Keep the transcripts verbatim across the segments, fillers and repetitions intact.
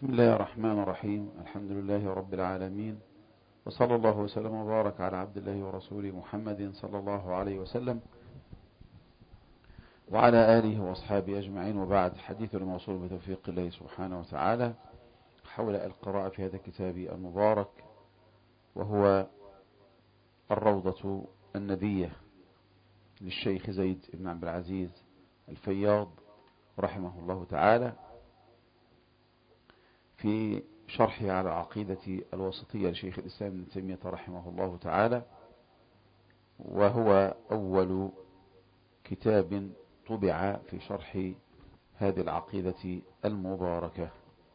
بسم الله الرحمن الرحيم. الحمد لله رب العالمين، وصلى الله وسلم وبارك على عبد الله ورسوله محمد صلى الله عليه وسلم وعلى آله وأصحابه أجمعين. وبعد، حديث الموصول بتوفيق الله سبحانه وتعالى حول القراءة في هذا الكتاب المبارك، وهو الروضة الندية للشيخ زيد بن عبد العزيز الفياض رحمه الله تعالى، في شرحه على عقيدة الوسطية لشيخ الإسلام ابن تيمية رحمه الله تعالى، وهو أول كتاب طبع في شرح هذه العقيدة المباركة.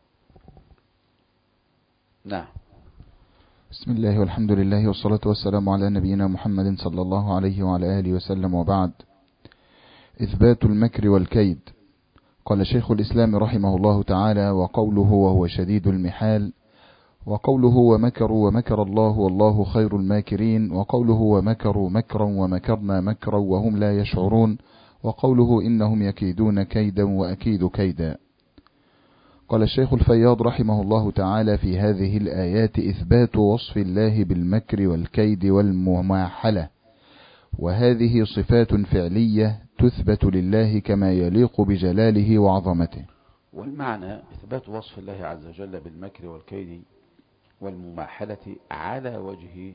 نعم. بسم الله والحمد لله والصلاة والسلام على نبينا محمد صلى الله عليه وعلى آله وسلم، وبعد. إثبات المكر والكيد. قال شيخ الإسلام رحمه الله تعالى: وقوله وهو شديد المحال، وقوله ومكروا ومكر الله والله خير الماكرين، وقوله ومكروا مكرا ومكرنا مكرا وهم لا يشعرون، وقوله إنهم يكيدون كيدا وأكيد كيدا. قال الشيخ الفياض رحمه الله تعالى: في هذه الآيات إثبات وصف الله بالمكر والكيد والمماحلة، وهذه صفات فعلية تثبت لله كما يليق بجلاله وعظمته. والمعنى إثبات وصف الله عز وجل بالمكر والكيد والمماحلة على وجه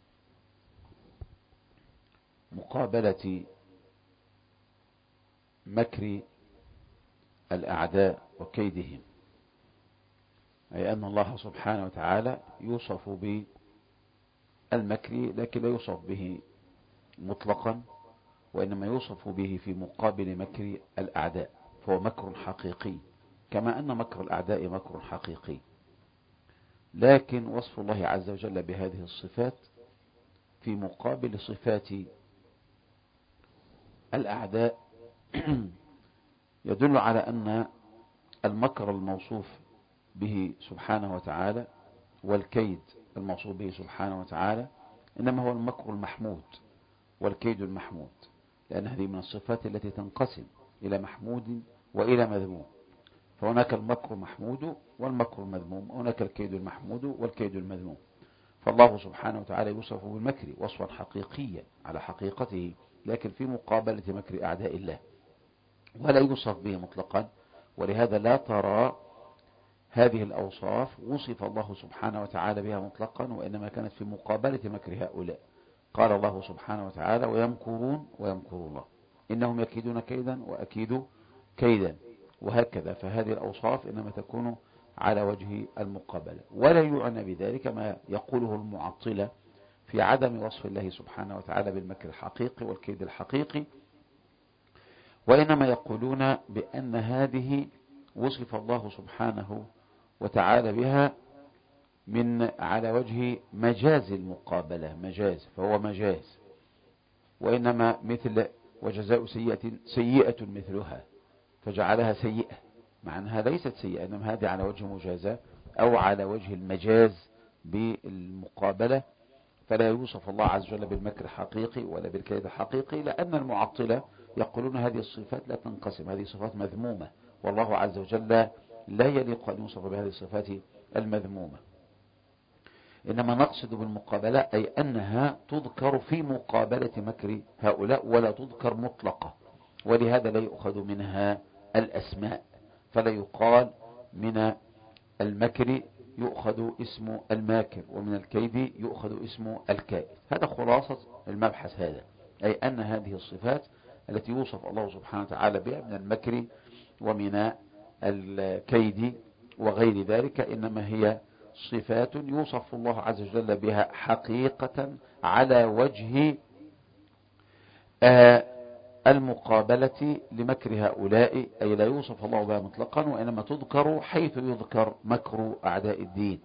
مقابلة مكر الأعداء وكيدهم، أي أن الله سبحانه وتعالى يوصف بالمكر لكن لا يوصف به مطلقا، وإنما يوصف به في مقابل مكر الأعداء، فهو مكر حقيقي، كما أن مكر الأعداء مكر حقيقي. لكن وصف الله عز وجل بهذه الصفات في مقابل صفات الأعداء يدل على أن المكر الموصوف به سبحانه وتعالى والكيد الموصوف به سبحانه وتعالى إنما هو المكر المحمود والكيد المحمود، لأن هذه من الصفات التي تنقسم إلى محمود وإلى مذموم. فهناك المكر المحمود والمكر المذموم، هناك الكيد المحمود والكيد المذموم. فالله سبحانه وتعالى يوصف بالمكر وصفا حقيقيا على حقيقته، لكن في مقابلة مكر أعداء الله، ولا يوصف به مطلقا. ولهذا لا ترى هذه الأوصاف وصف الله سبحانه وتعالى بها مطلقا، وإنما كانت في مقابلة مكر هؤلاء. قال الله سبحانه وتعالى: ويمكرون ويمكر الله إنهم يكيدون كيدا وأكيد كيدا، وهكذا. فهذه الأوصاف إنما تكون على وجه المقابلة، ولا يعنى بذلك ما يقوله المعطلة في عدم وصف الله سبحانه وتعالى بالمكر الحقيقي والكيد الحقيقي، وإنما يقولون بأن هذه وصف الله سبحانه وتعالى بها من على وجه مجاز المقابلة، مجاز، فهو مجاز. وإنما مثل وجزاء سيئة سيئة مثلها، فجعلها سيئة، مع أنها ليست سيئة، إنما هذه على وجه مجازة أو على وجه المجاز بالمقابلة. فلا يوصف الله عز وجل بالمكر الحقيقي ولا بالكيد الحقيقي، لأن المعطلة يقولون هذه الصفات لا تنقسم، هذه صفات مذمومة، والله عز وجل لا يليق أن يوصف بهذه الصفات المذمومة. إنما نقصد بالمقابلة أي أنها تذكر في مقابلة مكر هؤلاء ولا تذكر مطلقة، ولهذا لا يؤخذ منها الأسماء، فلا يقال من المكر يؤخذ اسم الماكر، ومن الكيد يؤخذ اسم الكائد. هذا خلاصة المبحث هذا، أي أن هذه الصفات التي يوصف الله سبحانه وتعالى بها من المكر ومن الكيد وغير ذلك إنما هي صفات يوصف الله عز وجل بها حقيقة على وجه المقابلة لمكر هؤلاء، أي لا يوصف الله بها مطلقا، وإنما تذكر حيث يذكر مكر أعداء الدين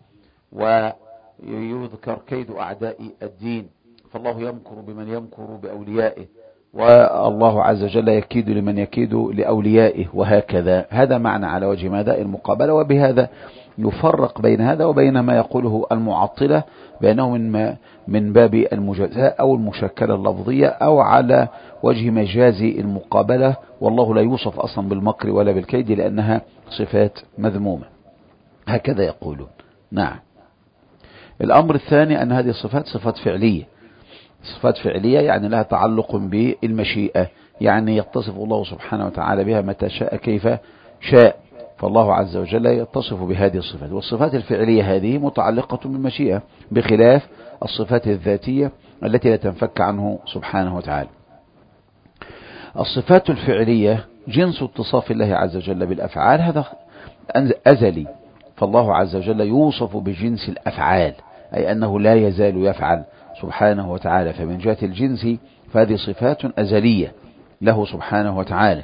ويذكر كيد أعداء الدين. فالله يمكر بمن يمكر بأوليائه، والله عز وجل يكيد لمن يكيد لأوليائه، وهكذا. هذا معنى على وجه ماذا؟ المقابلة. وبهذا يفرق بين هذا وبين ما يقوله المعطلة بأنه من من باب المجازاء أو المشكلة اللفظية أو على وجه مجاز المقابلة، والله لا يوصف أصلا بالمكر ولا بالكيد لأنها صفات مذمومة. هكذا يقولون. نعم. الأمر الثاني أن هذه الصفات صفات فعلية، صفات فعلية يعني لها تعلق بالمشيئة، يعني يتصف الله سبحانه وتعالى بها متى شاء كيف شاء، فالله عز وجل يتصف بهذه الصفات. والصفات الفعلية هذه متعلقة بالمشيئة، بخلاف الصفات الذاتية التي لا تنفك عنه سبحانه وتعالى. الصفات الفعلية جنس اتصاف الله عز وجل بالأفعال، هذا أزلي، فالله عز وجل يوصف بجنس الأفعال، أي أنه لا يزال يفعل سبحانه وتعالى، فمن جهة الجنس فهذه صفات أزلية له سبحانه وتعالى.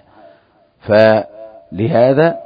فلهذا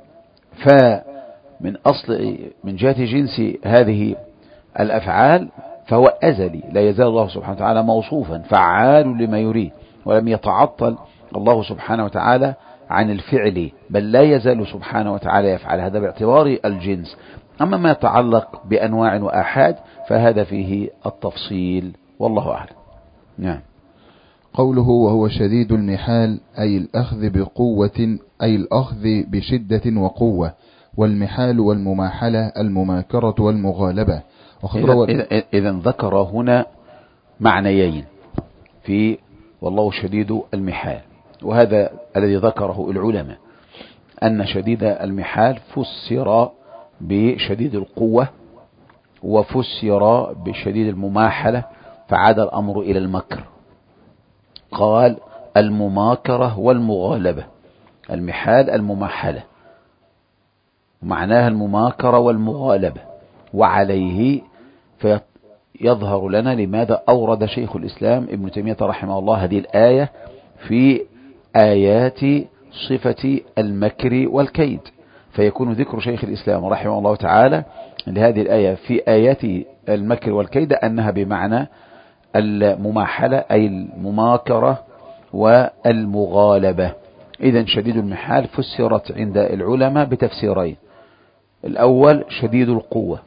فمن أصل من جهة جنس هذه الأفعال فهو أزلي، لا يزال الله سبحانه وتعالى موصوفا فعال لما يريد، ولم يتعطل الله سبحانه وتعالى عن الفعل، بل لا يزال سبحانه وتعالى يفعل، هذا باعتبار الجنس. أما ما يتعلق بأنواع وآحاد فهذا فيه التفصيل، والله أعلم. نعم. قوله وهو شديد المحال أي الأخذ بقوة، أي الأخذ بشدة وقوة، والمحال والمماحلة المماكرة والمغالبة. إذا ذكر هنا معنيين في والله شديد المحال، وهذا الذي ذكره العلماء، أن شديد المحال فسر بشديد القوة وفسر بشديد المماحلة، فعاد الأمر إلى المكر، قال المماكرة والمغالبة. المحال المماحلة معناها المماكرة والمغالبة، وعليه فيظهر لنا لماذا أورد شيخ الإسلام ابن تيمية رحمه الله هذه الآية في آيات صفة المكر والكيد، فيكون ذكر شيخ الإسلام رحمه الله تعالى لهذه الآية في آيات المكر والكيد أنها بمعنى المماحلة أي المماكرة والمغالبة. إذن شديد المحال فسرت عند العلماء بتفسيرين، الأول شديد القوة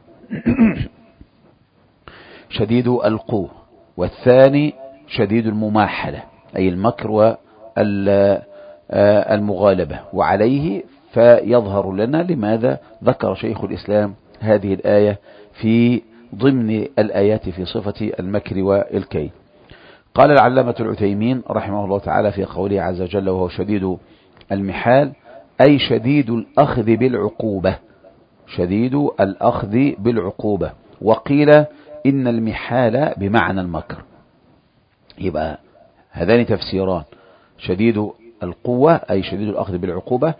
شديد القوة، والثاني شديد المماحلة أي المكر والمغالبة، وعليه فيظهر لنا لماذا ذكر شيخ الإسلام هذه الآية في ضمن الآيات في صفة المكر والكيد. قال العلامة العثيمين رحمه الله تعالى في قوله عز وجل وهو شديد المحال أي شديد الأخذ بالعقوبة، شديد الأخذ بالعقوبة. وقيل إن المحال بمعنى المكر، يبقى هذان تفسيران، شديد القوة أي شديد الأخذ بالعقوبة،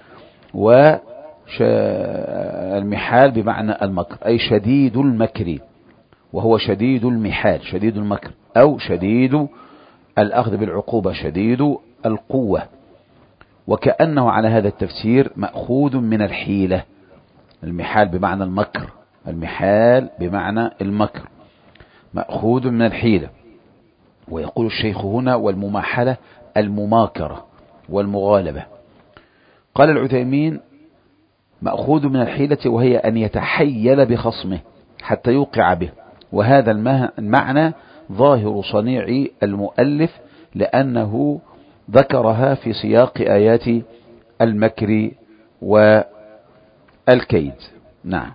والمحال بمعنى المكر أي شديد المكر، وهو شديد المحال شديد المكر، أو شديد الأخذ بالعقوبة شديد القوة. وكأنه على هذا التفسير مأخوذ من الحيلة، المحال بمعنى المكر، المحال بمعنى المكر مأخوذ من الحيلة. ويقول الشيخ هنا والمماحلة المماكرة والمغالبة. قال العثيمين مأخوذ من الحيلة وهي أن يتحيل بخصمه حتى يوقع به، وهذا المعنى ظاهر صنيع المؤلف لأنه ذكرها في سياق آيات المكر والكيد. نعم.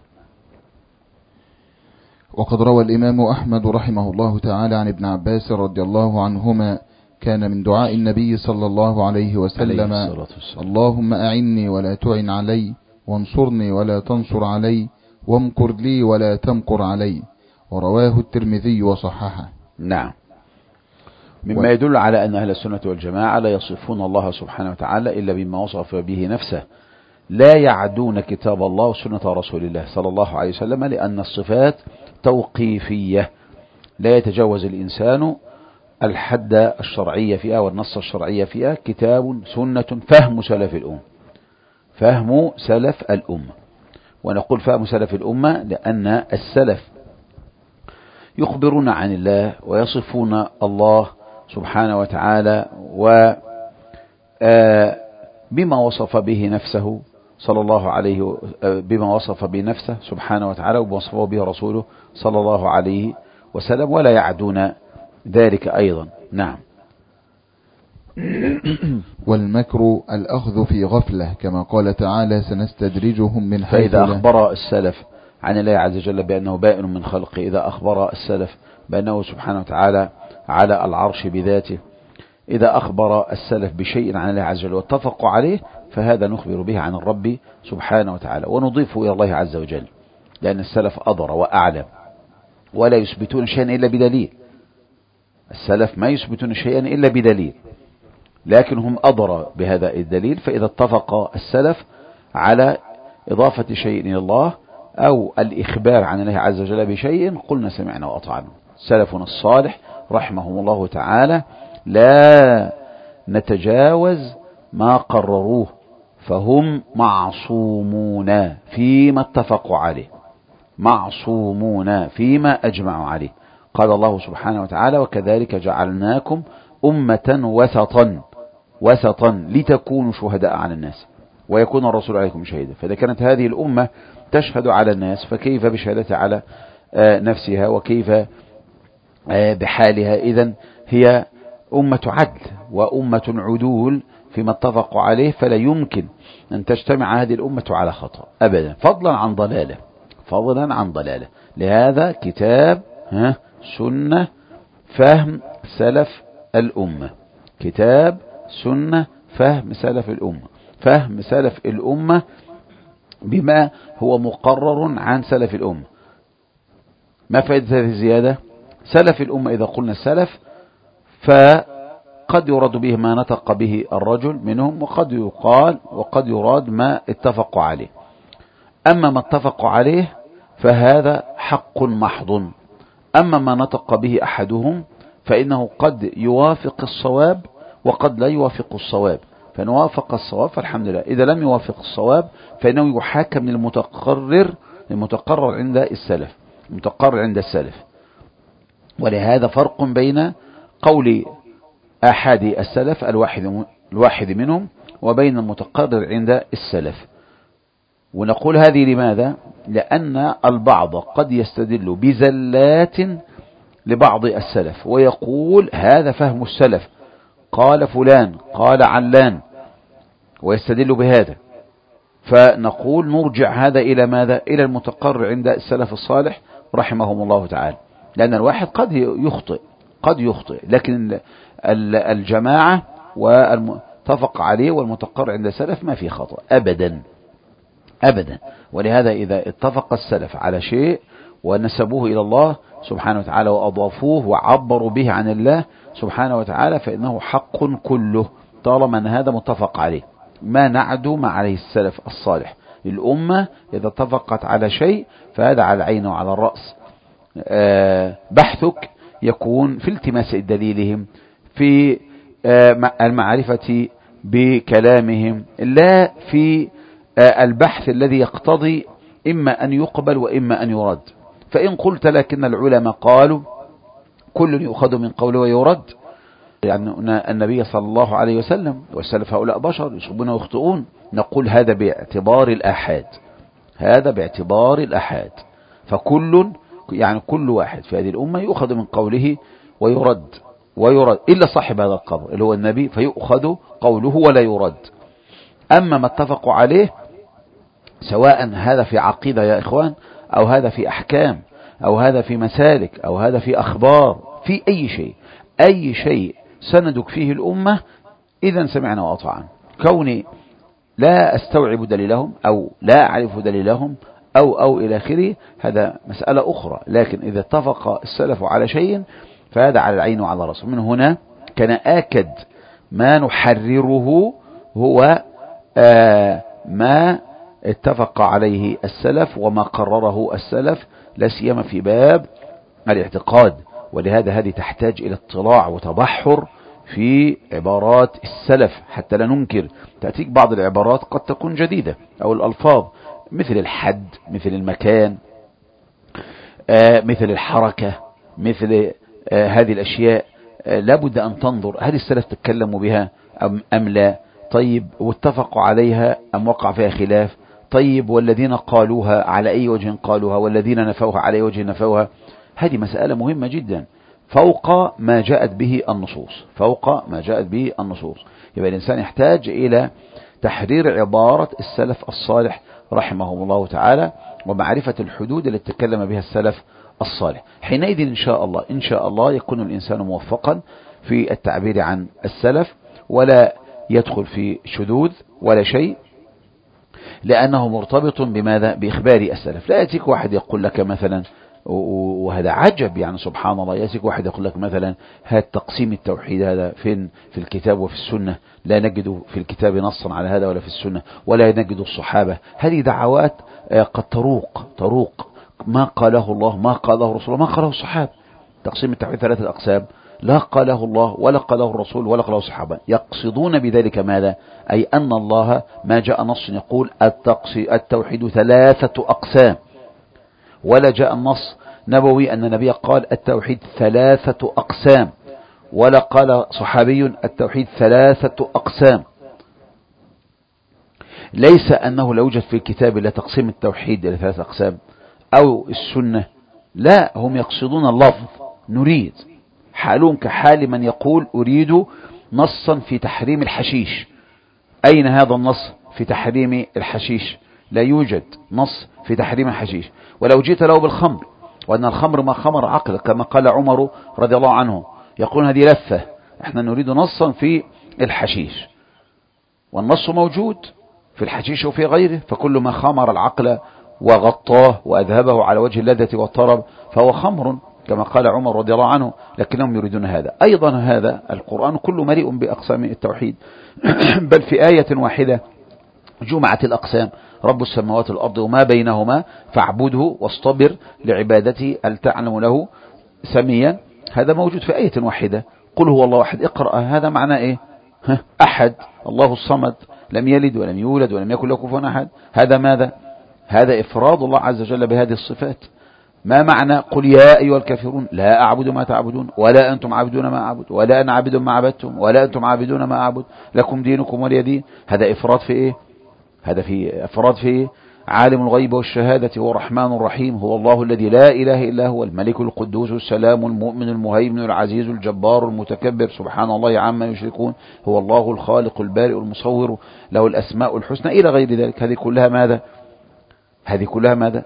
وقد روى الإمام أحمد رحمه الله تعالى عن ابن عباس رضي الله عنهما كان من دعاء النبي صلى الله عليه وسلم اللهم أعني ولا تعن علي، وانصرني ولا تنصر علي، وامكر لي ولا تمكر علي، ورواه الترمذي وصححه. نعم. مما يدل على أن أهل السنة والجماعة لا يصفون الله سبحانه وتعالى إلا بما وصف به نفسه، لا يعدون كتاب الله وسنة رسول الله صلى الله عليه وسلم، لأن الصفات توقيفية لا يتجاوز الإنسان الحد الشرعية فيها والنص الشرعية فيها، كتاب سنة فهم سلف الأمة، فهم سلف الأمة. ونقول فهم سلف الأمة لأن السلف يخبرون عن الله ويصفون الله سبحانه وتعالى وبما وصف به نفسه صلى الله عليه بما وصف به نفسه سبحانه وتعالى وبما وصفه به رسوله صلى الله عليه وسلم، ولا يعدون ذلك أيضا. نعم. والمكر الأخذ في غفلة كما قال تعالى سنستدرجهم من حيث فإذا لا. أخبر السلف عن الله عز وجل بأنه بائن من خلقه، إذا أخبر السلف بأنه سبحانه وتعالى على العرش بذاته، إذا أخبر السلف بشيء عن الله عز وجل واتفقوا عليه، فهذا نخبر به عن الرب سبحانه وتعالى ونضيفه إلى الله عز وجل، لأن السلف أضر وأعلم ولا يثبتون شيئا إلا بدليل. السلف ما يثبتون شيئا إلا بدليل، لكن هم أضر بهذا الدليل. فإذا اتفق السلف على إضافة شيء إلى الله أو الإخبار عن الله عز وجل بشيء قلنا سمعنا وأطعنا. سلفنا الصالح رحمهم الله تعالى لا نتجاوز ما قرروه، فهم معصومون فيما اتفقوا عليه، معصومون فيما أجمعوا عليه. قال الله سبحانه وتعالى وكذلك جعلناكم أمة وسطا وسطا لتكونوا شهداء على الناس ويكون الرسول عليكم شهيدا. فإذا كانت هذه الأمة تشهد على الناس فكيف بشهادتها على نفسها وكيف بحالها؟ إذن هي أمة عدل وأمة عدول فيما اتفقوا عليه، فلا يمكن أن تجتمع هذه الأمة على خطأ أبدا، فضلا عن ضلالة، فضلا عن ضلالة. لهذا كتاب ها سنة فهم سلف الأمة، كتاب سنة فهم سلف الأمة، فهم سلف الأمة بما هو مقرر عن سلف الأمة. ما فائدة هذه الزيادة؟ سلف الأمة إذا قلنا السلف فقد يراد به ما نطق به الرجل منهم، وقد يقال وقد يراد ما اتفقوا عليه. أما ما اتفقوا عليه فهذا حق محض، أما ما نطق به أحدهم فإنه قد يوافق الصواب وقد لا يوافق الصواب، فإن وافق الصواب فالحمد لله، إذا لم يوافق الصواب فإنه يحاكم للمتقرر المتقرر عند السلف، المتقرر عند السلف. ولهذا فرق بين قول أحد السلف الواحد الواحد منهم وبين المتقرر عند السلف. ونقول هذه لماذا؟ لأن البعض قد يستدل بزلات لبعض السلف ويقول هذا فهم السلف، قال فلان قال علان، ويستدل بهذا، فنقول نرجع هذا إلى ماذا؟ إلى المتقرر عند السلف الصالح رحمهم الله تعالى، لأن الواحد قد يخطئ قد يخطئ لكن الجماعة والمتفق عليه والمتقرر عند السلف ما في خطأ أبدا أبدا. ولهذا إذا اتفق السلف على شيء ونسبوه إلى الله سبحانه وتعالى وأضافوه وعبروا به عن الله سبحانه وتعالى فإنه حق كله طالما أن هذا متفق عليه، ما نعدو ما عليه السلف الصالح. الأمة إذا اتفقت على شيء فهذا على العين وعلى الرأس. بحثك يكون في التماس دليلهم، في المعرفة بكلامهم، لا في البحث الذي يقتضي إما أن يقبل وإما أن يرد. فإن قلت لكن العلماء قالوا كل يؤخذ من قوله ويرد، يعني النبي صلى الله عليه وسلم والسلف هؤلاء بشر يصيبون ويخطئون، نقول هذا باعتبار الآحاد، هذا باعتبار الآحاد. فكل يعني كل واحد في هذه الأمة يؤخذ من قوله ويرد ويرد إلا صاحب هذا القبر اللي هو النبي، فيؤخذ قوله ولا يرد. أما ما اتفقوا عليه سواء هذا في عقيدة يا إخوان أو هذا في أحكام أو هذا في مسالك أو هذا في أخبار، في أي شيء أي شيء سندك فيه الأمة إذا سمعنا وأطعنا. كوني لا أستوعب دليلهم أو لا أعرف دليلهم أو أو إلى آخره هذا مسألة أخرى، لكن إذا اتفق السلف على شيء فهذا على العين وعلى الرأس. من هنا كان آكد ما نحرره هو آه ما اتفق عليه السلف وما قرره السلف، لا سيما في باب الاعتقاد. ولهذا هذه تحتاج إلى اطلاع وتبحر في عبارات السلف حتى لا ننكر. تأتيك بعض العبارات قد تكون جديدة أو الألفاظ مثل الحد، مثل المكان، آه مثل الحركة، مثل آه هذه الأشياء آه لابد أن تنظر هل السلف تكلموا بها أم, أم لا؟ طيب واتفقوا عليها أم وقع فيها خلاف؟ طيب والذين قالوها على أي وجه قالوها والذين نفوها على أي وجه نفوها؟ هذه مسألة مهمة جدا. فوق ما جاءت به النصوص، فوق ما جاءت به النصوص. يبقى الإنسان يحتاج إلى تحرير عبارة السلف الصالح رحمهم الله تعالى، ومعرفة الحدود التي تكلم بها السلف الصالح. حينئذ إن شاء الله إن شاء الله يكون الإنسان موفقا في التعبير عن السلف، ولا يدخل في شذوذ ولا شيء، لأنه مرتبط بماذا؟ بإخبار السلف. لا يأتيك واحد يقول لك مثلا، وهذا عجب يعني سبحان الله، يأتيك واحد يقول لك مثلا هذا تقسيم التوحيد هذا فين في الكتاب وفي السنة؟ لا نجد في الكتاب نصا على هذا ولا في السنة، ولا نجد الصحابة. هذه دعوات قد تروق تروق ما قاله الله، ما قاله رسول الله، ما قاله الصحابة. تقسيم التوحيد ثلاثة أقسام، لا قاله الله ولا قاله الرسول ولا قاله الصحابة. يقصدون بذلك ماذا؟ أي أن الله ما جاء نص يقول التوحيد ثلاثة أقسام، ولا جاء النص نبوي أن النبي قال التوحيد ثلاثة أقسام، ولا قال صحابي التوحيد ثلاثة أقسام. ليس أنه لا يوجد في الكتاب لا تقسيم التوحيد إلى ثلاثة أقسام أو السنة، لا، هم يقصدون اللفظ. نريد حالهم كحال من يقول أريد نصا في تحريم الحشيش. أين هذا النص في تحريم الحشيش؟ لا يوجد نص في تحريم الحشيش. ولو جئت له بالخمر، وأن الخمر ما خمر عقل كما قال عمر رضي الله عنه، يقول هذه لفة، احنا نريد نصا في الحشيش، والنص موجود في الحشيش وفي غيره، فكل ما خمر العقل وغطاه وأذهبه على وجه اللذة والطرب فهو خمر كما قال عمر رضي الله عنه، لكنهم يريدون هذا. أيضا هذا القرآن كله مليء بأقسام التوحيد بل في آية واحدة جمعت الأقسام: رب السماوات والأرض وما بينهما فاعبده واصطبر لعبادته هل تعلم له سميا. هذا موجود في آية واحدة. قل هو الله أحد، اقرأ. هذا معناه إيه؟ أحد، الله الصمد، لم يلد ولم يولد ولم يكن له كفوا أحد. هذا ماذا؟ هذا إفراد الله عز وجل بهذه الصفات. ما معنى قل يا أيها الكافرون لا أعبد ما تعبدون ولا أنتم عابدون ما أعبد ولا أنا عابد ما عبدتم ولا أنتم عابدون ما أعبد لكم دينكم ولي دين؟ هذا إفراد في إيه؟ هذا في إفراد في إيه؟ عالم الغيب والشهادة هو الرحمن الرحيم، هو الله الذي لا إله إلا هو الملك القدوس السلام المؤمن المهيمن العزيز الجبار المتكبر سبحان الله عما يشركون، هو الله الخالق البارئ المصور له الأسماء الحسنى إلى غير ذلك. هذه كلها ماذا؟ هذه كلها ماذا؟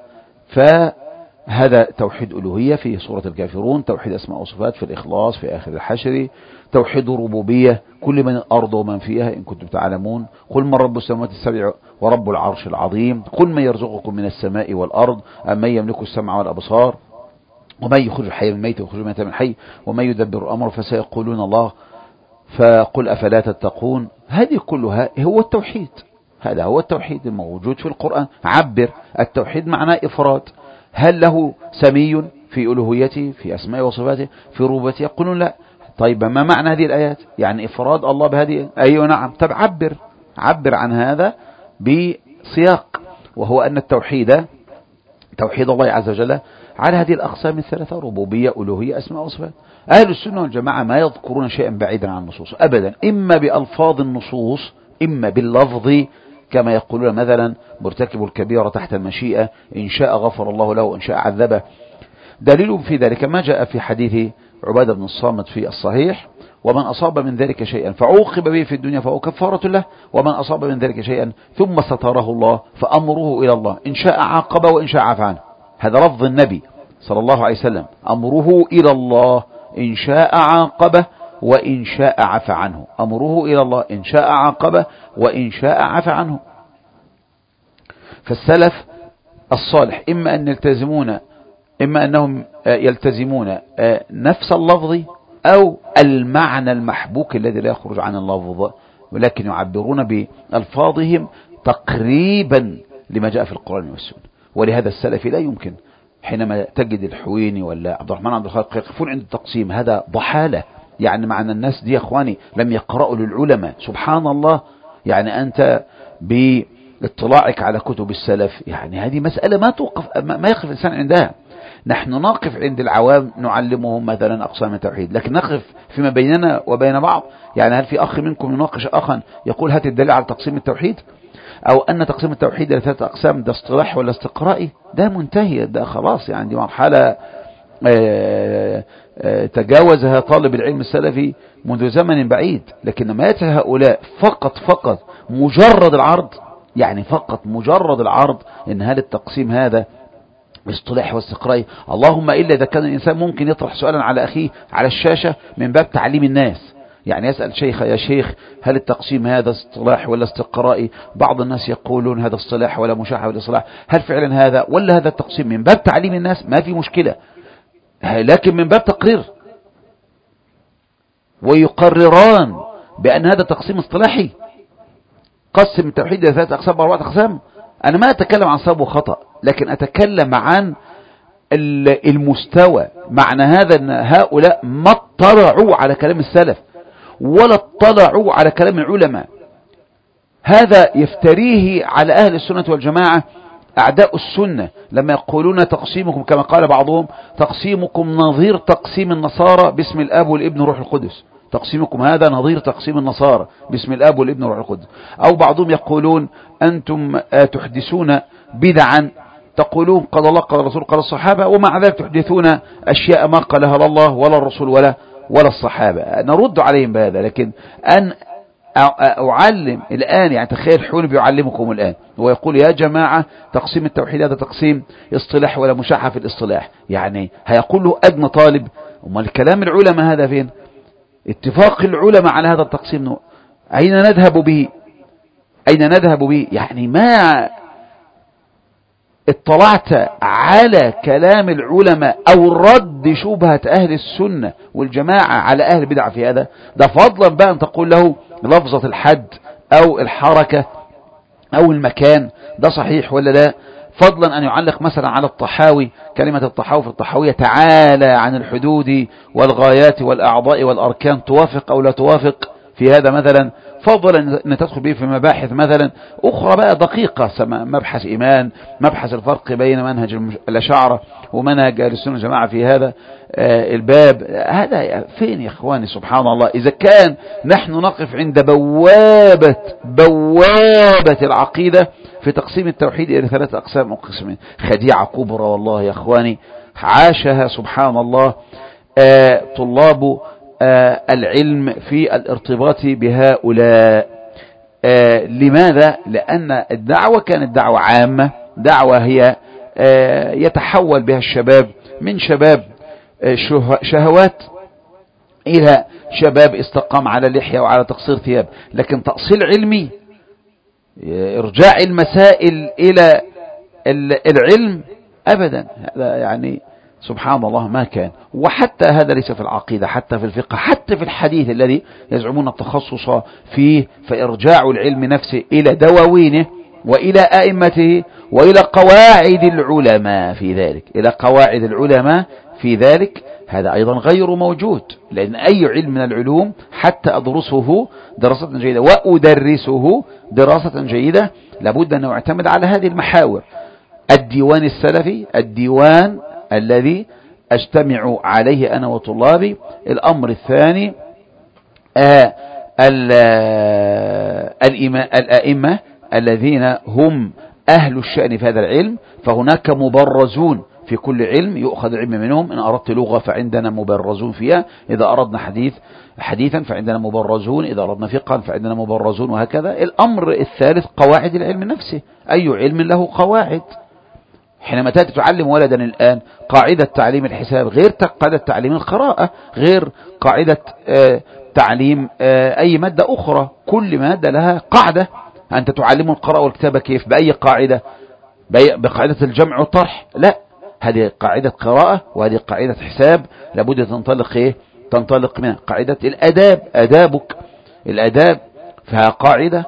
فهذا توحيد ألوهية في سورة الكافرون، توحيد أسماء وصفات في الإخلاص في آخر الحشر، توحيد ربوبية كل من الأرض ومن فيها إن كنتم تعلمون، قل من رب السماوات السبع ورب العرش العظيم، قل من يرزقكم من السماء والأرض أم من يملك السمع والأبصار ومن يخرج الحي من الميت ويخرج الميت من الحي ومن يدبر الأمر فسيقولون الله فقل أفلا تتقون. هذه كلها هو التوحيد، هذا هو التوحيد الموجود في القرآن. عبر التوحيد معناه إفراد. هل له سمي في ألوهيته في أسماء وصفاته في ربوبيته؟ يقولون لا. طيب ما معنى هذه الآيات؟ يعني إفراد الله بهذه. أيوة نعم. طب عبر عبر عن هذا بسياق، وهو أن التوحيد توحيد الله عز وجل على هذه الأقسام الثلاثة: ربوبية ألوهية أسماء وصفات. أهل السنة والجماعة ما يذكرون شيئا بعيدا عن النصوص أبدا، إما بألفاظ النصوص إما باللفظ، كما يقولون مثلا مرتكب الكبيرة تحت المشيئة إن شاء غفر الله له إن شاء عذبه. دليل في ذلك ما جاء في حديث عبادة بن الصامت في الصحيح: ومن أصاب من ذلك شيئا فعوقب به في الدنيا فهو كفارة له، ومن أصاب من ذلك شيئا ثم ستره الله فأمره إلى الله إن شاء عاقب وإن شاء عفى عنه. هذا لفظ النبي صلى الله عليه وسلم: أمره إلى الله إن شاء عاقبه وإن شاء عفى عنه. أمره إلى الله إن شاء عاقبه وإن شاء عفى عنه. فالسلف الصالح إما أن يلتزمون إما أنهم يلتزمون نفس اللفظ أو المعنى المحبوك الذي لا يخرج عن اللفظ، ولكن يعبرون بألفاظهم تقريبا لما جاء في القرآن والسنة. ولهذا السلف لا يمكن حينما تجد الحويني ولا عبد الرحمن عبد الخالق يقفون عند التقسيم، هذا ضحالة. يعني معنى الناس دي يا أخواني لم يقرأوا للعلماء. سبحان الله، يعني أنت باطلاعك على كتب السلف يعني هذه مسألة ما توقف ما يقف الإنسان عندها. نحن نقف عند العوام نعلمهم مثلا أقسام التوحيد، لكن نقف فيما بيننا وبين بعض. يعني هل في أخ منكم يناقش أخا يقول هات الدليل على تقسيم التوحيد، أو أن تقسيم التوحيد إلى ثلاثة أقسام ده اصطلاح ولا استقرائي؟ ده منتهي، ده خلاص، يعني دي مرحلة تجاوزها طالب العلم السلفي منذ زمن بعيد. لكن ما يأتي هؤلاء فقط فقط مجرد العرض، يعني فقط مجرد العرض ان هل التقسيم هذا اصطلاحي واستقرائي، اللهم إلا إذا كان الإنسان ممكن يطرح سؤالا على أخيه على الشاشة من باب تعليم الناس، يعني يسأل شيخ يا شيخ هل التقسيم هذا اصطلاحي ولا استقرائي؟ بعض الناس يقولون هذا اصطلاح ولا مشاحة ولا اصطلاح، هل فعلا هذا ولا هذا التقسيم؟ من باب تعليم الناس ما في مشكلة، لكن من باب تقرير ويقرران بأن هذا تقسيم اصطلاحي. قسم التوحيد إلى ثلاثة أقسام وأربعة أقسام. أنا ما أتكلم عن صواب وخطأ، لكن أتكلم عن المستوى. معنى هذا أن هؤلاء ما اطلعوا على كلام السلف ولا اطلعوا على كلام العلماء. هذا يفتريه على أهل السنة والجماعة أعداء السنة لما يقولون تقسيمكم كما قال بعضهم تقسيمكم نظير تقسيم النصارى باسم الآب والابن روح القدس. تقسيمكم هذا نظير تقسيم النصارى باسم الآب والابن روح القدس. أو بعضهم يقولون أنتم تحدثون بدعا، تقولون قال الله قال الرسول قال الصحابة، ومع ذلك تحدثون أشياء ما قالها الله ولا الرسول ولا ولا الصحابة. نرد عليهم بهذا. لكن أن أعلم الآن، يعني تخيل حون بيعلمكم الآن ويقول يا جماعة تقسيم التوحيد هذا تقسيم اصطلاح ولا مشاحة في الاصطلاح، يعني هيقول له أدنى طالب وما الكلام العلماء هذا فين؟ اتفاق العلماء على هذا التقسيم أين نذهب به؟ أين نذهب به؟ يعني ما اطلعت على كلام العلماء أو رد شبهة أهل السنة والجماعة على أهل البدع في هذا؟ ده فضلا بقى أن تقول له لفظة الحد أو الحركة أو المكان ده صحيح ولا لا، فضلا أن يعلق مثلا على الطحاوي كلمة الطحاوي في الطحاوية تعالى عن الحدود والغايات والأعضاء والأركان توافق أو لا توافق في هذا مثلا، فضلا أن تدخل به في مباحث مثلا أخرى بقى دقيقة، مبحث إيمان، مبحث الفرق بين منهج الأشاعرة ومنهج أهل السنة والجماعة في هذا الباب. هذا فين يا إخواني؟ سبحان الله، إذا كان نحن نقف عند بوابة بوابة العقيدة في تقسيم التوحيد إلى ثلاثة أقسام وقسمين، خديعة كبرى والله يا إخواني عاشها سبحان الله طلاب العلم في الارتباط بهؤلاء. لماذا؟ لأن الدعوة كانت دعوة عامة، دعوة هي يتحول بها الشباب من شباب شهوات إلى شباب استقام على اللحية وعلى تقصير ثياب، لكن تأصيل علمي إرجاع المسائل إلى العلم أبدا، هذا يعني سبحان الله ما كان. وحتى هذا ليس في العقيدة، حتى في الفقه، حتى في الحديث الذي يزعمون التخصص فيه، فإرجاع العلم نفسه إلى دواوينه وإلى أئمته وإلى قواعد العلماء في ذلك، إلى قواعد العلماء في ذلك، هذا أيضا غير موجود. لأن أي علم من العلوم حتى أدرسه دراسة جيدة وأدرسه دراسة جيدة لابد أن يعتمد على هذه المحاور: الديوان السلفي، الديوان الذي أجتمع عليه أنا وطلابي. الأمر الثاني آه الأئمة الذين هم أهل الشأن في هذا العلم، فهناك مبرزون في كل علم يؤخذ العلم منهم. إن أردت لغة فعندنا مبرزون فيها، إذا أردنا حديث حديثا فعندنا مبرزون، إذا أردنا فقها فعندنا مبرزون، وهكذا. الأمر الثالث قواعد العلم نفسه، أي علم له قواعد. حينما تأتي تعلم ولدا الآن قاعدة تعليم الحساب غير قاعدة تعليم القراءة، غير قاعدة آه تعليم آه أي مادة أخرى، كل مادة لها قاعدة. أنت تعلم القراءة والكتابة كيف؟ بأي قاعدة؟ بقاعدة الجمع والطرح؟ لا، هذه قاعدة قراءة وهذه قاعدة حساب، لابد تنطلق إيه؟ تنطلق منها قاعدة الأداب، أدابك الأداب فيها قاعدة.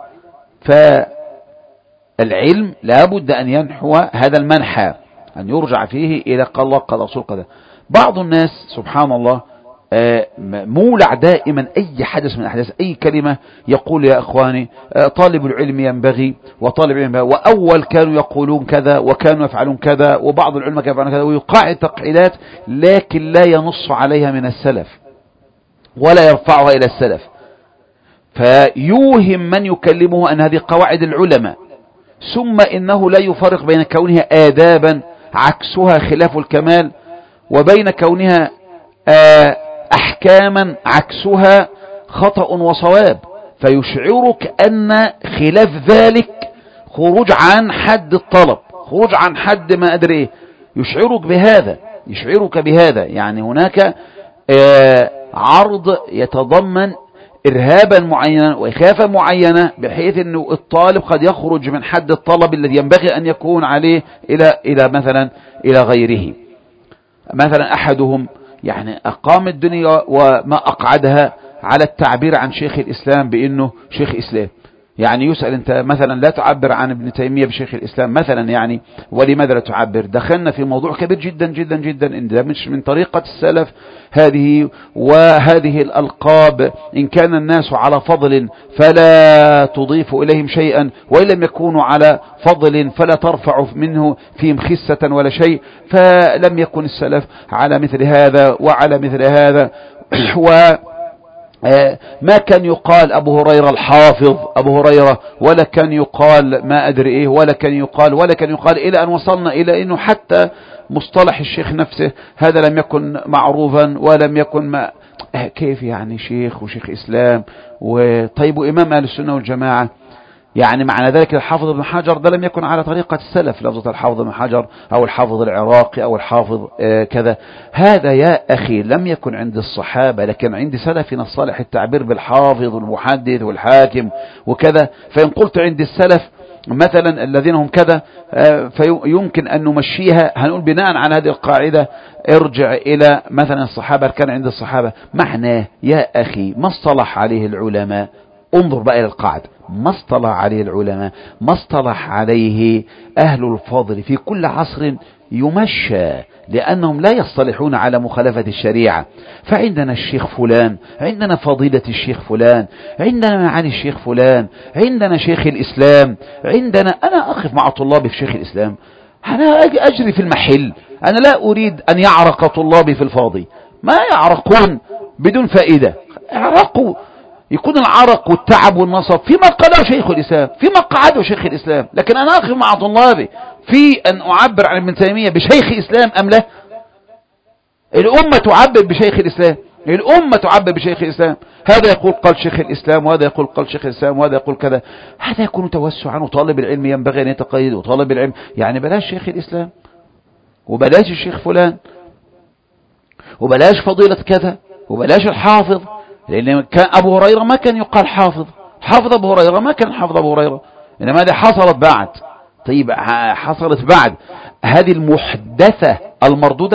فالعلم لابد أن ينحو هذا المنحى، أن يرجع فيه إلى قال الله قال رسول قال. بعض الناس سبحان الله مولع دائما أي حدث من أحداث أي كلمة يقول يا أخواني طالب العلم ينبغي وطالب العلم ينبغي، وأول كانوا يقولون كذا وكانوا يفعلون كذا وبعض العلماء كانوا يفعلون كذا، ويقاعد تقعيدات لكن لا ينص عليها من السلف ولا يرفعها إلى السلف، فيوهم من يكلمه أن هذه قواعد العلماء، ثم إنه لا يفرق بين كونها آدابا عكسها خلاف الكمال وبين كونها أحكاما عكسها خطأ وصواب، فيشعرك أن خلاف ذلك خروج عن حد الطلب، خروج عن حد ما أدري إيه، يشعرك بهذا يشعرك بهذا يعني هناك عرض يتضمن إرهابا معينا وإخافة معينة، بحيث أنه الطالب قد يخرج من حد الطلب الذي ينبغي أن يكون عليه إلى إلى مثلا إلى غيره. مثلا أحدهم يعني أقام الدنيا وما أقعدها على التعبير عن شيخ الإسلام بأنه شيخ إسلام. يعني يسأل أنت مثلا لا تعبر عن ابن تيمية بشيخ الإسلام مثلا، يعني ولماذا لا تعبر؟ دخلنا في موضوع كبير جدا جدا جدا، إن ده مش من طريقة السلف هذه، وهذه الألقاب إن كان الناس على فضل فلا تضيف إليهم شيئا، وإن لم يكونوا على فضل فلا ترفع منه فيهم خسة ولا شيء، فلم يكن السلف على مثل هذا وعلى مثل هذا. و ما كان يقال أبو هريرة الحافظ أبو هريرة، ولا كان يقال ما أدري إيه، ولا كان يقال ولا كان يقال إلى أن وصلنا إلى أنه حتى مصطلح الشيخ نفسه هذا لم يكن معروفا ولم يكن ما كيف يعني شيخ وشيخ إسلام وطيب وإمام أهل السنة والجماعة. يعني معنى ذلك الحافظ ابن حجر ده لم يكن على طريقة السلف، لفظة الحافظ ابن حجر أو الحافظ العراقي أو الحافظ آه كذا، هذا يا أخي لم يكن عند الصحابة، لكن عند سلفنا الصالح التعبير بالحافظ والمحدث والحاكم وكذا. فإن قلت عند السلف مثلا الذين هم كذا آه فيمكن أن نمشيها، هنقول بناء على هذه القاعدة ارجع إلى مثلا الصحابة كان عند الصحابة. معناه يا أخي ما اصطلح عليه العلماء، انظر بقى إلى القاعدة، ما اصطلح عليه العلماء، ما اصطلح عليه أهل الفضل في كل عصر يمشى، لأنهم لا يصطلحون على مخالفة الشريعة. فعندنا الشيخ فلان، عندنا فضيلة الشيخ فلان، عندنا معالي الشيخ فلان، عندنا شيخ الإسلام، عندنا أنا أقف مع طلابي في شيخ الإسلام، أنا أجري في المحل، أنا لا أريد أن يعرق طلابي في الفاضي، ما يعرقون بدون فائدة، يعرقوا يكون العرق والتعب والنصب فيما قاله شيخ الإسلام، فيما قعده شيخ الإسلام. لكن أنا أخذ مع طلابي في أن أعبر عن ابن تيمية بشيخ إسلام أم لا؟ الأمة تعبر بشيخ الإسلام، الأمة تعبر بشيخ الإسلام، هذا يقول قال شيخ الإسلام وهذا يقول قال شيخ الإسلام وهذا يقول كذا، هذا يكون توسعا. وطالب العلم ينبغي أن يتقيد، وطالب العلم يعني بلاش شيخ الإسلام وبلاش الشيخ فلان وبلاش فضيلة كذا وبلاش الحافظ، لأن كان أبو هريرة ما كان يقال حافظ، حافظ أبو هريرة ما كان حافظ أبو هريرة، إنما هذه حصلت بعد. طيب حصلت بعد، هذه المحدثة المردودة،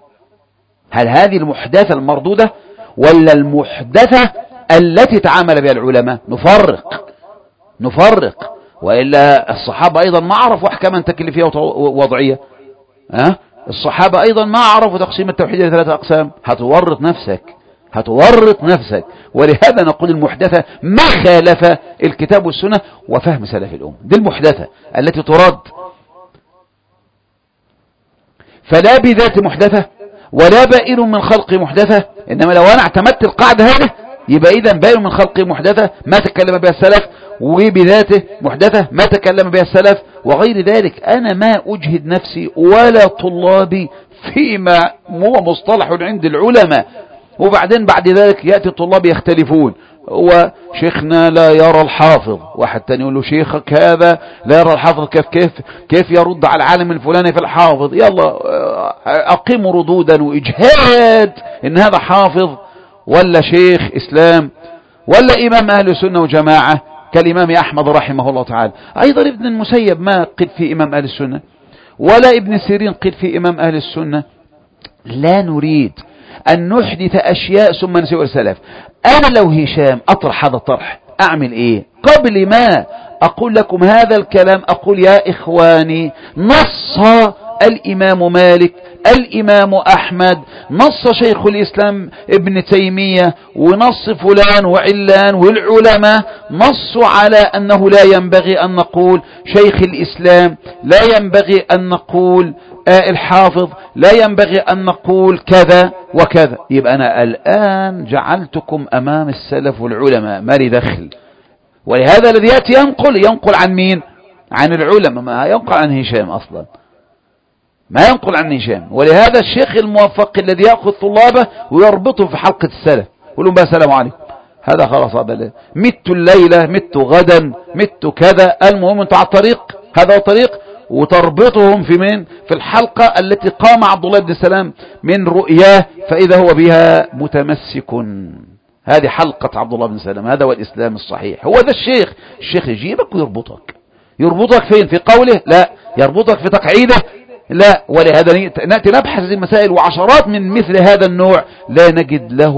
هل هذه المحدثة المردودة ولا المحدثة التي تعامل بها العلماء؟ نفرق نفرق وإلا الصحابة أيضا ما عرفوا أحكاما تكليفية ووضعية، أه؟ الصحابة أيضا ما عرفوا تقسيم التوحيد إلى ثلاثة أقسام. هتورط نفسك هتورط نفسك. ولهذا نقول المحدثة ما خالف الكتاب والسنة وفهم سلف الأمة، دي المحدثة التي ترد. فلا بذات محدثة ولا بائن من خلق محدثة، إنما لو أنا اعتمدت القاعدة هذه يبقى إذا بائن من خلق محدثة ما تكلم بها السلف، وبذاته محدثة ما تكلم بها السلف وغير ذلك. أنا ما أجهد نفسي ولا طلابي فيما هو مصطلح عند العلماء، وبعدين بعد ذلك يأتي الطلاب يختلفون، وشيخنا لا يرى الحافظ، واحد تاني يقول له شيخك هذا لا يرى الحافظ، كيف كيف كيف يرد على العالم الفلاني في الحافظ؟ يلا أقيموا ردودا وإجهاد إن هذا حافظ ولا شيخ إسلام ولا إمام أهل السنة وجماعة كالإمام أحمد رحمه الله تعالى. أيضا ابن المسيب ما قيل في إمام أهل السنة، ولا ابن سيرين قيل في إمام أهل السنة. لا نريد أن نحدث أشياء ثم نسيء السلف. أنا لو هشام أطرح هذا الطرح أعمل إيه؟ قبل ما أقول لكم هذا الكلام أقول يا إخواني نص الإمام مالك، الإمام أحمد، نص شيخ الإسلام ابن تيمية، ونص فلان وعلان والعلماء نصوا على أنه لا ينبغي أن نقول شيخ الإسلام، لا ينبغي أن نقول آه الحافظ، لا ينبغي أن نقول كذا وكذا. يبقى أنا الآن جعلتكم أمام السلف والعلماء، ما لي دخل. ولهذا الذي يأتي ينقل ينقل عن مين؟ عن العلماء، ما ينقل عن هشام أصلا. ما ينقل عن هشام. ولهذا الشيخ الموفق الذي يأخذ طلابه ويربطهم في حلقة السلف يقول لهم بقى السلام عليكم، هذا خلاص، هذا مت الليلة، مت غدا، مت كذا، المهم انت على الطريق، هذا هو الطريق، وتربطهم في من في الحلقة التي قام عبد الله بن السلام من رؤياه فإذا هو بها متمسك. هذه حلقة عبد الله بن السلام، هذا هو الإسلام الصحيح. هو ذا الشيخ، الشيخ يجيبك ويربطك. يربطك فين؟ في قوله؟ لا. يربطك في تقعيده؟ لا. ولهذا نأتي نبحث هذه المسائل، وعشرات من مثل هذا النوع لا نجد له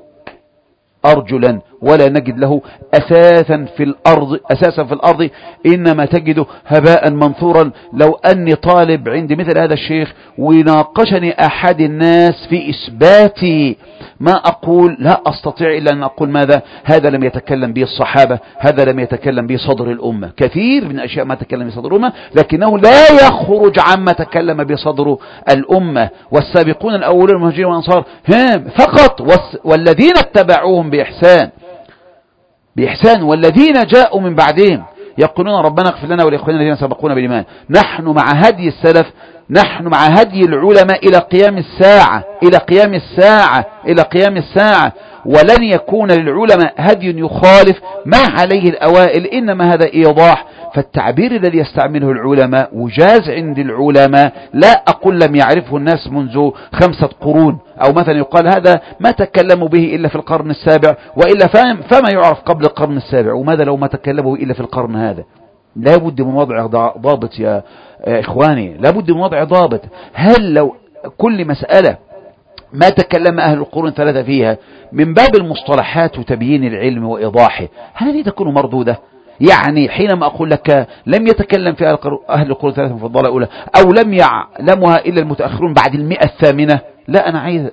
أرجلا ولا نجد له أساسا في الأرض، أساسا في الأرض، إنما تجده هباء منثورا. لو أني طالب عند مثل هذا الشيخ وناقشني أحد الناس في إثبات ما أقول، لا أستطيع إلا أن أقول ماذا؟ هذا لم يتكلم به الصحابة، هذا لم يتكلم به صدر الأمة. كثير من أشياء ما تكلم به صدر الأمة، لكنه لا يخرج عما تكلم به صدر الأمة. والسابقون الأولون المهاجرين والأنصار هم فقط، والذين اتبعوهم بإحسان بإحسان والذين جاءوا من بعدهم يقولون ربنا اغفر لنا ولإخواننا الذين سبقونا بالإيمان. نحن مع هدي السلف، نحن مع هدي العلماء إلى قيام الساعة، إلى قيام الساعة، إلى قيام الساعة. ولن يكون للعلماء هدي يخالف ما عليه الأوائل، إنما هذا إيضاح. فالتعبير الذي يستعمله العلماء وجاز عند العلماء، لا أقول لم يعرفه الناس منذ خمسة قرون، أو مثلا يقال هذا ما تكلموا به إلا في القرن السابع، وإلا فما يعرف قبل القرن السابع، وماذا لو ما تكلموا إلا في القرن هذا؟ لا بد من وضع ضابط يا إخواني، لا بد من وضع ضابط. هل لو كل مسألة ما تكلم أهل القرون الثلاثة فيها من باب المصطلحات وتبيين العلم وإيضاحه، هل هذه تكون مردودة؟ يعني حينما أقول لك لم يتكلم في أهل القرون الثلاثة المفضلة الأولى، أو لم يعلمها إلا المتأخرون بعد المئة الثامنة، لا أنا عايز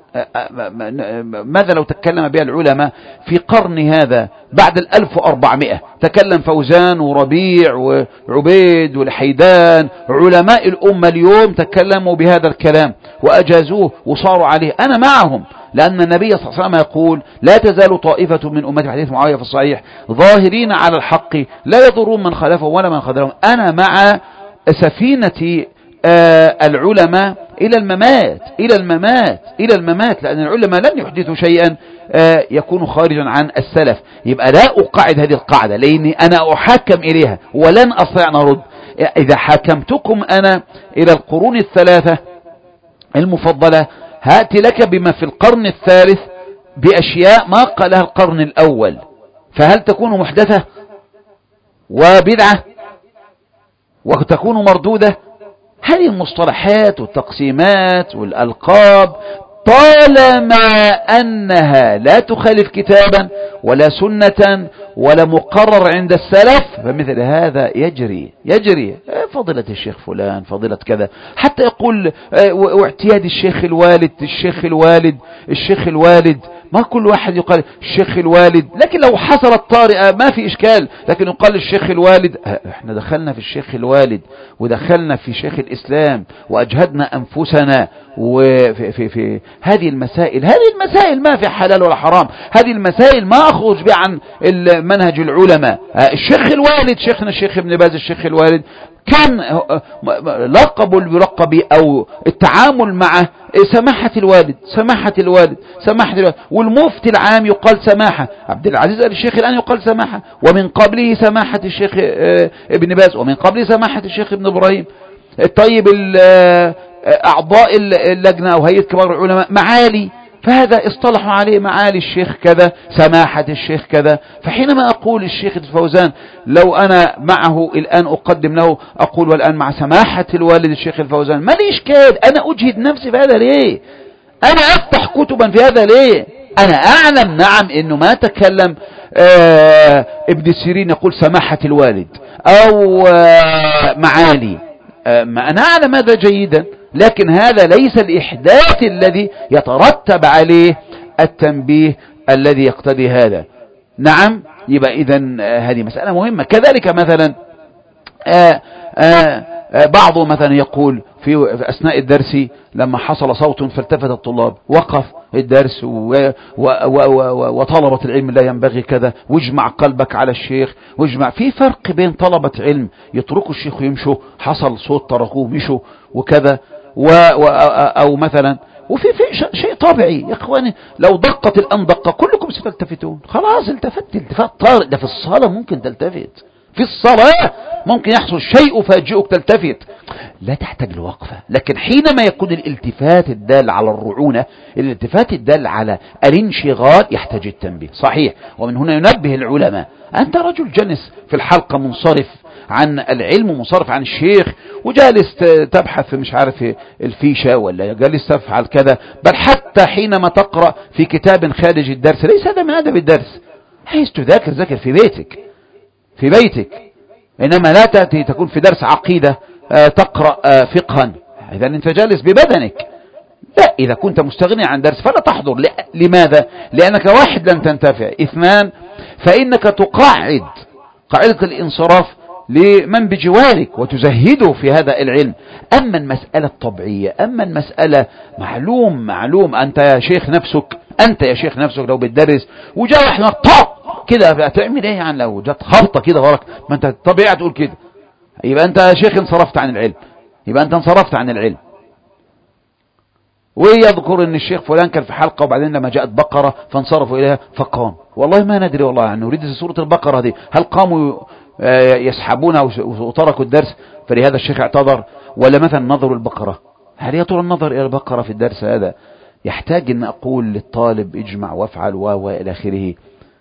ماذا لو تكلم بها العلماء في قرن هذا بعد الألف وأربعمائة؟ تكلم فوزان وربيع وعبيد والحيدان، علماء الأمة اليوم تكلموا بهذا الكلام وأجازوه وصاروا عليه، أنا معهم. لأن النبي صلى الله عليه وسلم يقول لا تزال طائفة من أمتي، في حديث معاوية في الصحيح، ظاهرين على الحق لا يضرون من خالفهم ولا من خذلهم. أنا مع سفينة آه العلماء إلى الممات، إلى الممات، إلى الممات، لأن العلماء لن يحدثوا شيئا آه يكون خارجا عن السلف. يبقى لا أقاعد هذه القاعدة لأني أنا أحكم إليها ولن أستطيع أن أرد. إذا حكمتكم أنا إلى القرون الثلاثة المفضلة، هات لك بما في القرن الثالث بأشياء ما قالها القرن الأول، فهل تكون محدثة وبدعة وتكون مردودة؟ هذه المصطلحات والتقسيمات والألقاب طالما أنها لا تخالف كتابا ولا سنة ولا مقرر عند السلف، فمثل هذا يجري يجري فضيلة الشيخ فلان، فضيلة كذا، حتى يقول واعتياد الشيخ الوالد، الشيخ الوالد، الشيخ الوالد. ما كل واحد يقال الشيخ الوالد، لكن لو حصلت طارئة ما في إشكال، لكن يقال الشيخ الوالد. احنا دخلنا في الشيخ الوالد ودخلنا في شيخ الإسلام وأجهدنا أنفسنا وفي في في هذه المسائل. هذه المسائل ما في حلال ولا حرام، هذه المسائل ما أخرج بها عن منهج العلماء. الشيخ الوالد، شيخنا الشيخ ابن باز الشيخ الوالد، كان لقب الملقب أو التعامل معه سماحة الوالد، سماحة الوالد، سماحة الوالد. والمفتي العام يقال سماحة، عبد العزيز آل الشيخ الآن يقال سماحة، ومن قبله سماحة الشيخ ابن باز، ومن قبله سماحة الشيخ ابن إبراهيم. طيب أعضاء اللجنة أو هيئة كبار العلماء معالي، فهذا اصطلحوا عليه معالي الشيخ كذا، سماحة الشيخ كذا. فحينما أقول الشيخ الفوزان لو أنا معه الآن أقدم له أقول والآن مع سماحة الوالد الشيخ الفوزان، ما لي إشكال. أنا أجهد نفسي في هذا ليه؟ أنا أفتح كتبا في هذا ليه؟ أنا أعلم نعم إنه ما تكلم آه ابن سيرين يقول سماحة الوالد أو آه معالي، آه ما أنا أعلم هذا جيدا، لكن هذا ليس الإحداث الذي يترتب عليه التنبيه الذي يقتضي هذا. نعم، يبقى إذن هذه مسألة مهمة. كذلك مثلا آآ آآ بعض مثلا يقول في أثناء الدرس لما حصل صوت فالتفت الطلاب، وقف الدرس وطلبة العلم لا ينبغي كذا، واجمع قلبك على الشيخ، واجمع. في فرق بين طلبة علم يتركوا الشيخ ويمشوا، حصل صوت تركوه مشوا وكذا، و و أو مثلا وفي في شيء طبيعي يا اخواني، لو دقت الان دقه كلكم ستلتفتون، خلاص التفت التفات طارئ. ده في الصلاه ممكن تلتفت، في الصلاه ممكن يحصل شيء فاجئك تلتفت، لا تحتاج لوقفه. لكن حينما يكون الالتفات الدال على الرعونه، الالتفات الدال على الانشغال، يحتاج التنبيه. صحيح، ومن هنا ينبه العلماء، انت رجل جلس في الحلقه منصرف عن العلم ومنصرف عن الشيخ، وجالس تبحث مش عارف الفيشة ولا جالس تفعل كذا، بل حتى حينما تقرأ في كتاب خارج الدرس، ليس هذا من أدب الدرس. حيث تذاكر ذاكر في بيتك، في بيتك، إنما لا تأتي تكون في درس عقيدة تقرأ فقها، إذا أنت جالس ببدنك. لا، إذا كنت مستغني عن درس فلا تحضر. لماذا؟ لأنك واحد لن تنتفع، اثنان فإنك تقاعد قاعدة الانصراف لمن بجوارك وتزهده في هذا العلم. أما المسألة الطبيعية، أما المسألة معلوم معلوم أنت يا شيخ نفسك، أنت يا شيخ نفسك لو بتدرس وجاء واحد طاق كده، هتعمل ايه يعني لو جت خبطة كده وراك؟ ما انت طبيعي تقول كده، يبقى انت يا شيخ انصرفت عن العلم، يبقى انت انصرفت عن العلم. ويذكر ان الشيخ فلان كان في حلقة وبعدين لما جاءت بقرة فانصرفوا اليها فقام. والله ما ندري والله عنه، نريد سورة البقرة دي، هل قاموا يسحبونها وتركوا الدرس فلهذا الشيخ اعتذر، ولا مثلا نظروا البقرة؟ هل يطول النظر إلى البقرة في الدرس هذا؟ يحتاج أن أقول للطالب اجمع وافعل وإلى آخره.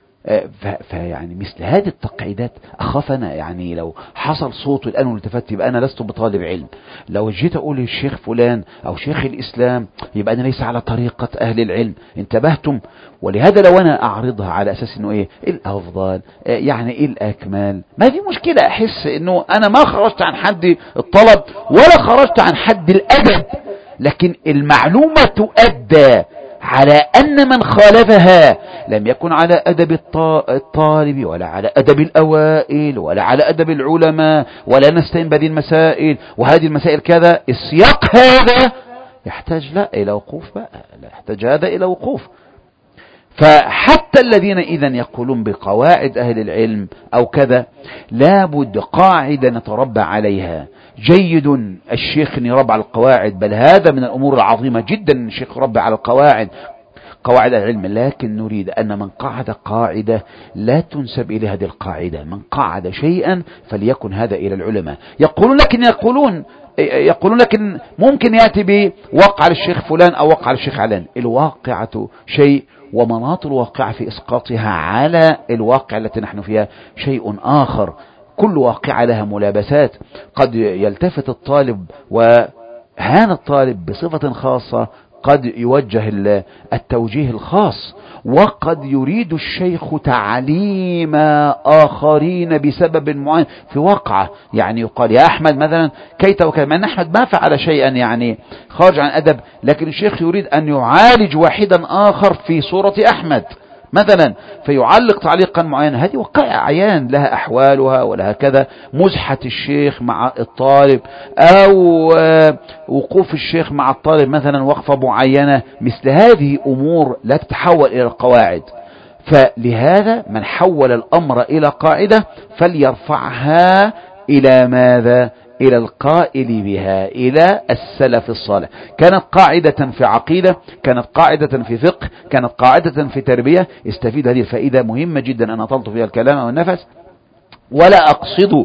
فيعني مثل هذه التقعيدات أخاف أنا يعني لو حصل صوت الآن والتفت يبقى أنا لست بطالب علم. لو جيت أقول للشيخ فلان أو شيخ الإسلام يبقى أنا ليس على طريقة أهل العلم. انتبهتم؟ ولهذا لو أنا أعرضها على أساس أنه إيه الأفضل، يعني إيه الأكمال، ما في مشكلة. أحس أنه أنا ما خرجت عن حد الطلب ولا خرجت عن حد الأدب، لكن المعلومة تؤدى على أن من خالفها لم يكن على أدب الطالب ولا على أدب الأوائل ولا على أدب العلماء، ولا نستين بهذه المسائل وهذه المسائل كذا. السياق هذا يحتاج لا إلى وقوف بقى، لا يحتاج هذا إلى وقوف. فحتى الذين إذا يقولون بقواعد أهل العلم أو كذا، لابد قاعدة نتربى عليها. جيد الشيخ يربى على القواعد، بل هذا من الأمور العظيمة جدا الشيخ يربى على القواعد، قواعد العلم. لكن نريد أن من قاعد قاعدة لا تنسب إلى هذه القاعدة، من قاعد شيئا فليكن هذا إلى العلماء. يقولون لكن يقولون يقولون لكن ممكن يأتي بوقع للشيخ فلان أو وقع للشيخ علان. الواقعة شيء ومناط الواقع في إسقاطها على الواقع التي نحن فيها شيء آخر. كل واقعة لها ملابسات. قد يلتفت الطالب وهذا الطالب بصفة خاصة، قد يوجه التوجيه الخاص، وقد يريد الشيخ تعليم آخرين بسبب معين في واقعة. يعني يقال يا أحمد مثلا كيت وكذا، مع أن أحمد ما فعل شيئا يعني خارج عن أدب، لكن الشيخ يريد أن يعالج واحدا آخر في صورة أحمد مثلا، فيعلق تعليقا معينا. هذه وقائع عيان لها أحوالها ولها كذا. مزحة الشيخ مع الطالب أو وقوف الشيخ مع الطالب مثلا وقفة معينة، مثل هذه أمور لا تتحول إلى القواعد. فلهذا من حول الأمر إلى قاعدة فليرفعها إلى ماذا؟ إلى القائل بها، إلى السلف الصالح. كانت قاعدة في عقيدة، كانت قاعدة في فقه، كانت قاعدة في تربية. استفيد هذه الفائدة مهمة جدا. أنا أطلت فيها الكلام والنفس، ولا أقصد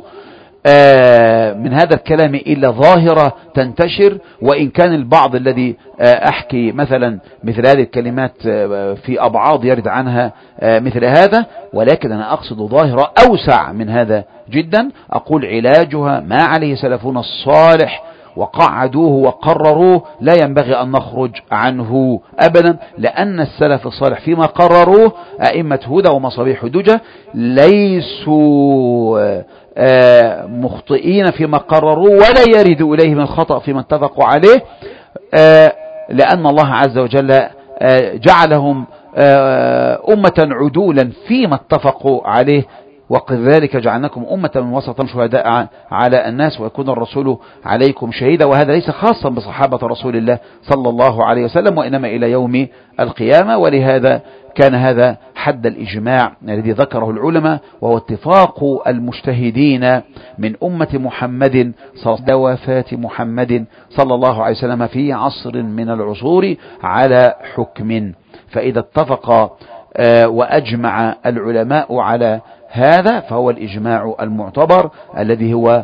من هذا الكلام إلا ظاهرة تنتشر، وإن كان البعض الذي أحكي مثلا مثل هذه الكلمات في أبعاض يرد عنها مثل هذا، ولكن أنا أقصد ظاهرة أوسع من هذا جدا. أقول علاجها ما عليه سلفنا الصالح وقعدوه وقرروه، لا ينبغي أن نخرج عنه أبدا، لأن السلف الصالح فيما قرروه أئمة هدى ومصابيح دجى ليسوا مخطئين فيما قرروا، ولا يرد إليهم الخطأ فيما اتفقوا عليه، لأن الله عز وجل جعلهم أمة عدولا فيما اتفقوا عليه. وكذلك جعلناكم أمة وسطا شهداء على الناس ويكون الرسول عليكم شهيدا. وهذا ليس خاصا بصحابة رسول الله صلى الله عليه وسلم، وإنما إلى يوم القيامة. ولهذا كان هذا حد الإجماع الذي ذكره العلماء، وهو اتفاق المجتهدين من أمة محمد صلى وفاة محمد صلى الله عليه وسلم في عصر من العصور على حكم. فإذا اتفق وأجمع العلماء على هذا فهو الإجماع المعتبر الذي هو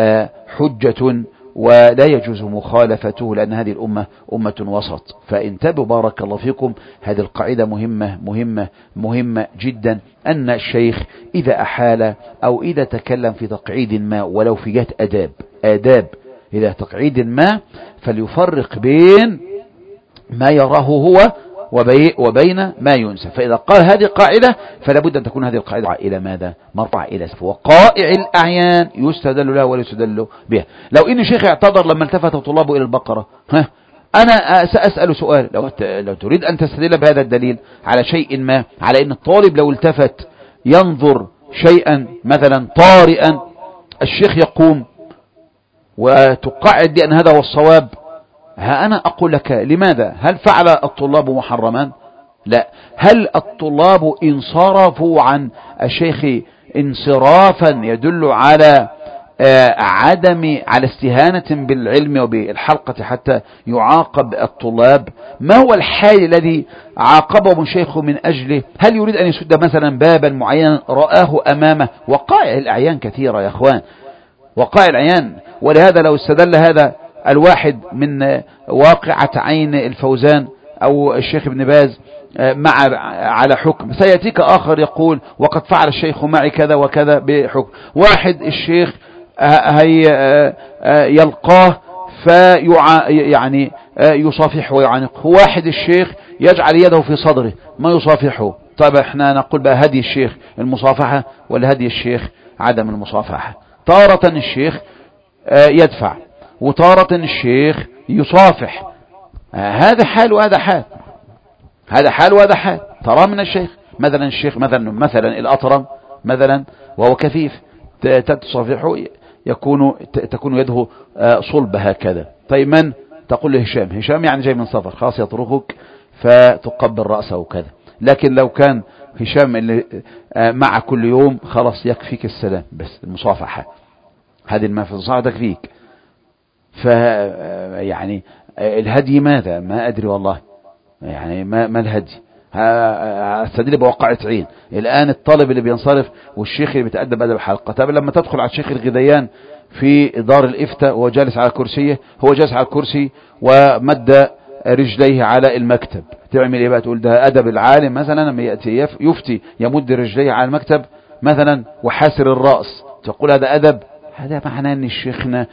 حجة ولا يجوز مخالفته، لأن هذه الأمة أمة وسط. فانتبهوا بارك الله فيكم، هذه القاعدة مهمة مهمة مهمة جدا، أن الشيخ إذا أحال أو إذا تكلم في تقعيد ما ولو في جهة أداب آداب إذا تقعيد ما فليفرق بين ما يراه هو وبين ما ينسى. فإذا قال هذه قاعدة فلا بد أن تكون هذه القاعدة إلى ماذا؟ مرفع إلى سفه. وقائع الأعيان يستدل لها ولا يستدل بها. لو إن شيخ اعتذر لما التفت طلابه إلى البقرة، ها أنا سأسأل سؤال، لو لو تريد أن تستدل بهذا الدليل على شيء ما، على أن الطالب لو التفت ينظر شيئا مثلا طارئا الشيخ يقوم وتقعد بأن هذا هو الصواب، ها أنا أقول لك لماذا؟ هل فعل الطلاب محرما؟ لا. هل الطلاب انصرفوا عن الشيخ انصرافا يدل على عدم على استهانة بالعلم وبالحلقة حتى يعاقب الطلاب؟ ما هو الحال الذي عاقبهم الشيخ من أجله؟ هل يريد أن يسد مثلا بابا معينا رآه أمامه؟ وقائع الأعيان كثيرة يا أخوان، وقائع الأعيان. ولهذا لو استدل هذا الواحد من واقعة عين الفوزان أو الشيخ ابن باز مع على حكم، سيأتيك آخر يقول وقد فعل الشيخ معي كذا وكذا بحكم. واحد الشيخ هي يلقاه في يعني يصافحه ويعانقه، واحد الشيخ يجعل يده في صدره ما يصافحه. طيب احنا نقول بقى هدي الشيخ المصافحة ولا هدي الشيخ عدم المصافحة؟ تارة الشيخ يدفع وتارة الشيخ يصافح، هذا حال وهذا حال، هذا حال وهذا حال. ترى من الشيخ مثلا الشيخ مثلا مثلا الأطرم مثلا وهو كثيف تصافحه يكون تكون يده صلب هكذا. طيب من تقول له هشام؟ هشام يعني جاي من سفر خلاص يطرقك فتقبل رأسه وكذا. لكن لو كان هشام اللي مع كل يوم خلاص يكفيك السلام بس المصافحة، هذه المصافحة تكفيك. ف يعني الهدي ماذا؟ ما أدري والله، يعني ما, ما الهدي؟ استدل بواقعة عين. الآن الطالب اللي بينصرف والشيخ اللي بيتأدب أدب الحلقة، طب لما تدخل على الشيخ الغذيان في دار الإفتاء وهو جالس على كرسيه، هو جالس على الكرسي ومد رجليه على المكتب، تعمل ايه بقى؟ تقول ده أدب العالم مثلا لما يأتي يفتي يمد رجليه على المكتب مثلا وحاسر الرأس، تقول هذا أدب؟ هذا معناه ان الشيخنا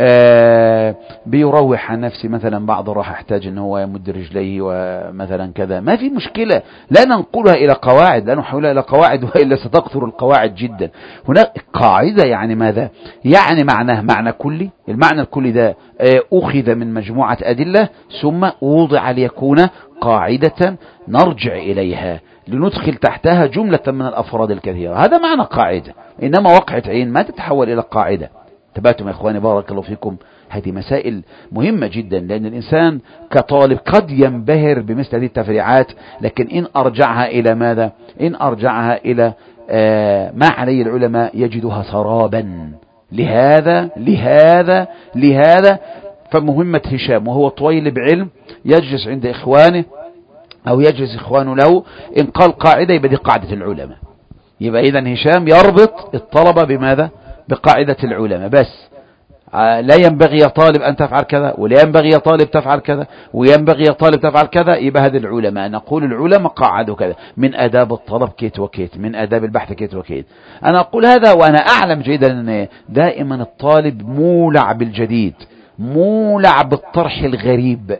آه بيروح عن نفسي مثلا، بعض راح يحتاج ان هو يمد رجليه ومثلا كذا، ما في مشكلة، لا ننقلها الى قواعد، لا نحولها الى قواعد وإلا ستكثر القواعد جدا. هناك قاعدة يعني ماذا؟ يعني معناه معنى كلي، المعنى الكلي ده آه أخذ من مجموعة أدلة ثم وضع ليكون قاعدة نرجع إليها لندخل تحتها جملة من الأفراد الكثيرة، هذا معنى قاعدة. إنما وقعة عين ما تتحول إلى قاعدة. تباتم يا إخواني بارك الله فيكم، هذه مسائل مهمة جدا، لأن الإنسان كطالب قد ينبهر بمثل هذه التفريعات، لكن إن أرجعها إلى ماذا؟ إن أرجعها إلى آه ما عليه العلماء يجدها سرابا. لهذا لهذا لهذا فمهمة هشام وهو طويل بعلم يجلس عند إخوانه أو يجلس إخوانه له، إن قال قاعدة يبقى دي قاعدة العلماء، يبقى إذن هشام يربط الطلبة بماذا؟ بقاعدة العلماء بس. لا ينبغي يا طالب أن تفعل كذا، ولا ينبغي يا طالب تفعل كذا، وينبغي يا طالب تفعل كذا، يبقى هذه العلماء. نقول العلماء قاعدوا كذا، من آداب الطلب كيت وكيت، من آداب البحث كيت وكيت. أنا أقول هذا وأنا أعلم جيدا أن دائما الطالب مولع بالجديد، مولع بالطرح الغريب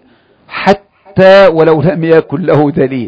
حتى ولو لم يكن له دليل.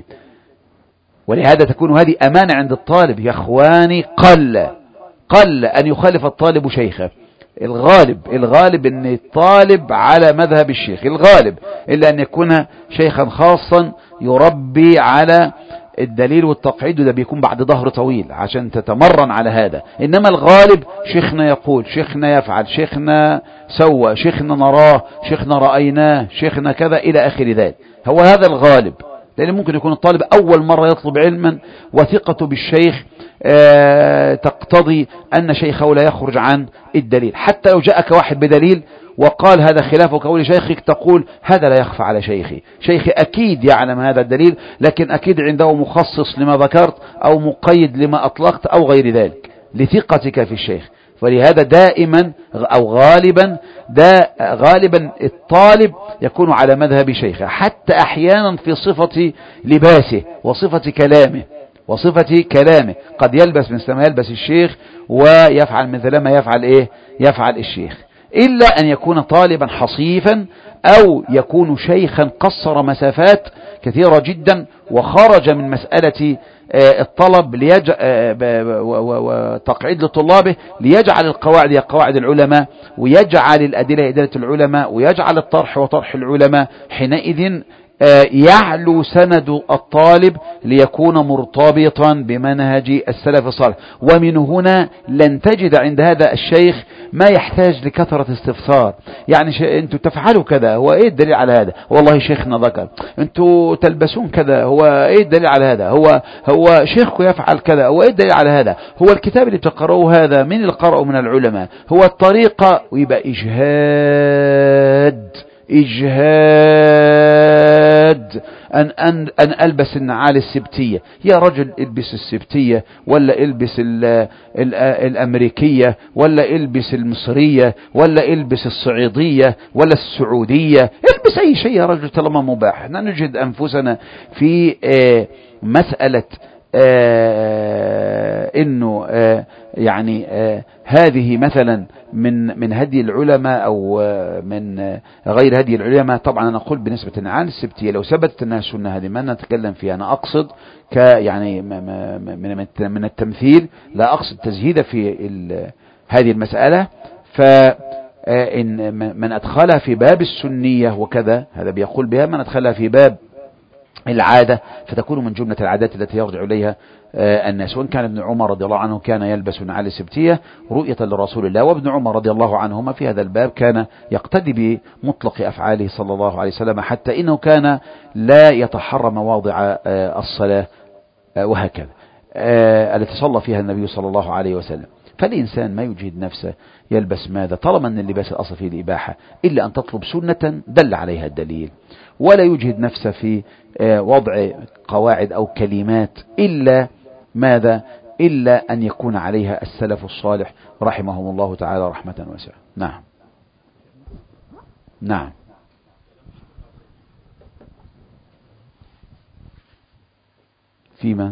ولهذا تكون هذه أمانة عند الطالب يا أخواني. قل قل أن يخالف الطالب شيخه، الغالب الغالب أن الطالب على مذهب الشيخ، الغالب إلا أن يكون شيخا خاصا يربي على الدليل والتقعيد ده بيكون بعد ظهر طويل عشان تتمرن على هذا. إنما الغالب شيخنا يقول، شيخنا يفعل، شيخنا سوى، شيخنا نراه، شيخنا رأيناه، شيخنا كذا إلى آخر ذلك. هو هذا الغالب، لأن ممكن يكون الطالب أول مرة يطلب علما وثقته بالشيخ آه تقتضي أن شيخه لا يخرج عن الدليل. حتى لو جاءك واحد بدليل وقال هذا خلاف قول شيخك، تقول هذا لا يخفى على شيخي، شيخي أكيد يعلم هذا الدليل، لكن أكيد عنده مخصص لما ذكرت أو مقيد لما أطلقت أو غير ذلك لثقتك في الشيخ. فلهذا دائما أو غالبا دا غالبا الطالب يكون على مذهب شيخه، حتى أحيانا في صفة لباسه وصفة كلامه وصفة كلامه قد يلبس مثل ما يلبس الشيخ ويفعل مثل ما يفعل إيه يفعل الشيخ، إلا أن يكون طالبا حصيفا أو يكون شيخا قصر مسافات كثيرة جدا وخرج من مسألة الطلب ليج... وتقعيد لطلابه ليجعل القواعد هي قواعد العلماء، ويجعل الأدلة أدلة العلماء، ويجعل الطرح وطرح العلماء. حينئذ يعلو سند الطالب ليكون مرتبطا بمنهج السلف الصالح. ومن هنا لن تجد عند هذا الشيخ ما يحتاج لكثرة استفسار، يعني ش... انتوا تفعلوا كذا، هو ايه الدليل على هذا؟ والله شيخنا ذكر. انتوا تلبسون كذا، هو ايه الدليل على هذا؟ هو هو شيخكم يفعل كذا، هو ايه الدليل على هذا؟ هو الكتاب اللي بتقرأوه هذا من اللي قرأوا من العلماء؟ هو الطريقة. ويبقى إجهاد إجهاد أن, أن, أن ألبس النعال السبتية. يا رجل البس السبتية، ولا البس ال ال الأمريكية، ولا البس المصرية، ولا البس الصعيدية، ولا السعودية. البس أي شيء يا رجل طالما مباح. احنا نجد أنفسنا في آه مسألة آه إنه آه يعني آه هذه مثلا من من هدي العلماء أو من غير هدي العلماء. طبعا أنا أقول بالنسبة للنعال السبتية لو ثبتت أنها سنة، هذه ما نتكلم فيها. أنا أقصد ك يعني من من التمثيل، لا أقصد تزهيد في هذه المسألة. فإن من أدخلها في باب السنية وكذا هذا بيقول بها، من أدخلها في باب العادة فتكون من جملة العادات التي يرجع إليها الناس. وإن كان ابن عمر رضي الله عنه كان يلبس نعال السبتية رؤية لرسول الله، وابن عمر رضي الله عنهما في هذا الباب كان يقتدي بمطلق أفعاله صلى الله عليه وسلم، حتى إنه كان لا يتحرى مواضع الصلاة وهكذا التي صلى فيها النبي صلى الله عليه وسلم. فالإنسان ما يجهد نفسه يلبس ماذا، طالما أن اللباس الأصل فيه الإباحة، إلا أن تطلب سنة دل عليها الدليل، ولا يجهد نفسه في وضع قواعد أو كلمات إلا ماذا إلا أن يكون عليها السلف الصالح رحمهم الله تعالى رحمة واسعة. نعم نعم فيما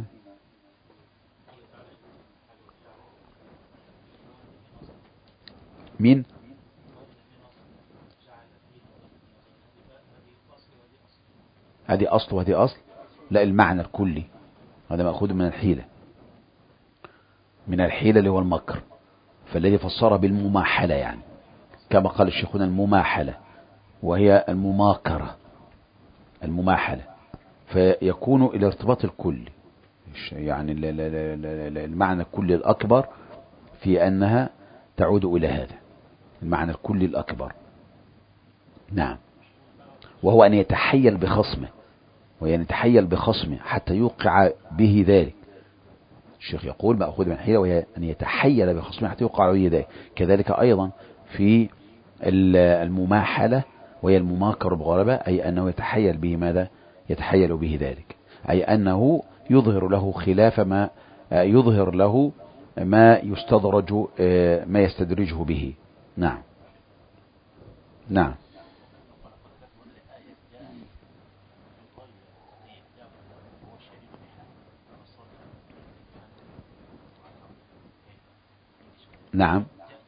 مين هذه أصل وهذه أصل؟ لا، المعنى الكلي هذا مأخوذ من الحيلة، من الحيلة اللي هو المكر، فالذي فسر بالمماحلة، يعني كما قال الشيخنا المماحلة، وهي المماكرة المماحلة، فيكون الارتباط الكلي، يعني المعنى الكلي الأكبر في أنها تعود إلى هذا المعنى الكلي الأكبر. نعم، وهو أن يتحيل بخصمه، وأن يتحيل بخصمه حتى يوقع به ذلك. الشيخ يقول مأخوذ من حيلة، وهي أن يتحيل بخصمه حتى يوقع به ذلك. كذلك أيضا في المماحلة وهي المماكرة بغربة، أي أنه يتحيل به ماذا؟ يتحيل به ذلك، أي أنه يظهر له خلاف ما يظهر له ما يستدرج ما يستدرجه به. نعم نعم نعم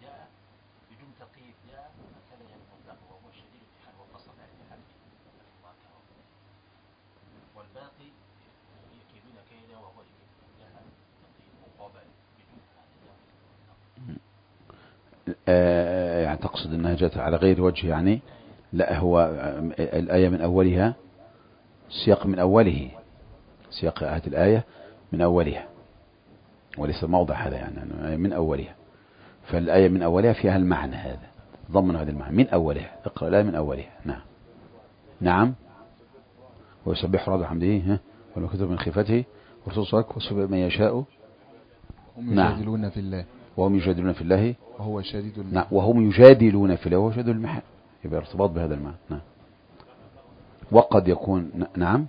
آه يعني تقصد أنها جاءت على غير وجه؟ يعني لا، هو الآية من أولها، السياق من أوله، سياق هذه الآية من أولها، وليس موضع هذا يعني من أولها، فالآية من أولها فيها المعنى هذا، ضمن هذا المعنى من أولها. اقرأ الآية من أولها. نعم نعم ويسبح رب حمده والمكتوب من خيفته ورسول صلك وسبح من يشاء. هم يجادلون نعم. في الله وهم يجادلون في الله وهو شديد المحال. نعم وهم يجادلون في الله وهو شديد المحال، يبقى ارتباط بهذا المعنى. نعم وقد يكون نعم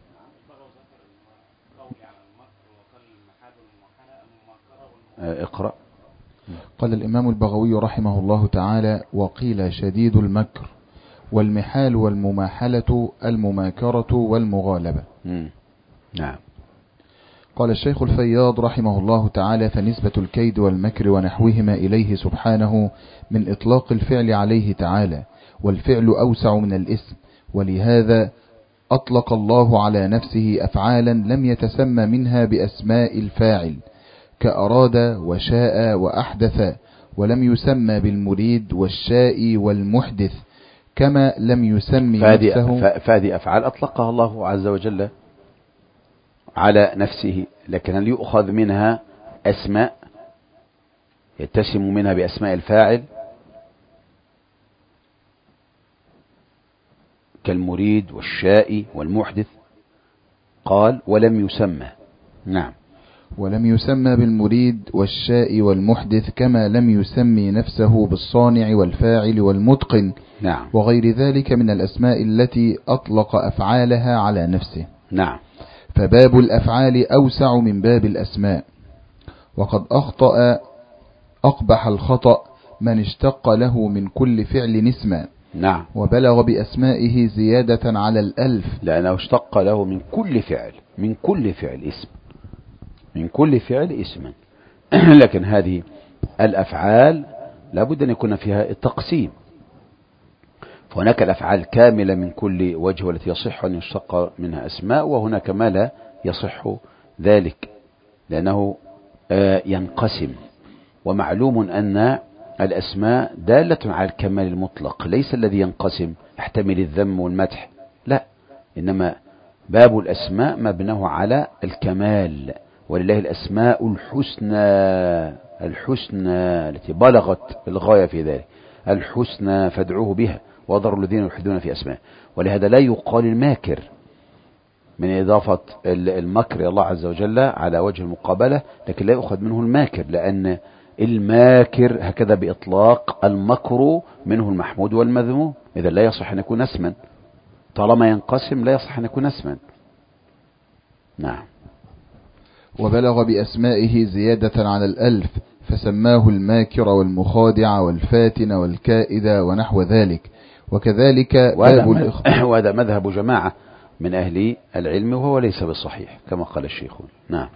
اقرأ. قال الإمام البغوي رحمه الله تعالى: وقيل شديد المكر والمحال والمماحلة المماكرة والمغالبة. مم. نعم. قال الشيخ الفياض رحمه الله تعالى: فنسبة الكيد والمكر ونحوهما إليه سبحانه من إطلاق الفعل عليه تعالى، والفعل أوسع من الاسم، ولهذا أطلق الله على نفسه أفعالا لم يتسمى منها بأسماء الفاعل، كأراد وشاء وأحدث، ولم يسمى بالمريد والشاء والمحدث، كما لم يسمي نفسه. فهذه أفعال أطلقها الله عز وجل على نفسه، لكن هل يؤخذ منها أسماء يتسم منها بأسماء الفاعل كالمريد والشاء والمحدث؟ قال ولم يسمى. نعم ولم يسمى بالمريد والشاء والمحدث، كما لم يسمي نفسه بالصانع والفاعل والمتقن. نعم وغير ذلك من الأسماء التي أطلق أفعالها على نفسه. نعم فباب الأفعال أوسع من باب الأسماء. وقد أخطأ أقبح الخطأ من اشتق له من كل فعل اسما. نعم وبلغ بأسمائه زيادة على الألف، لأنه اشتق له من كل فعل من كل فعل اسم من كل فعل اسما. لكن هذه الأفعال لابد أن يكون فيها التقسيم، فهناك الأفعال كاملة من كل وجه والتي يصح أن يشتق منها أسماء، وهناك ما لا يصح ذلك لأنه ينقسم. ومعلوم أن الأسماء دالة على الكمال المطلق، ليس الذي ينقسم يحتمل الذم والمدح، لا، إنما باب الأسماء مبناه على الكمال، ولله الأسماء الحسنى الحسنى التي بلغت الغاية في ذلك، الحسنى فادعوه بها وذروا الذين يلحدون في أسماء. ولهذا لا يقال الماكر من إضافة المكر إلى الله عز وجل على وجه المقابلة، لكن لا يؤخذ منه الماكر، لأن الماكر هكذا بإطلاق المكر منه المحمود والمذموم، إذا لا يصح أن يكون اسما، طالما ينقسم لا يصح أن يكون اسما. نعم. وبلغ بأسمائه زيادة على الألف، فسماه الماكر والمخادع والفاتن والكائد ونحو ذلك. وكذلك باب الإخبار، وهذا مذهب جماعة من أهل العلم وهو ليس بالصحيح كما قال الشيخ. نعم.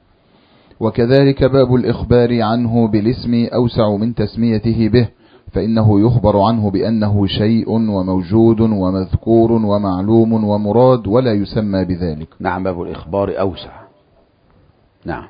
وكذلك باب الإخبار عنه بالاسم أوسع من تسميته به، فإنه يخبر عنه بأنه شيء وموجود ومذكور ومعلوم ومراد، ولا يسمى بذلك. نعم باب الإخبار أوسع. نعم.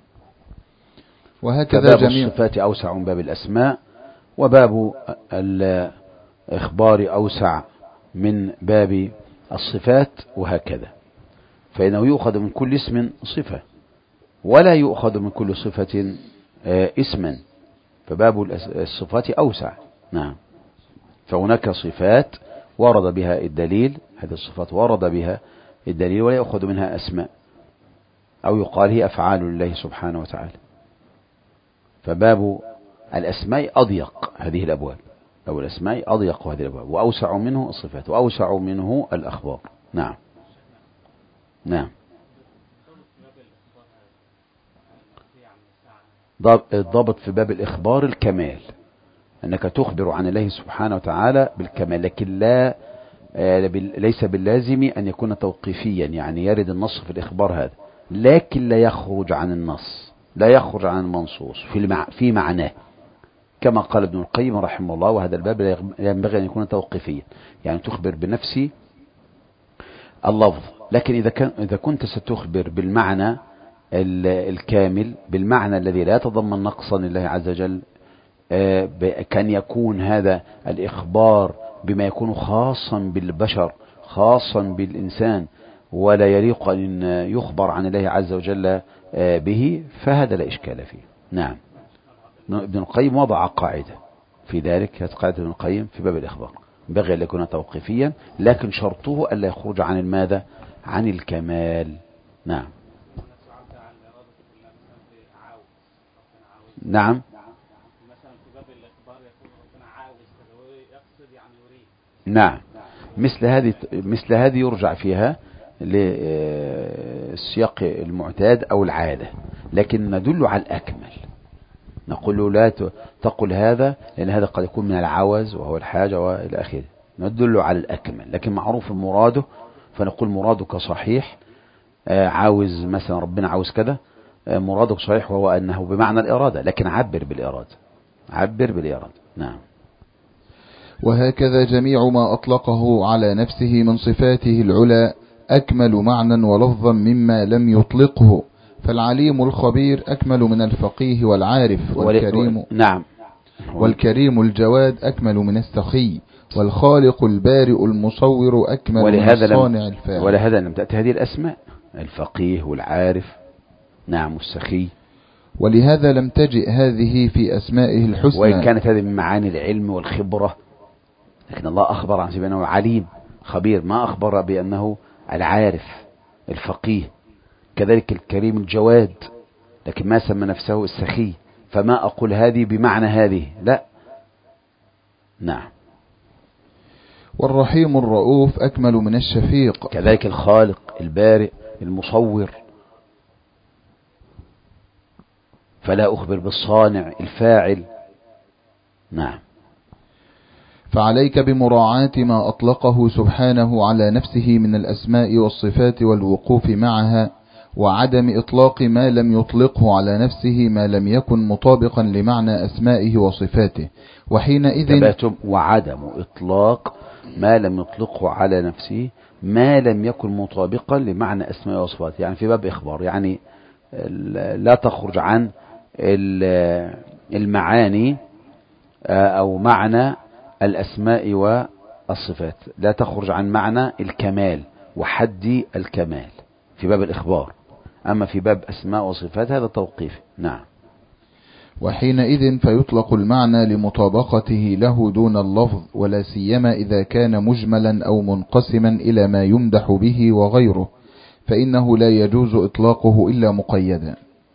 وهكذا جميع الصفات أوسع من باب الأسماء، وباب الإخبار أوسع من باب الصفات، وهكذا، فإنه يؤخذ من كل اسم صفة ولا يؤخذ من كل صفة اسما، فباب الصفات أوسع. نعم. فهناك صفات ورد بها الدليل، هذه الصفات ورد بها الدليل ولا يأخذ منها أسماء، أو يقال هي أفعال الله سبحانه وتعالى. فباب الأسماء أضيق هذه الأبواب، أو الأسماء أضيق هذه الأبواب، وأوسع منه الصفات وأوسع منه الأخبار. نعم. نعم. الضابط في باب الإخبار الكمال، أنك تخبر عن الله سبحانه وتعالى بالكمال، لكن لا ليس باللازم أن يكون توقيفيا، يعني يرد النص في الإخبار هذا، لكن لا يخرج عن النص، لا يخرج عن المنصوص في في معناه، كما قال ابن القيم رحمه الله. وهذا الباب لا ينبغي أن يكون توقيفيا، يعني تخبر بنفس اللفظ، لكن إذا كان إذا كنت ستخبر بالمعنى الكامل، بالمعنى الذي لا يتضمن نقصا لله عز وجل، كان يكون هذا الإخبار بما يكون خاصا بالبشر، خاصا بالإنسان، ولا يليق أن يخبر عن الله عز وجل به، فهذا لا إشكال فيه. نعم. ابن القيم وضع قاعدة في ذلك، قاعدة ابن القيم في باب الإخبار بغي أن يكون توقيفيا، لكن شرطه ألا يخرج عن الماذا؟ عن الكمال. نعم. نعم. نعم. مثل هذه مثل هذه يرجع فيها للسياق المعتاد أو العادة، لكن ندل على الأكمل. نقول لا تقل هذا لأن هذا قد يكون من العوز وهو الحاجة وإلى آخره، ندل على الأكمل، لكن معروف مراده فنقول مرادك صحيح. عاوز مثلا ربنا عاوز كذا، مرادك صحيح وهو أنه بمعنى الإرادة، لكن عبر بالإرادة، عبر بالإرادة. نعم. وهكذا جميع ما أطلقه على نفسه من صفاته العلى أكمل معنى ولفظا مما لم يطلقه، فالعليم الخبير أكمل من الفقيه والعارف، والكريم نعم والكريم الجواد أكمل من السخي، والخالق البارئ المصور أكمل من الصانع الفاعل. ولهذا لم تأتي هذه الأسماء، الفقيه والعارف. نعم. والسخي. ولهذا لم تجئ هذه في أسمائه الحسنى، وإن كانت هذه من معاني العلم والخبرة، لكن الله أخبر عن بأنه عليم خبير، ما أخبر بأنه العارف الفقيه. كذلك الكريم الجواد، لكن ما سمى نفسه السخي، فما أقول هذه بمعنى هذه، لا. نعم. والرحيم الرؤوف أكمل من الشفيق، كذلك الخالق البارئ المصور، فلا أخبر بالصانع الفاعل. نعم. فعليك بمراعاة ما أطلقه سبحانه على نفسه من الأسماء والصفات والوقوف معها، وعدم إطلاق ما لم يطلقه على نفسه ما لم يكن مطابقا لمعنى أسمائه وصفاته، وحينئذ وعدم إطلاق ما لم يطلقه على نفسه ما لم يكن مطابقا لمعنى أسمائه وصفاته، يعني في باب إخبار، يعني لا تخرج عن المعاني أو معنى الأسماء والصفات، لا تخرج عن معنى الكمال وحد الكمال في باب الإخبار. أما في باب أسماء وصفات هذا توقيف. نعم. وحينئذ فيطلق المعنى لمطابقته له دون اللفظ، ولا سيما إذا كان مجملا أو منقسما إلى ما يمدح به وغيره، فإنه لا يجوز إطلاقه إلا مقيدا.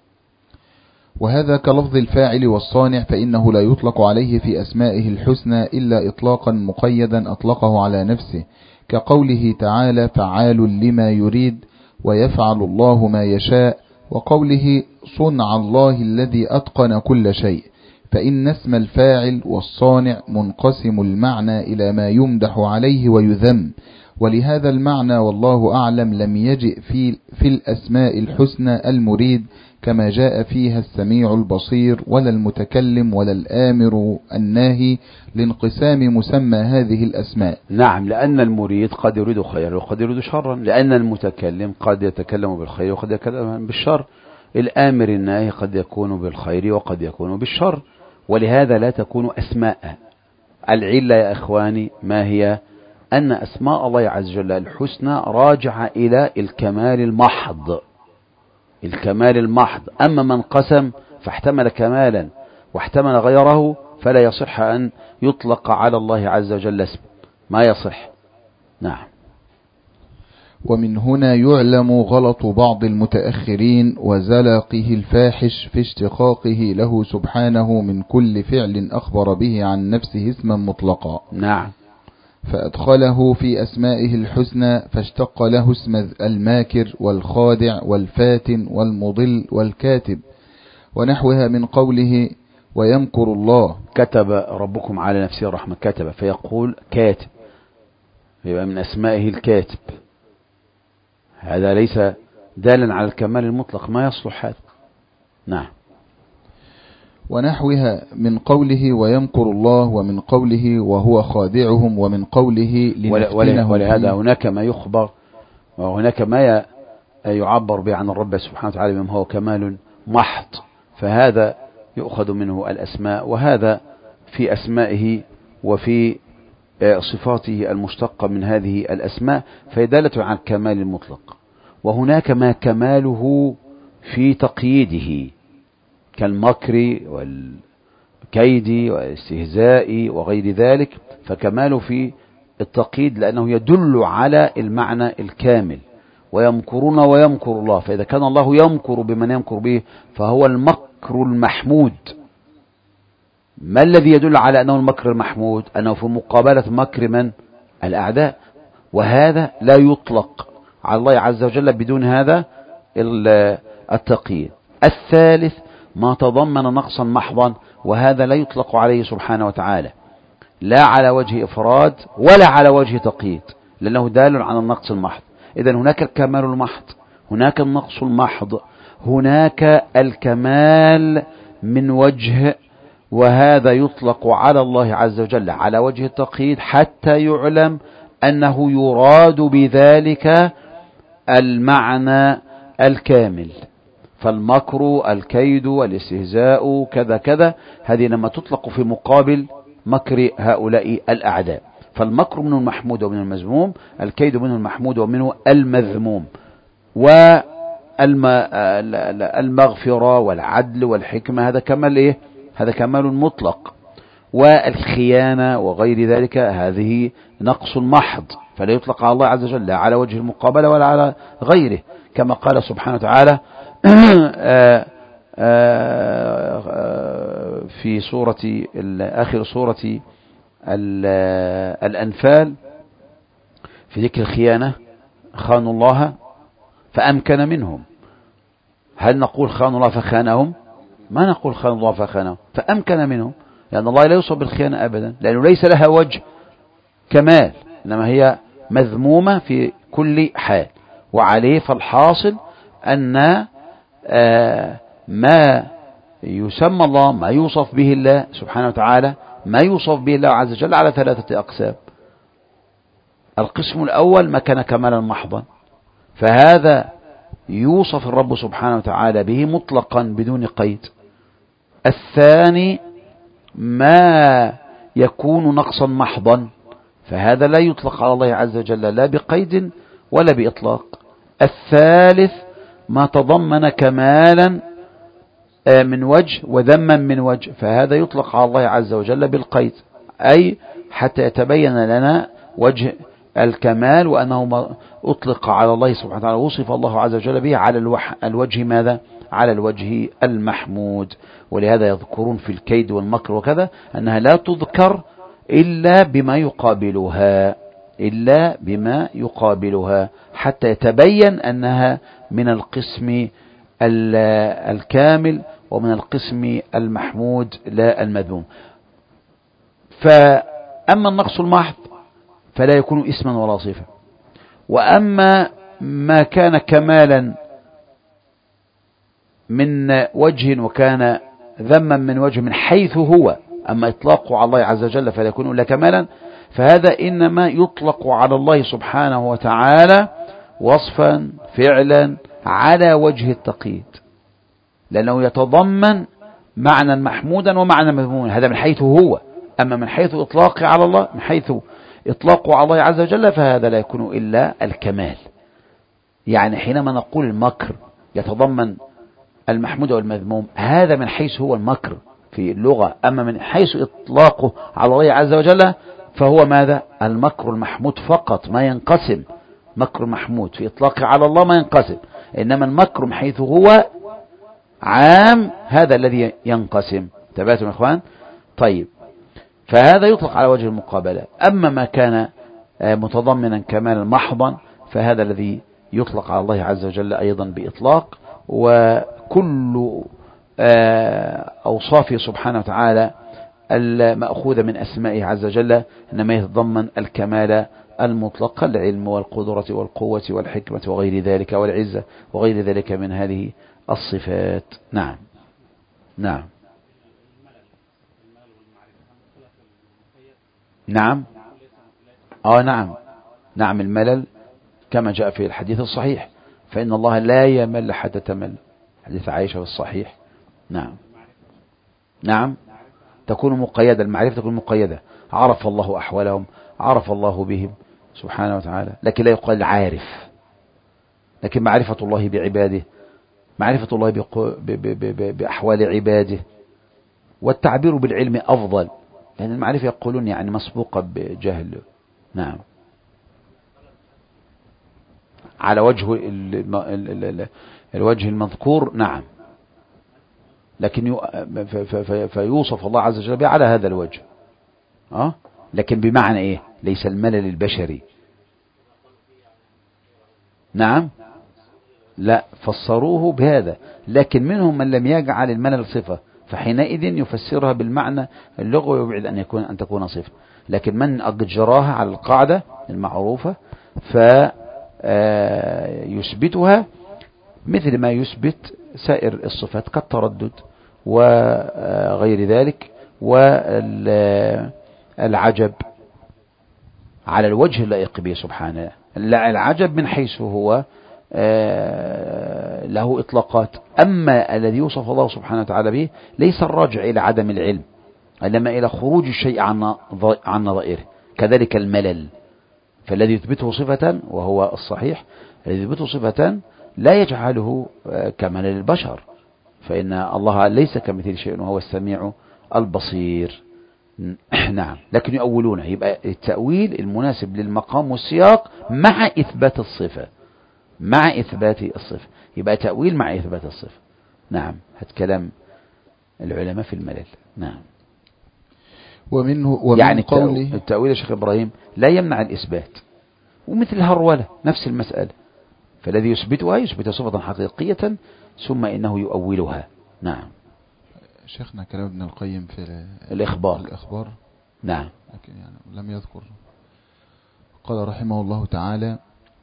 وهذا كلفظ الفاعل والصانع، فإنه لا يطلق عليه في أسمائه الحسنى إلا إطلاقا مقيدا أطلقه على نفسه، كقوله تعالى فعال لما يريد ويفعل الله ما يشاء، وقوله صنع الله الذي أتقن كل شيء، فإن اسم الفاعل والصانع منقسم المعنى إلى ما يمدح عليه ويذم، ولهذا المعنى والله أعلم لم يجئ في, في الأسماء الحسنى المريد كما جاء فيها السميع البصير ولا المتكلم ولا الآمر الناهي لانقسام مسمى هذه الأسماء. نعم، لأن المريد قد يريد خيرا وقد يريد شرا، لأن المتكلم قد يتكلم بالخير وقد يتكلم بالشر، الآمر الناهي قد يكون بالخير وقد يكون بالشر، ولهذا لا تكون أسماء. العلة يا إخواني ما هي؟ أن أسماء الله عز وجل الحسنى راجعة إلى الكمال المحض، الكمال المحض. أما من قسم فاحتمل كمالا واحتمل غيره فلا يصح أن يطلق على الله عز وجل اسم، ما يصح. نعم. ومن هنا يعلم غلط بعض المتأخرين وزلقه الفاحش في اشتقاقه له سبحانه من كل فعل أخبر به عن نفسه اسما مطلقا. نعم. فأدخله في أسمائه الحسنى فاشتق له اسم الماكر والخادع والفاتن والمضل والكاتب ونحوها من قوله ويمكر الله. كتب ربكم على نفسه الرحمة، كتب فيقول كاتب، يبقى من أسمائه الكاتب، هذا ليس دالا على الكمال المطلق، ما يصلح هذا. نعم. ونحوها من قوله ويمكر الله، ومن قوله وهو خادعهم، ومن قوله لنفتنهم. ولهذا هناك ما يخبر وهناك ما يعبر به عن الرب سبحانه وتعالى بما هو كمال محض، فهذا يؤخذ منه الأسماء، وهذا في أسمائه وفي صفاته المشتقة من هذه الأسماء، فهي دالة على الكمال المطلق. وهناك ما كماله في تقييده كالمكر والكيد والاستهزاء وغير ذلك، فكماله في التقييد لأنه يدل على المعنى الكامل. ويمكرون ويمكر الله، فإذا كان الله يمكر بمن يمكر به فهو المكر المحمود. ما الذي يدل على أنه المكر المحمود؟ أنه في مقابلة مكر من؟ الأعداء، وهذا لا يطلق على الله عز وجل بدون هذا التقييد. الثالث ما تضمن نقصا محضا، وهذا لا يطلق عليه سبحانه وتعالى لا على وجه إفراد ولا على وجه تقييد، لأنه دال على النقص المحض. إذن هناك الكمال المحض، هناك النقص المحض، هناك الكمال من وجه، وهذا يطلق على الله عز وجل على وجه التقييد حتى يعلم أنه يراد بذلك المعنى الكامل. فالمكر، الكيد، الاستهزاء، كذا كذا، هذه لما تطلق في مقابل مكر هؤلاء الأعداء. فالمكر منه المحمود ومنه المذموم، الكيد منه المحمود ومنه المذموم. والمغفرة والعدل والحكمة هذا كمال إيه؟ هذا كمال مطلق. والخيانة وغير ذلك هذه نقص محض، فلا يطلق على الله عز وجل لا على وجه المقابلة ولا على غيره، كما قال سبحانه وتعالى في سورة آخر سورة الأنفال في ذكر الخيانة: خانوا الله فأمكن منهم. هل نقول خانوا الله فخانهم؟ ما نقول خانوا الله فخانهم، فأمكن منهم، لأن الله لا يوصف بالخيانة أبدا، لأنه ليس لها وجه كمال، إنما هي مذمومة في كل حال. وعليه فالحاصل أن ما يسمى الله، ما يوصف به الله سبحانه وتعالى، ما يوصف به الله عز وجل على ثلاثة أقسام. القسم الأول ما كان كمالا محضا، فهذا يوصف الرب سبحانه وتعالى به مطلقا بدون قيد. الثاني ما يكون نقصا محضا، فهذا لا يطلق على الله عز وجل لا بقيد ولا بإطلاق. الثالث ما تضمن كمالا من وجه وذما من وجه، فهذا يطلق على الله عز وجل بالقيد، أي حتى يتبين لنا وجه الكمال وأنه أطلق على الله سبحانه وتعالى، وصف الله عز وجل به على الوجه ماذا؟ على الوجه المحمود. ولهذا يذكرون في الكيد والمكر وكذا أنها لا تذكر إلا بما يقابلها، إلا بما يقابلها حتى يتبين أنها من القسم الكامل ومن القسم المحمود لا المذموم. فأما النقص المحض فلا يكون اسما ولا صفة، وأما ما كان كمالا من وجه وكان ذما من وجه من حيث هو، أما إطلاقه على الله عز وجل فلا يكون إلا كمالا، فهذا إنما يطلق على الله سبحانه وتعالى وصفا فعلا على وجه التقييد، لأنه يتضمن معنى محمودا ومعنى مذموما، هذا من حيث هو. أما من حيث إطلاقه على الله، من حيث إطلاقه على الله عز وجل، فهذا لا يكون إلا الكمال. يعني حينما نقول المكر يتضمن المحمود والمذموم، هذا من حيث هو المكر في اللغة. أما من حيث إطلاقه على الله عز وجل فهو ماذا؟ المكر المحمود فقط، ما ينقسم. مكر محمود في إطلاقه على الله ما ينقسم، إنما المكر من حيث هو عام هذا الذي ينقسم. تبعتم يا إخوان؟ طيب، فهذا يطلق على وجه المقابلة. أما ما كان متضمنا كمالا محضا فهذا الذي يطلق على الله عز وجل أيضا بإطلاق. وكل أوصافه سبحانه وتعالى المأخوذة من أسمائه عز وجل إنما يتضمن الكمال المطلق، العلم والقدرة والقوة والحكمة وغير ذلك والعزة وغير ذلك من هذه الصفات. نعم نعم نعم آه نعم نعم الملل كما جاء في الحديث الصحيح: فإن الله لا يمل حتى تمل، حديث عائشة في الصحيح. نعم نعم تكون مقيدة، المعرفة تكون مقيدة، عرف الله أحوالهم عرف الله بهم سبحانه وتعالى، لكن لا يقال عارف. لكن معرفة الله بعباده، معرفة الله بأحوال عباده، والتعبير بالعلم أفضل، لأن المعرفة يقولون يعني مسبوقة بجهل. نعم، على وجه الوجه المذكور، نعم، لكن فيوصف الله عز وجل على هذا الوجه، أه؟ لكن بمعنى إيه؟ ليس الملل البشري. نعم، لا، فسروه بهذا، لكن منهم من لم يجعل الملل صفة، فحينئذ يفسرها بالمعنى اللغوي ويبعد أن يكون أن تكون صفة. لكن من أجراها على القاعدة المعروفة فيثبتها مثل ما يثبت سائر الصفات كالتردد وغير ذلك، والعجب على الوجه اللائق به سبحانه. العجب من حيث هو له إطلاقات، أما الذي يوصف الله سبحانه وتعالى به ليس الراجع إلى عدم العلم، إنما إلى خروج الشيء عن نظائره. كذلك الملل، فالذي يثبته صفة وهو الصحيح، الذي يثبته صفة لا يجعله كملل البشر، فإن الله ليس كمثل شيء وهو السميع البصير. نعم، لكن يؤولونه، يبقى التأويل المناسب للمقام والسياق مع إثبات الصفة، مع إثبات الصفة، يبقى تأويل مع إثبات الصفة. نعم، هذا كلام العلماء في الملل. نعم، ومنه ومن يعني قوله التأويل يا شيخ إبراهيم لا يمنع الإثبات، ومثل الهرولة نفس المسألة، فالذي يثبتها يثبت صفة حقيقية ثم إنه يؤولها. نعم، شيخنا كلام ابن القيم في الإخبار, الإخبار. نعم، لكن يعني لم يذكر. قال رحمه الله تعالى: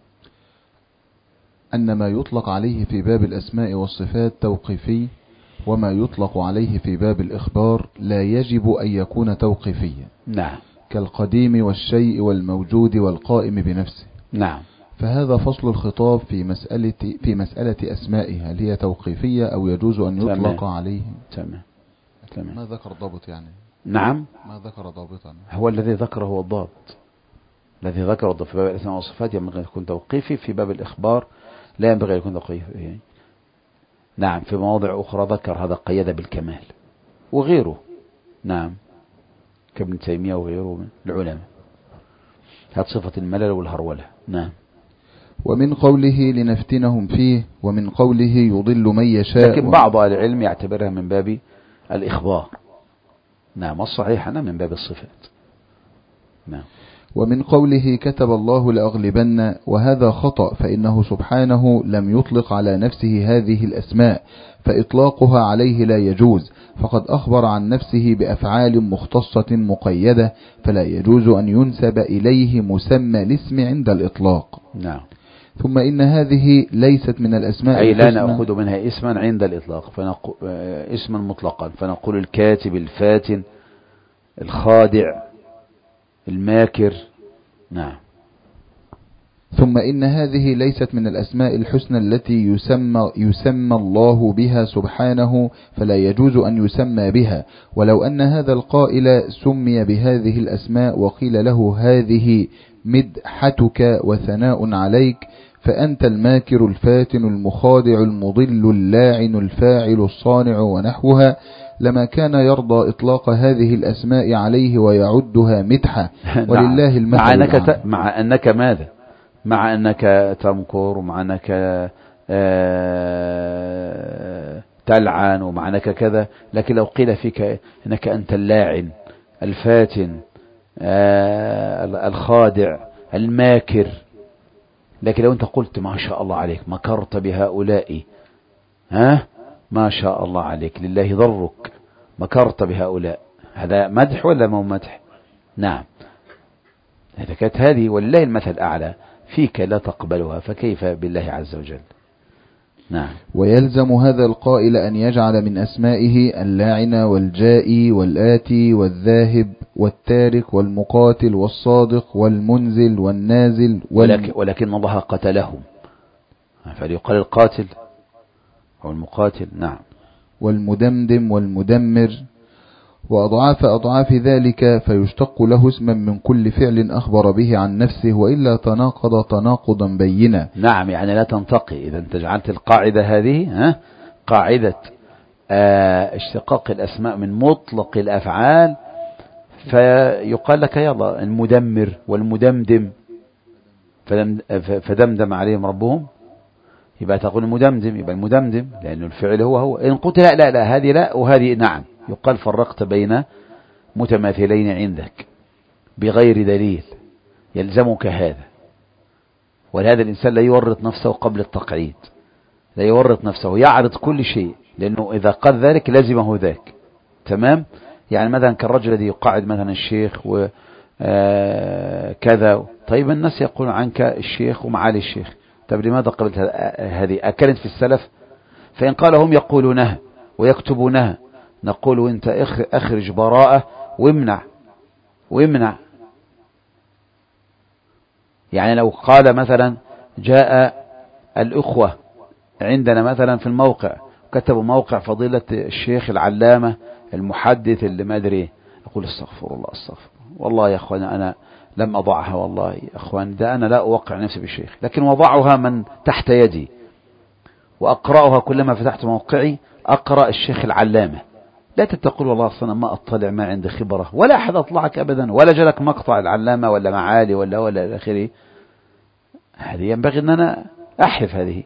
أن ما يطلق عليه في باب الأسماء والصفات توقيفي، وما يطلق عليه في باب الإخبار لا يجب أن يكون توقيفيا. نعم، كالقديم والشيء والموجود والقائم بنفسه. نعم، فهذا فصل الخطاب في مسألة في مسألة أسمائها، هل هي توقيفية أو يجوز أن يطلق تمام. عليه. تمام. تمام. ما ذكر ضابط يعني؟ نعم، ما ذكر ضابطا. هو الذي ذكره هو الضابط، الذي ذكره الضابط في باب الأسماء والصفات ينبغي أن يكون توقيفي، في باب الإخبار لا ينبغي أن يكون توقيفي. نعم، في مواضع أخرى ذكر هذا قيد بالكمال وغيره. نعم، كابن تيمية وغيره من العلماء، هذه صفة الملل والهرولة. نعم، ومن قوله لنفتنهم فيه، ومن قوله يضل من يشاء. لكن بعض أهل العلم يعتبرها من باب الإخبار. نعم، والصحيح أنا من باب الصفات. نعم. ومن قوله كتب الله لأغلبن، وهذا خطأ، فإنه سبحانه لم يطلق على نفسه هذه الأسماء، فإطلاقها عليه لا يجوز، فقد أخبر عن نفسه بأفعال مختصة مقيدة، فلا يجوز أن ينسب إليه مسمى الاسم عند الإطلاق. نعم. ثم إن هذه ليست من الأسماء أي الحسنى، لا نأخذ منها اسما عند الإطلاق، فنقول اسما مطلقا، فنقول الكاتب، الفاتن، الخادع، الماكر. نعم. ثم إن هذه ليست من الأسماء الحسنى التي يسمى, يسمى الله بها سبحانه، فلا يجوز أن يسمى بها، ولو أن هذا القائل سمي بهذه الأسماء وقيل له هذه مدحتك وثناء عليك، فأنت الماكر الفاتن المخادع المضل اللاعن الفاعل الصانع ونحوها، لما كان يرضى إطلاق هذه الأسماء عليه ويعدها مدحة. ولله المثل مع أنك, الأعلى. مع أنك ماذا مع أنك تمكر، ومع أنك تلعن، ومع أنك كذا، لكن لو قيل فيك أنك أنت اللاعن الفاتن الخادع الماكر، لكن لو أنت قلت ما شاء الله عليك مكرت بهؤلاء، ها ما شاء الله عليك لله ضرك مكرت بهؤلاء، هذا مدح ولا مو مدح؟ نعم. إذا كانت هذه ولله المثل الأعلى فيك لا تقبلها، فكيف بالله عز وجل؟ نعم. ويلزم هذا القائل أن يجعل من أسمائه اللاعن والجائي والآتي والذاهب والتارك والمقاتل والصادق والمنزل والنازل وال... ولكن, ولكن الله قتلهم، فليقال القاتل أو المقاتل. نعم. والمدمدم والمدمر. وأضعاف أضعاف ذلك، فيشتق له اسما من كل فعل أخبر به عن نفسه، وإلا تناقض تناقضا بينا. نعم، يعني لا تنتقي. إذا أنت جعلت القاعدة هذه ها قاعدة اه اشتقاق الأسماء من مطلق الأفعال، فيقال لك يلا المدمر والمدمدم فدمدم عليهم ربهم، يبقى تقول المدمدم، يبقى المدمدم لأنه الفعل هو هو. إن قلت لا لا لا هذه لا وهذه نعم، يقال فرقت بين متماثلين عندك بغير دليل، يلزمك هذا. ولهذا الإنسان لا يورط نفسه قبل التقعيد، لا يورط نفسه، يعرض كل شيء، لأنه إذا قال ذلك لزمه ذاك. تمام؟ يعني مثلا كالرجل الذي يقعد مثلا الشيخ وكذا، طيب الناس يقول عنك الشيخ ومعالي الشيخ، طيب لماذا قبلت هذه؟ أكلت في السلف؟ فإن قال هم يقولونها ويكتبونها، نقول أنت أخرج براءة وامنع وامنع. يعني لو قال مثلا جاء الأخوة عندنا مثلا في الموقع، كتبوا موقع فضيلة الشيخ العلامة المحدث اللي ما أدري، أقول استغفر الله استغفر والله يا أخوان أنا لم أضعها، والله يا أخوان ده أنا لا أوقع نفسي بالشيخ، لكن وضعها من تحت يدي وأقرأها كلما فتحت موقعي أقرأ الشيخ العلامة. لا تتقول والله أصلا ما أطلع ما عندي خبرة، ولا أحد أطلعك أبدا، ولا جلك مقطع العلامة ولا معالي ولا ولا إلى آخره. هذه ينبغي أن أنا أحف هذه.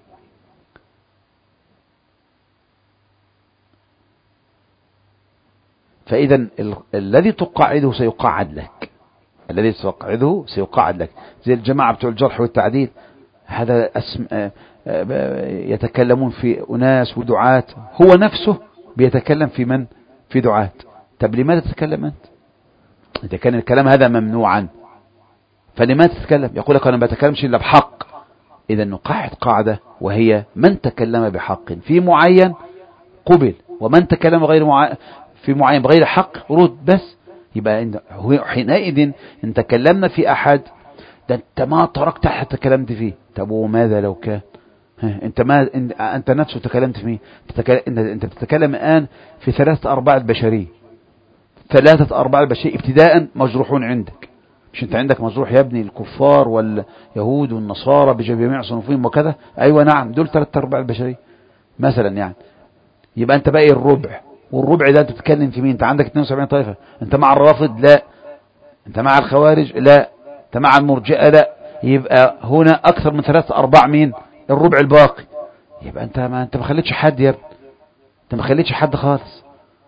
فإذا ال... الذي تقعده سيقعد لك، الذي تقعده سيقعد لك. زي الجماعة بتوع الجرح والتعديل، هذا اسم يتكلمون في أناس ودعاة، هو نفسه بيتكلم في من؟ في دعاة. طب لماذا تتكلم أنت؟ إذا كان الكلام هذا ممنوعا فلماذا تتكلم؟ يقول لك أنا ما بتكلمش إلا بحق. إذا نقعد قاعدة، وهي من تكلم بحق في معين قبل، ومن تكلم غير معين في معين بغير حق رد. بس يبقى حينئذ إن تكلمنا في أحد ده أنت ما تركت أحد تكلمت فيه. طب وماذا لو كان أنت ما أنت نفسه تكلمت فيه؟ أنت تتكلم الآن في ثلاثة أرباع البشرية، ثلاثة أرباع البشرية ابتداء مجروحون عندك. مش أنت عندك مجروح يا ابني الكفار واليهود والنصارى بجميع صنوفهم وكذا؟ أيوة نعم، دول ثلاثة أرباع البشرية مثلا. يعني يبقى أنت باقي الربع، والربع ده تتكلم في مين؟ أنت عندك اثنين وسبعين طائفة، أنت مع الرافض؟ لا. أنت مع الخوارج؟ لا. أنت مع المرجئة؟ لا. يبقى هنا أكثر من ثلاثة أرباع مين؟ الربع الباقي. يبقى أنت ما أنت ما خليتش حد يا ابني، أنت ما خليتش حد خالص.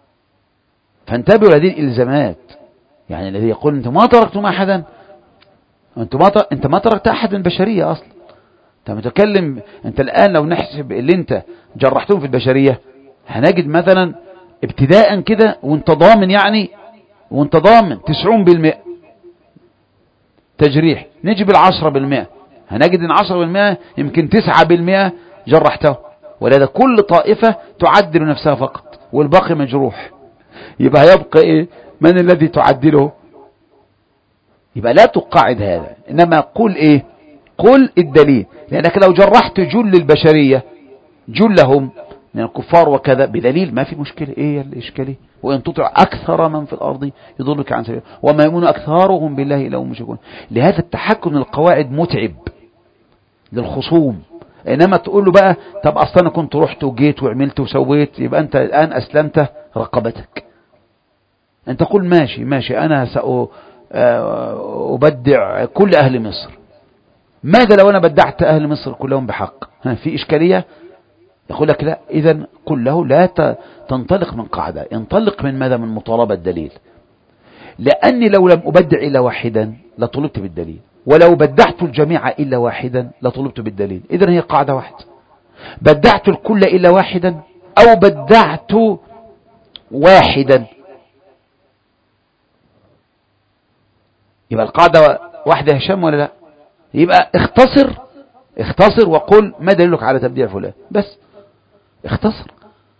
فانتبهوا لهذه الإلزامات. يعني الذي يقول أنت ما تركتم أحدا، أنت ما أنت ما تركت أحد من البشرية أصلا. أنت متكلم، أنت الآن لو نحسب اللي أنت جرحتهم في البشرية هنجد مثلا ابتداء كده وانت ضامن، يعني وانت ضامن تسعون بالمئة تجريح، نجي بالعشرة بالمئة هنجد ان عشرة بالمئة يمكن تسعة بالمئة جرحته، ولذا كل طائفة تعدل نفسها فقط والباقي مجروح. يبقى يبقى ايه؟ من الذي تعدله؟ يبقى لا تقاعد هذا، انما قل ايه؟ قل الدليل. لانك لو جرحت جل البشرية جلهم من الكفار وكذا بدليل ما في مشكلة، ايه الاشكالية؟ وان تطع اكثر من في الارض يضلك عن سبيل وما يؤمن اكثرهم بالله الا هم مشركون. لهذا التحكم القواعد متعب للخصوم. انما تقول له بقى طب اصلا انا كنت رحت وجيت وعملت وسويت، يبقى انت الان اسلمت رقبتك. انت قل ماشي ماشي انا سأبدع كل اهل مصر. ماذا لو انا بدعت اهل مصر كلهم بحق؟ ها في اشكالية؟ يقول لك لا. إذن قل له لا تنطلق من قاعدة، انطلق من ماذا؟ من مطالبة الدليل. لأني لو لم أبدع إلا واحدا لطلبت بالدليل، ولو بدعت الجميع إلا واحدا لطلبت بالدليل. إذن هي قاعدة واحدة، بدعت الكل إلا واحدا أو بدعت واحدا، يبقى القاعدة واحدة هشام ولا لا؟ يبقى اختصر اختصر وقل ما دليلك على تبديع فلان، بس اختصر.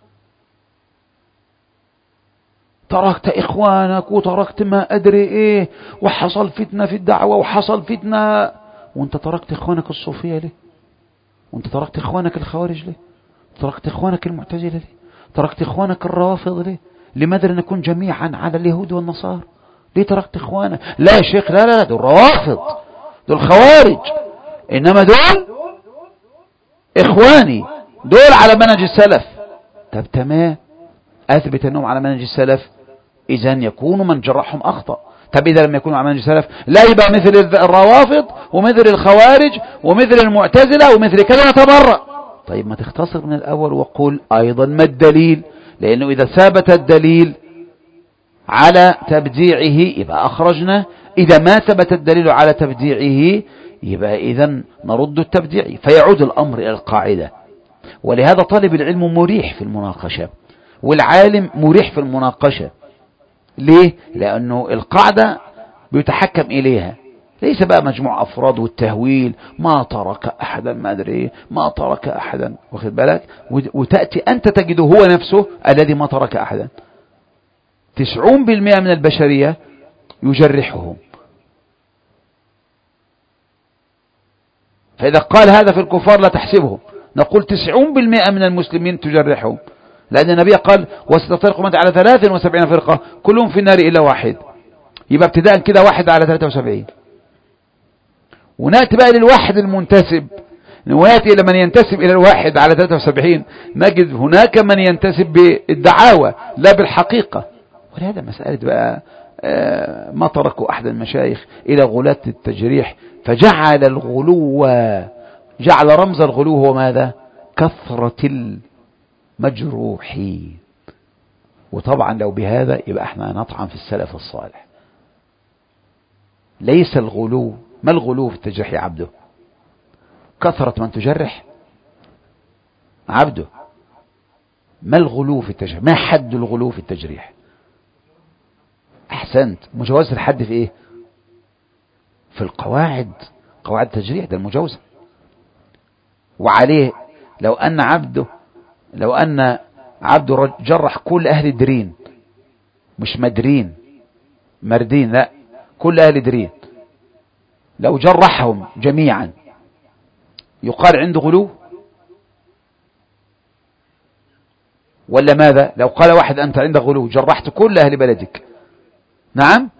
تركت إخوانك وتركت ما أدري إيه وحصل فتنة في الدعوة وحصل فتنة، وانت تركت إخوانك الصوفية ليه؟ وانت تركت إخوانك الخوارج ليه؟ تركت إخوانك المعتزلة ليه؟ تركت إخوانك الرافض ليه؟ لماذا لا نكون جميعا على اليهود والنصارى؟ ليه تركت إخوانا؟ لا يا شيخ، لا لا لا، دول روافض، دول خوارج، إنما دول إخواني، دول على منهج السلف. طب تمام، أثبت أنهم على منهج السلف، إذن يكون من جرحهم أخطأ. طب إذا لم يكونوا على منهج السلف، لا يبقى مثل الروافض ومثل الخوارج ومثل المعتزلة ومثل كذا نتبرأ. طيب ما تختصر من الأول وقول أيضا ما الدليل، لأنه إذا ثبت الدليل على تبديعه يبقى أخرجنا، إذا ما ثبت الدليل على تبديعه يبقى إذن نرد التبديع، فيعود الأمر إلى القاعدة. ولهذا طالب العلم مريح في المناقشة، والعالم مريح في المناقشة. ليه؟ لأنه القاعدة بيتحكم إليها، ليس بقى مجموع أفراد والتهويل، ما ترك أحدا ما أدري ما ترك أحدا، واخد بالك، وتأتي أنت تجده هو نفسه الذي ما ترك أحدا. تسعون بالمئة من البشرية يجرحهم، فإذا قال هذا في الكفار لا تحسبهم، نقول تسعون بالمئة من المسلمين تجرحهم، لأن النبي قال وستفترق أمتي على ثلاث وسبعين فرقة كلهم في النار إلا واحد. يبقى ابتداء كده واحد على ثلاثة وسبعين. ونأتي بقى للواحد المنتسب، ونأتي إلى من ينتسب إلى الواحد على ثلاثة وسبعين، نجد هناك من ينتسب بالدعاوى لا بالحقيقة. ولهذا مسألة بقى ما تركوا أحد المشايخ إلى غلاة التجريح، فجعل الغلو، جعل رمز الغلو هو ماذا؟ كثرة المجروحين. وطبعا لو بهذا يبقى احنا نطعن في السلف الصالح. ليس الغلو، ما الغلو في التجريح يا عبده؟ كثرة من تجرح عبده. ما الغلو في التجريح؟ ما حد الغلو في التجريح؟ أحسنت، مجاوزة الحد في إيه؟ في القواعد، قواعد التجريح ده المجاوزة. وعليه لو أن عبده لو أن عبده جرح كل أهل درين، مش مدرين مردين، لا، كل أهل درين، لو جرحهم جميعا يقال عنده غلو ولا ماذا؟ لو قال واحد أنت عندك غلو، جرحت كل أهل بلدك، نعم،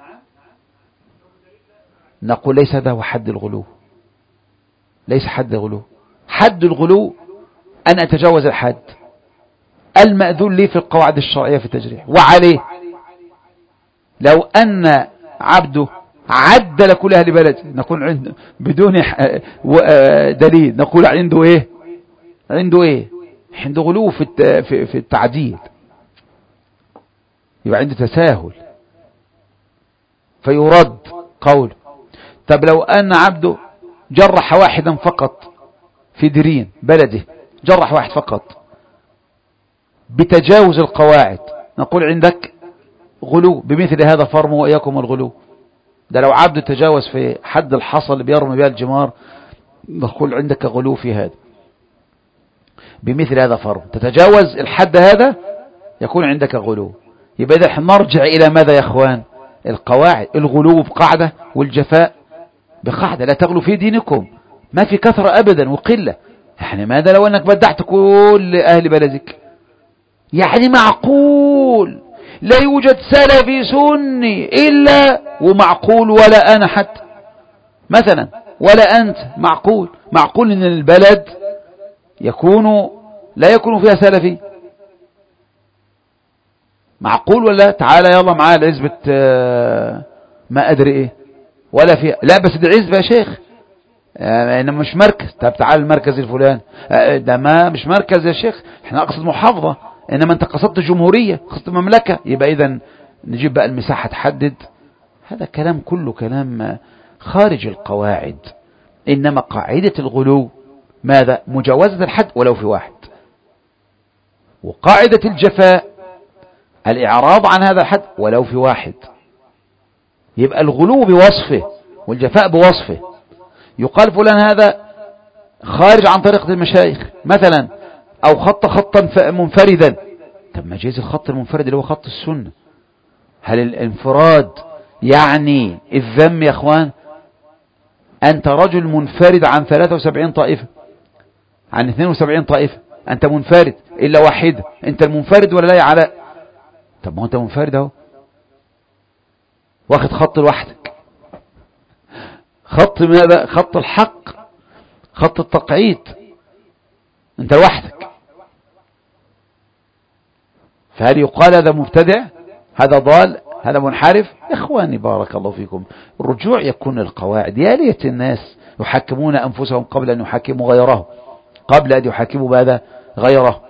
نقول ليس هذا هو حد الغلو، ليس حد الغلو. حد الغلو أن أتجاوز الحد المأذون لي في القواعد الشرعية في التجريح. وعليه لو أن عبده عدل كل أهل بلد، نقول عنده بدون دليل، نقول عنده إيه؟ عنده إيه؟ عنده غلو في في التعديل، يبقى عنده تساهل فيرد قول. طب لو أن عبده جرح واحدا فقط في درين بلده، جرح واحد فقط بتجاوز القواعد، نقول عندك غلو. بمثل هذا فرموا وإياكم الغلو. ده لو عبد تجاوز في حد الحصى اللي بيرمي بها الجمار، نقول عندك غلو في هذا. بمثل هذا فرم، تتجاوز الحد هذا يكون عندك غلو. يبقى إذا نرجع إلى ماذا يا أخوان؟ القواعد. الغلو بقاعدة والجفاء بقاعدة، لا تغلو في دينكم، ما في كثرة أبدا وقلة. يعني ماذا لو أنك بدعت كل أهل بلدك؟ يعني معقول لا يوجد سلفي سني إلا ومعقول ولا أنا حتى مثلا ولا أنت، معقول معقول إن البلد يكون لا يكون فيها سلفي، معقول ولا؟ تعالى يلا معايا العزبة ما أدري إيه ولا فيها، لا بس دي عزبة يا شيخ، إنما مش مركز. طب تعال المركز الفلاني، ده ما مش مركز يا شيخ، احنا أقصد محافظة، إنما أنت قصدت جمهورية، قصدت مملكة، يبقى إذن نجيب بقى المساحة تحدد. هذا كلام كله كلام خارج القواعد. إنما قاعدة الغلو ماذا؟ مجاوزة الحد ولو في واحد. وقاعدة الجفاء الإعراض عن هذا الحد ولو في واحد. يبقى الغلو بوصفه والجفاء بوصفه. يقال فلان هذا خارج عن طريقة المشايخ مثلا، أو خط خطا منفردا. طب ما جيز الخط المنفرد اللي هو خط السنة. هل الانفراد يعني الذم يا أخوان؟ أنت رجل منفرد عن ثلاثة وسبعين طائفة، عن اثنين وسبعين طائفة، أنت منفرد إلا واحدة، أنت المنفرد ولا لا يا علاء؟ طب ما هو انت منفرد اهو، واخد خط لوحدك، خط ماذا؟ خط الحق، خط التقعيد، انت لوحدك. فهل يقال هذا مبتدع، هذا ضال، هذا منحرف؟ إخواني بارك الله فيكم، الرجوع يكون للقواعد. يا ليت الناس يحكمون أنفسهم قبل أن يحكموا غيره، قبل أن يحكموا ماذا؟ غيره.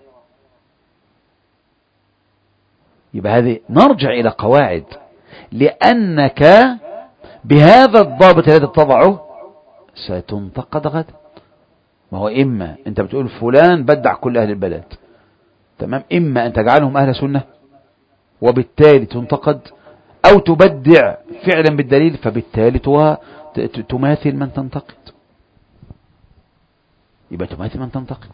يبقى هذه نرجع إلى قواعد، لأنك بهذا الضابط الذي تضعه ستنتقد غدا. ما هو إما أنت بتقول فلان بدع كل أهل البلد، تمام، إما أن تجعلهم أهل سنة وبالتالي تنتقد، أو تبدع فعلا بالدليل فبالتالي تماثل من تنتقد. يبقى تماثل من تنتقد،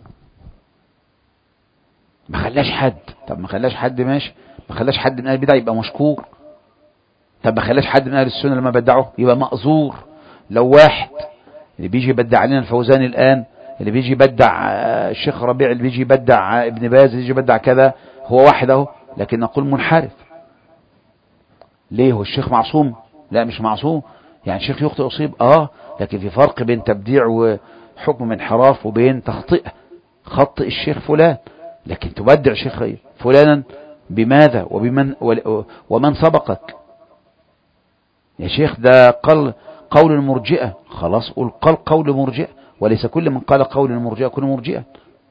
ما خلاش حد. طب ما خلاش حد ماشي، ما خلاش حد من أهل البدع يبقى مشكور. طب ما خلاش حد من أهل السنة لما بدعه يبقى مأزور. لو واحد اللي بيجي يبدع علينا الفوزاني الآن، اللي بيجي يبدع الشيخ ربيع، اللي بيجي يبدع ابن باز، اللي بيجي يبدع كذا، هو واحد اهو، لكن نقول منحرف. ليه؟ هو الشيخ معصوم؟ لا مش معصوم. يعني الشيخ يخطئ يصيب، اه، لكن في فرق بين تبديع وحكم من انحراف وبين تخطئة. خطئ الشيخ فلان، لكن تبدع الشيخ فلانا بماذا وبمن ومن سبقك؟ يا شيخ ده قال قول المرجئة، خلاص قل قال قول مرجئة، وليس كل من قال قول المرجئة كل مرجئة.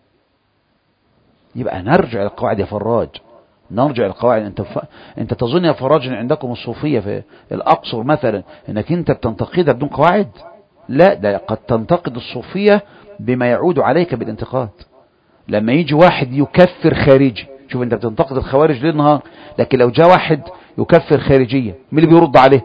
يبقى نرجع للقواعد يا فراج، نرجع للقواعد. انت ف... انت تظن يا فراج ان عندكم الصوفية في الأقصر مثلا انك انت بتنتقدها بدون قواعد؟ لا، ده قد تنتقد الصوفية بما يعود عليك بالانتقاد. لما يجي واحد يكفر خارجي، شوف انت بتنتقد الخوارج ليل نهار، لكن لو جاء واحد يكفر خارجية، مين اللي بيرد عليه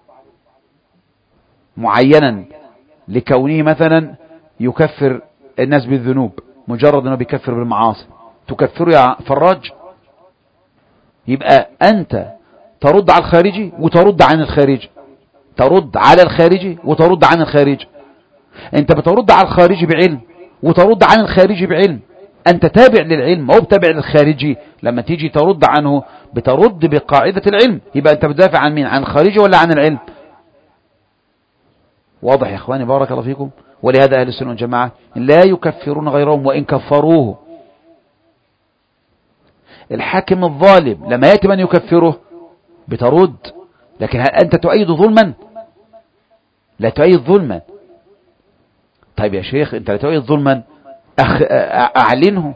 معينا لكونه مثلا يكفر الناس بالذنوب، مجرد انه بيكفر بالمعاصي، تكفره يا فراج؟ يبقى انت ترد على الخارجي وترد عن الخارجي، ترد على الخارجي وترد عن الخارجي. انت بترد على الخارجي بعلم وترد عن الخارجي بعلم، انت تابع للعلم او بتابع للخارجي. لما تيجي ترد عنه بترد بقاعدة العلم، يبقى انت بتدافع عن مين؟ عن الخارجي ولا عن العلم؟ واضح يا اخواني بارك الله فيكم. ولهذا اهل السنة والجماعة لا يكفرون غيرهم وان كفروه. الحاكم الظالم لما يأتي من يكفره بترد، لكن هل أنت تؤيد ظلما؟ لا تؤيد ظلما. طيب يا شيخ أنت لا تؤيد ظلما، أخ... أعلنه.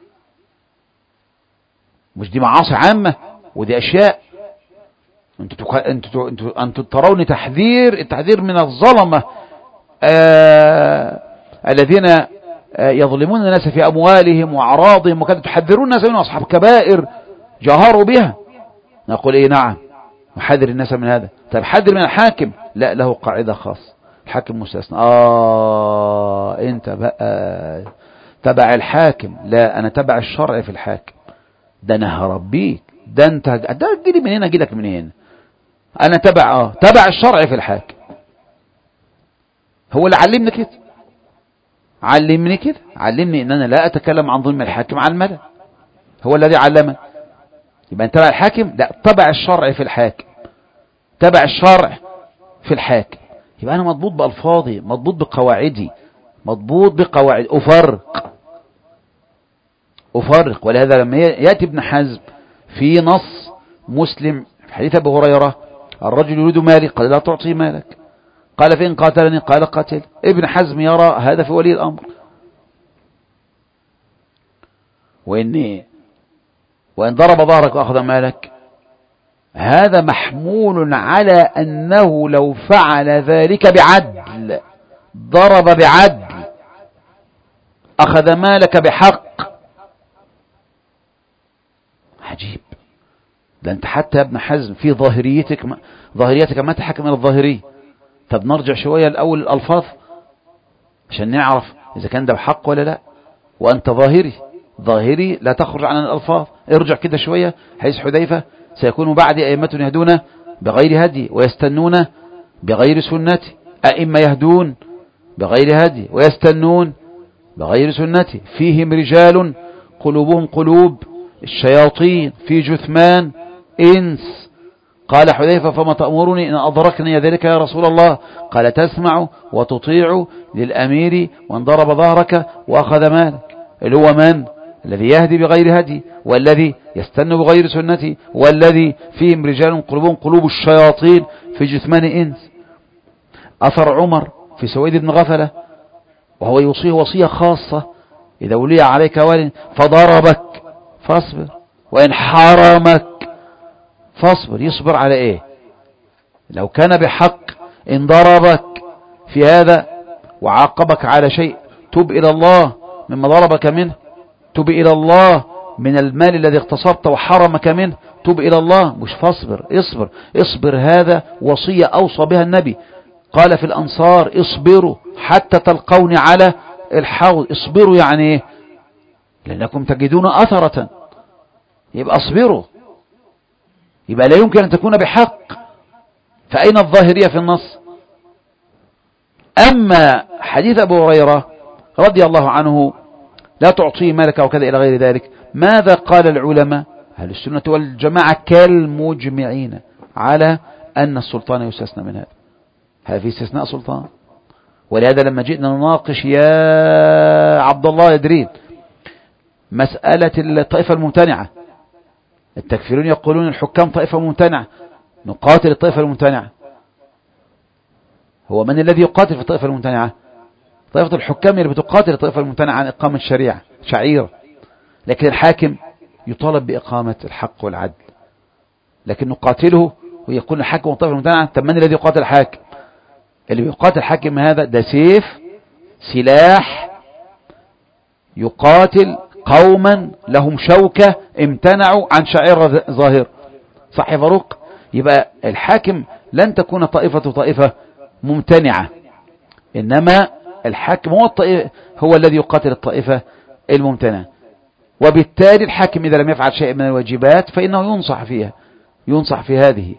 مش دي معاصي عامة ودي أشياء أنتوا أنتوا أنتوا أنتوا ترون تحذير التحذير من الظلمة آه... الذين يظلمون الناس في أموالهم وأعراضهم، وكانوا تحذرون الناس من أصحاب كبائر جاهروا بها. نقول إيه؟ نعم نحذر الناس من هذا. طيب حذر من الحاكم؟ لا، له قاعدة خاصة، الحاكم مستثنى. آه أنت بقى تبع الحاكم، لا أنا تبع الشرع في الحاكم. ده أنا هربيك، ده أنت ده جيلي من هنا جيلك من هنا. أنا تبع آه تبع الشرع في الحاكم. هو اللي علمني كده، علمني كده، علمني ان انا لا اتكلم عن ظلم الحاكم على الملأ، هو الذي علمني. يبقى انت تبع الحاكم؟ لا، تبع الشرع في الحاكم، تبع الشرع في الحاكم. يبقى انا مضبوط بألفاظي، مضبوط بقواعدي، مضبوط بقواعد، افرق افرق. ولهذا لما ياتي ابن حزم في نص مسلم في حديث ابي هريره، الرجل يريد مالي قال لا تعطي مالك، قال فإن قاتلني قال قاتل. ابن حزم يرى هذا في ولي الأمر، وإن وإن ضرب ظهرك وأخذ مالك هذا محمول على أنه لو فعل ذلك بعدل، ضرب بعدل، أخذ مالك بحق. عجيب، ده أنت حتى يا ابن حزم في ظاهريتك ما ظاهريتك ما تحكم من الظاهري. طب نرجع شوية الأول الألفاظ عشان نعرف إذا كان ده بحق ولا لا. وأنت ظاهري، ظاهري لا تخرج عن الألفاظ. ارجع كده شوية حيث حذيفة سيكون بعد أئمة يهدون بغير هدي ويستنون بغير سنتي. أئمة يهدون بغير هدي ويستنون بغير سنتي، فيهم رجال قلوبهم قلوب الشياطين في جثمان إنس. قال حذيفة فما تأمرني إن أدركني ذلك يا رسول الله؟ قال تسمع وتطيع للأمير وان ضرب ظهرك وأخذ مالك. اللي هو من؟ الذي يهدي بغير هدي، والذي يستن بغير سنتي، والذي فيهم رجال قلوبهم قلوب الشياطين في جثمان إنس. أثر عمر في سويد بن غفلة وهو يوصيه وصية خاصة: إذا ولي عليك وال فضربك فاصبر، وإن حرمك فاصبر. يصبر على إيه؟ لو كان بحق إن ضربك في هذا وعاقبك على شيء تب إلى الله مما ضربك منه، تب إلى الله من المال الذي اغتصبت وحرمك منه، تب إلى الله، مش فاصبر. اصبر اصبر، هذا وصية أوصى بها النبي. قال في الأنصار اصبروا حتى تلقوني على الحوض. اصبروا يعني ايه؟ لأنكم تجدون أثرة، يبقى اصبروا، يبقى لا يمكن أن تكون بحق. فأين الظاهرية في النص؟ أما حديث أبو هريرة رضي الله عنه لا تعطيه مالك وكذا إلى غير ذلك، ماذا قال العلماء أهل السنة والجماعة كالمجمعين على أن السلطان يستثنى من هذا؟ هذا في استثناء سلطان. ولهذا لما جئنا نناقش يا عبد الله يدرين مسألة الطائفة الممتنعة، التكفيرون يقولون الحكام طائفة ممتنعة، نقاتل الطائفة الممتنعة. هو من الذي يقاتل في الطائفة الممتنعة؟ طائفة الحكام اللي بتقاتل الطائفة الممتنعة عن إقامة الشريعة شعيرة، لكن الحاكم يطالب بإقامة الحق والعدل، لكن نقاتله ويكون الحاكم والطائفة الممتنعة. طب من الذي يقاتل الحاكم؟ اللي بيقاتل الحاكم هذا ده سيف سلاح يقاتل قوما لهم شوكة امتنعوا عن شعيرة ظاهر. صح يا فاروق؟ يبقى الحاكم لن تكون طائفة طائفة ممتنعة، إنما الحاكم هو, هو الذي يقاتل الطائفة الممتنعة. وبالتالي الحاكم إذا لم يفعل شيء من الواجبات فإنه ينصح فيها، ينصح في هذه.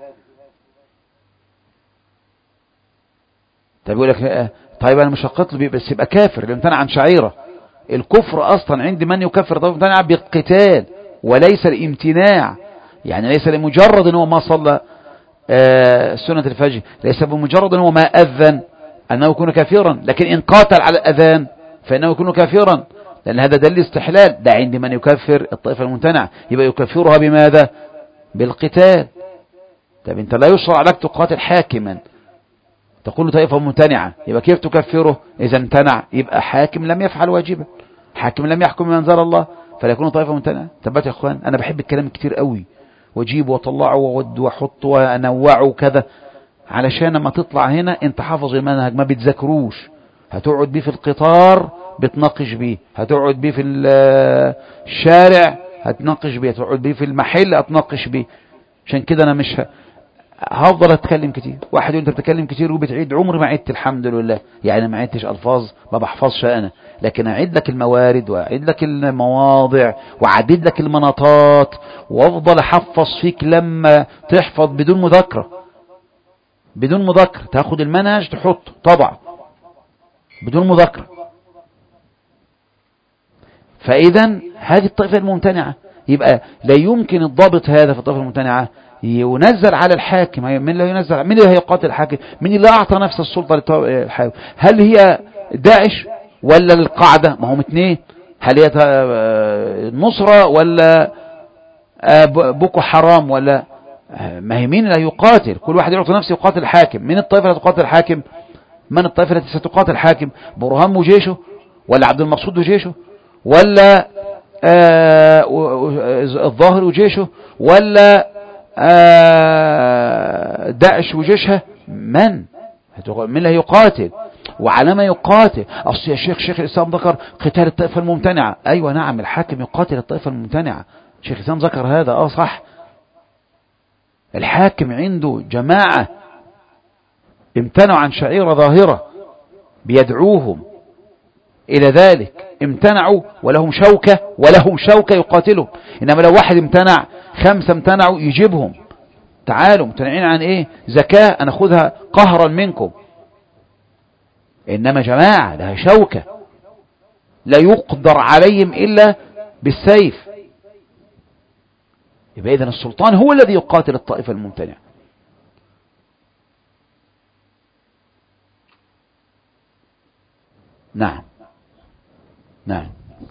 طيب يقول لك طيب أنا مش هقتل بس يبقى كافر اللي امتنع عن شعيرة. الكفر أصلا عند من يكفر طيب امتنع بالقتال وليس الامتناع. يعني ليس لمجرد أنه ما صلى آه سنة الفجر، ليس بمجرد أنه ما أذن أنه يكون كافرا، لكن إن قاتل على الأذان فإنه يكون كافرا، لأن هذا دليل استحلال. ده عند من يكفر الطائفة الممتنعة، يبقى يكفرها بماذا؟ بالقتال. طب أنت لا يشرع لك تقاتل حاكما تقول له طائفة ممتنعة، يبقى كيف تكفره؟ إذا امتنع يبقى حاكم لم يفعل واجبا، حاكم لم يحكم بما أنزل الله، فلا يكون طائفة ممتنعة. تبت يا أخوان أنا بحب الكلام كتير قوي، واجيب واطلعه وود واحط وانوعه وكذا، علشان لما تطلع هنا انت حافظ المنهج، ما بتذاكروش. هتقعد بيه في القطار بتناقش بيه، هتقعد بيه في الشارع هتناقش بيه، هتقعد بيه في المحل هتناقش بيه. عشان كده انا مش هفضل اتكلم كتير. واحد يقول انت بتتكلم كتير وبتعيد، عمري ما عدت الحمد لله، يعني ما عدتش الفاظ ما بحفظش انا، لكن اعد لك الموارد واعد لك المواضع واعدد لك المناطات، وافضل احفظ فيك لما تحفظ بدون مذاكره. بدون مذاكره تاخد المنهج تحطه طبعا بدون مذاكره. فاذا هذه الطائفه الممتنعه، يبقى لا يمكن الضابط هذا في الطائفه الممتنعه ينزل على الحاكم. من اللي ينزل؟ من اللي هيقاتل الحاكم؟ من اللي اعطى نفس السلطه للحاكم؟ هل هي داعش ولا القاعده؟ ما هم اثنين. هل هي النصره ولا بوكو حرام ولا ما هي؟ مين اللي يقاتل؟ كل واحد يعطي نفسه يقاتل الحاكم. من الطائفه التي تقاتل الحاكم؟ من الطائفه التي ستقاتل الحاكم؟ برهان وجيشه ولا عبد المقصود وجيشه ولا آه الظاهر وجيشه ولا آه داعش وجيشها؟ من من اللي يقاتل وعلى ما يقاتل؟ اصل يا شيخ شيخ الاسلام ذكر قتال الطائفه الممتنعه. ايوه نعم، الحاكم يقاتل الطائفه الممتنعه، شيخ الاسلام ذكر هذا، اه صح. الحاكم عنده جماعه امتنعوا عن شعيره ظاهره بيدعوهم الى ذلك، امتنعوا ولهم شوكه ولهم شوكه يقاتلهم. انما لو واحد امتنع، خمسه امتنعوا يجيبهم، تعالوا ممتنعين عن ايه؟ زكاه انا اخذها قهرا منكم. انما جماعه لها شوكه لا يقدر عليهم الا بالسيف. يبقى إذن السلطان هو الذي يقاتل الطائفة الممتنعة. نعم نعم.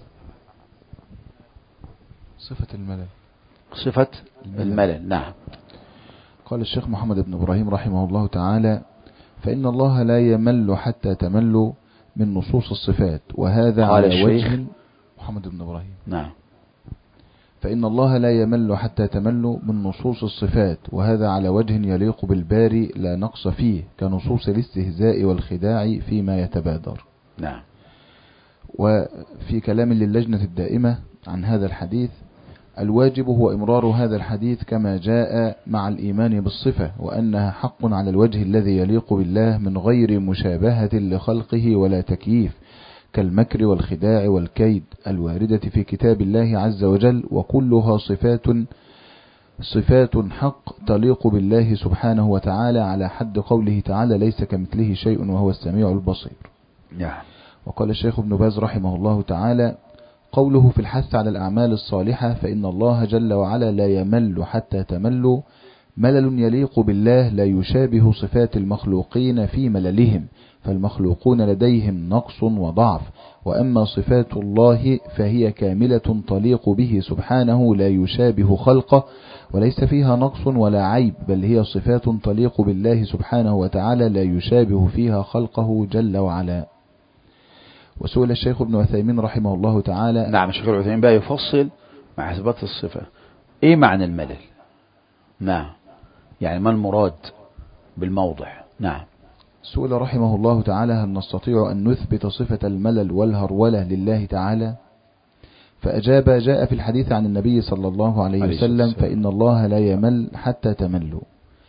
صفة الملل. صفة الملل, الملل. نعم. قال الشيخ محمد بن إبراهيم رحمه الله تعالى: فإن الله لا يمل حتى تملوا من نصوص الصفات، وهذا على وجه. محمد بن إبراهيم. نعم. فإن الله لا يمل حتى تملوا من نصوص الصفات، وهذا على وجه يليق بالباري لا نقص فيه، كنصوص الاستهزاء والخداع فيما يتبادر. نعم. وفي كلام للجنة الدائمة عن هذا الحديث: الواجب هو إمرار هذا الحديث كما جاء مع الإيمان بالصفة، وأنها حق على الوجه الذي يليق بالله من غير مشابهة لخلقه ولا تكييف، كالمكر والخداع والكيد الواردة في كتاب الله عز وجل، وكلها صفات صفات حق تليق بالله سبحانه وتعالى، على حد قوله تعالى: ليس كمثله شيء وهو السميع البصير. نعم. وقال الشيخ ابن باز رحمه الله تعالى: قوله في الحث على الأعمال الصالحة: فإن الله جل وعلا لا يمل حتى تملوا، ملل يليق بالله لا يشابه صفات المخلوقين في مللهم، فالمخلوقون لديهم نقص وضعف، وأما صفات الله فهي كاملة تليق به سبحانه لا يشابه خلقه، وليس فيها نقص ولا عيب، بل هي صفات تليق بالله سبحانه وتعالى لا يشابه فيها خلقه جل وعلا. وسئل الشيخ ابن عثيمين رحمه الله تعالى. نعم. الشيخ ابن عثيمين بقى يفصل مع إثبات الصفة ايه معنى الملل. نعم. يعني ما المراد بالموضع. نعم. سئل رحمه الله تعالى: هل نستطيع أن نثبت صفة الملل والهرولة لله تعالى؟ فأجاب: جاء في الحديث عن النبي صلى الله عليه وسلم: فإن الله لا يمل حتى تملوا.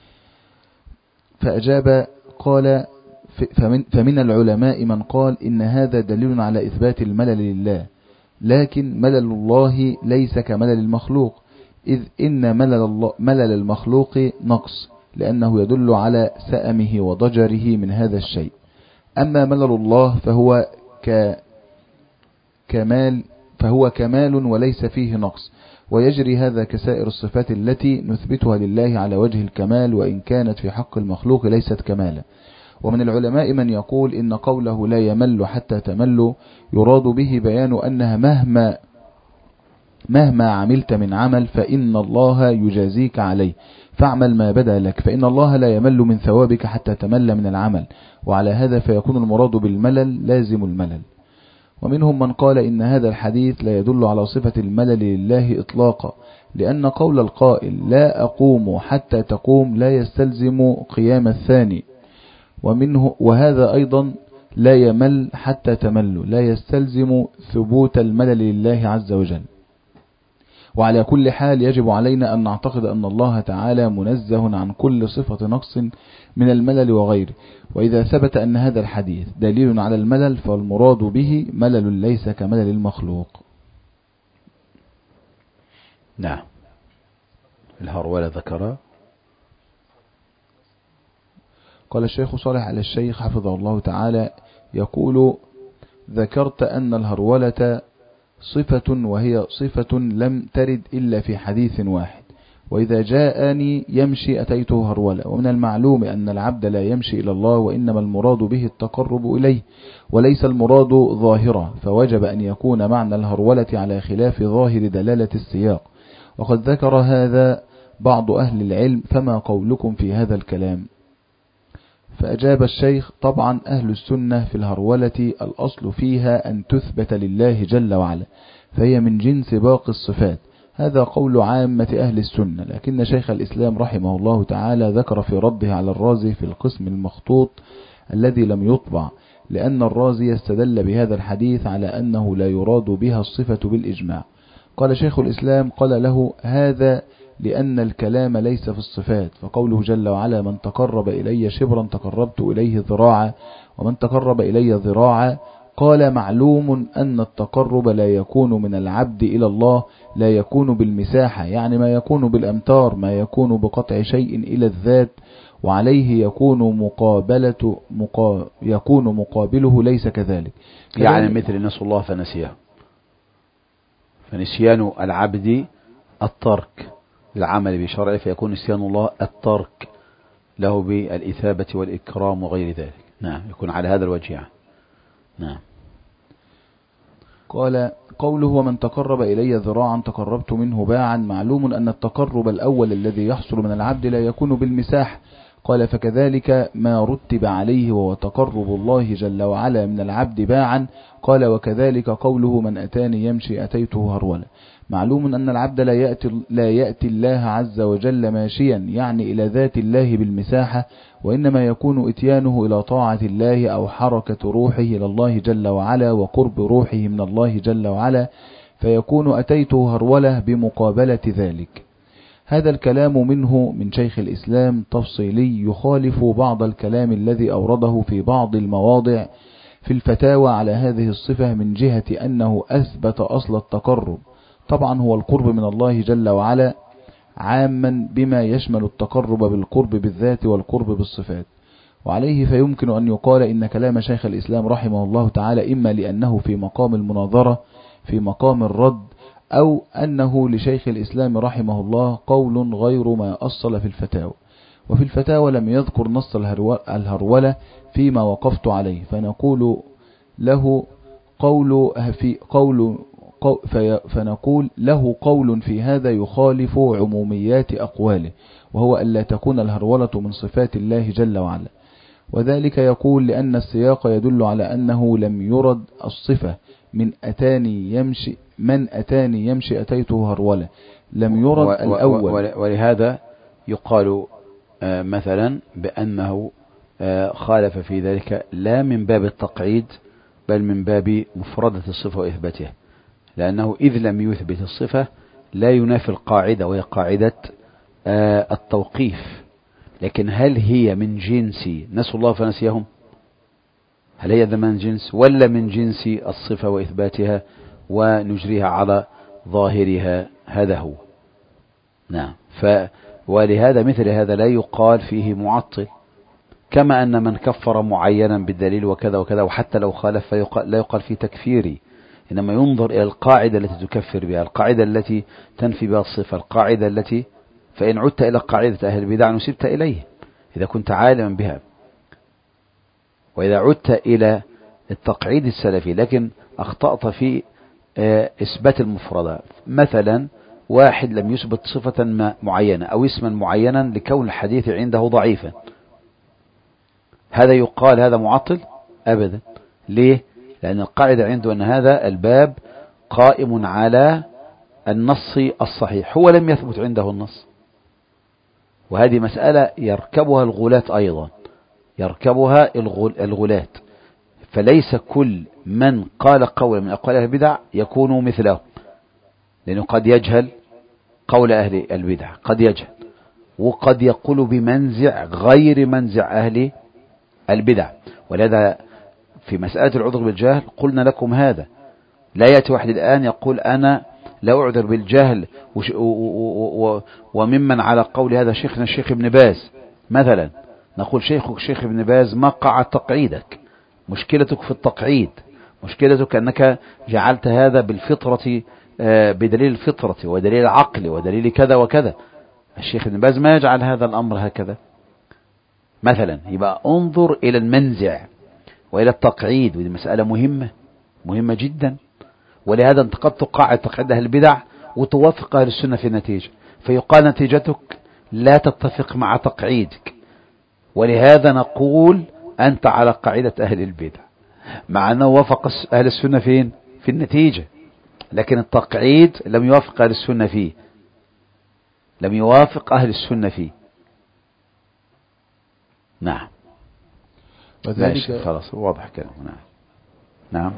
فأجاب قال: فمن, فمن العلماء من قال إن هذا دليل على إثبات الملل لله، لكن ملل الله ليس كملل المخلوق، إذ إن ملل, الله ملل المخلوق نقص، لأنه يدل على سأمه وضجره من هذا الشيء. أما ملل الله فهو ك كمال فهو كمال وليس فيه نقص، ويجري هذا كسائر الصفات التي نثبتها لله على وجه الكمال، وإن كانت في حق المخلوق ليست كمالا. ومن العلماء من يقول إن قوله لا يمل حتى تملوا يراد به بيان أنها مهما مهما عملت من عمل فإن الله يجازيك عليه، فاعمل ما بدا لك، فإن الله لا يمل من ثوابك حتى تمل من العمل، وعلى هذا فيكون المراد بالملل لازم الملل. ومنهم من قال إن هذا الحديث لا يدل على صفة الملل لله إطلاقا، لأن قول القائل لا أقوم حتى تقوم لا يستلزم قيام الثاني، ومنه وهذا أيضا لا يمل حتى تمل لا يستلزم ثبوت الملل لله عز وجل. وعلى كل حال يجب علينا أن نعتقد أن الله تعالى منزه عن كل صفة نقص من الملل وغيره، وإذا ثبت أن هذا الحديث دليل على الملل فالمراد به ملل ليس كملل المخلوق. نعم. الهرولة ذكرها. قال الشيخ صالح على الشيخ حفظه الله تعالى يقول: ذكرت أن الهرولة صفة، وهي صفة لم ترد إلا في حديث واحد، وإذا جاءني يمشي أتيته هرولة. ومن المعلوم أن العبد لا يمشي إلى الله، وإنما المراد به التقرب إليه وليس المراد ظاهرة، فوجب أن يكون معنى الهرولة على خلاف ظاهر دلالة السياق، وقد ذكر هذا بعض أهل العلم، فما قولكم في هذا الكلام؟ فأجاب الشيخ: طبعا أهل السنة في الهرولة الأصل فيها أن تثبت لله جل وعلا، فهي من جنس باقي الصفات، هذا قول عامة أهل السنة. لكن شيخ الإسلام رحمه الله تعالى ذكر في رده على الرازي في القسم المخطوط الذي لم يطبع، لأن الرازي يستدل بهذا الحديث على أنه لا يراد بها الصفة بالإجماع. قال شيخ الإسلام: قال له: هذا لأن الكلام ليس في الصفات، فقوله جل وعلا: من تقرب إلي شبرا تقربت إليه ذراعا، ومن تقرب إلي ذراعا. قال: معلوم أن التقرب لا يكون من العبد إلى الله، لا يكون بالمساحة، يعني ما يكون بالأمتار، ما يكون بقطع شيء إلى الذات، وعليه يكون مقابلة مقا يكون مقابله ليس كذلك. يعني مثل نسوا الله فنسيه، فنسيان العبد الترك، للعمل بشرعه، فيكون نسيان الله الترك له بالإثابة والإكرام وغير ذلك. نعم، يكون على هذا الوجه يعني. نعم. قال قوله ومن تقرب إلي ذراعا تقربت منه باعا، معلوم أن التقرب الأول الذي يحصل من العبد لا يكون بالمساح. قال فكذلك ما رتب عليه وهو تقرب الله جل وعلا من العبد باعا. قال وكذلك قوله من أتاني يمشي أتيته هرولا، معلوم أن العبد لا يأتي, لا يأتي الله عز وجل ماشيا يعني إلى ذات الله بالمساحة، وإنما يكون إتيانه إلى طاعة الله أو حركة روحه إلى الله جل وعلا وقرب روحه من الله جل وعلا، فيكون أتيته هرولة بمقابلة ذلك. هذا الكلام منه من شيخ الإسلام تفصيلي يخالف بعض الكلام الذي أورده في بعض المواضع في الفتاوى على هذه الصفة، من جهة أنه أثبت أصل التقرب. طبعا هو القرب من الله جل وعلا عاما بما يشمل التقرب بالقرب بالذات والقرب بالصفات، وعليه فيمكن أن يقال إن كلام شيخ الإسلام رحمه الله تعالى إما لأنه في مقام المناظرة في مقام الرد، أو أنه لشيخ الإسلام رحمه الله قول غير ما أصل في الفتاوى. وفي الفتاوى لم يذكر نص الهرولة فيما وقفت عليه، فنقول له قول في قول فنقول له قول في هذا يخالف عموميات أقواله، وهو ألا تكون الهرولة من صفات الله جل وعلا. وذلك يقول لأن السياق يدل على أنه لم يرد الصفة من أتاني يمشي من أتاني يمشي أتيته هرولة، لم يرد الأول. ولهذا يقال مثلا بأنه خالف في ذلك لا من باب التقعيد بل من باب مفردة الصفة وإثباتها، لأنه إذ لم يثبت الصفة لا ينافي القاعدة وهي قاعدة التوقيف. لكن هل هي من جنس نسوا الله فنسيهم؟ هل هي من جنس ولا من جنس الصفة وإثباتها ونجريها على ظاهرها؟ هذا هو. نعم. ف ولهذا مثل هذا لا يقال فيه معطل، كما أن من كفر معينا بالدليل وكذا وكذا وحتى لو خالف فيقال لا يقال فيه تكفيري، إنما ينظر إلى القاعدة التي تكفر بها، القاعدة التي تنفي بها الصفة، القاعدة التي فإن عدت إلى قاعدة أهل البدع نسبت إليه إذا كنت عالما بها، وإذا عدت إلى التقعيد السلفي لكن أخطأت في إثبات المفردة. مثلا واحد لم يثبت صفة معينة أو اسما معينا لكون الحديث عنده ضعيفا، هذا يقال هذا معطل؟ أبدا. ليه؟ لأن القاعدة عنده أن هذا الباب قائم على النص الصحيح، هو لم يثبت عنده النص، وهذه مسألة يركبها الغلاة أيضا، يركبها الغلاة، فليس كل من قال قولا من أقوال أهل البدع يكون مثله، لأنه قد يجهل قول أهل البدع، قد يجهل، وقد يقول بمنزع غير منزع أهل البدع. ولهذا في مسألة العذر بالجهل قلنا لكم هذا، لا يأتي واحد الآن يقول أنا لا أعذر بالجهل وممن على قول هذا شيخنا الشيخ ابن باز مثلا، نقول شيخك شيخ ابن باز ما قعد تقعيدك، مشكلتك في التقعيد، مشكلتك أنك جعلت هذا بالفطرة بدليل الفطرة ودليل العقل ودليل كذا وكذا. الشيخ ابن باز ما يجعل هذا الأمر هكذا مثلا. يبقى انظر إلى المنزع وإلى التقعيد، ودي مسألة مهمة مهمة جدا. ولهذا انتقدت قاعدة تقعيد أهل البدع وتوافق أهل السنة في النتيجة، فيقال نتيجتك لا تتفق مع تقعيدك، ولهذا نقول أنت على قاعدة أهل البدع، مع أنه وافق أهل السنة فين؟ في النتيجة، لكن التقعيد لم يوافق أهل السنة فيه، لم يوافق أهل السنة فيه. نعم. وذلك خلاص واضح كلام. نعم. نعم.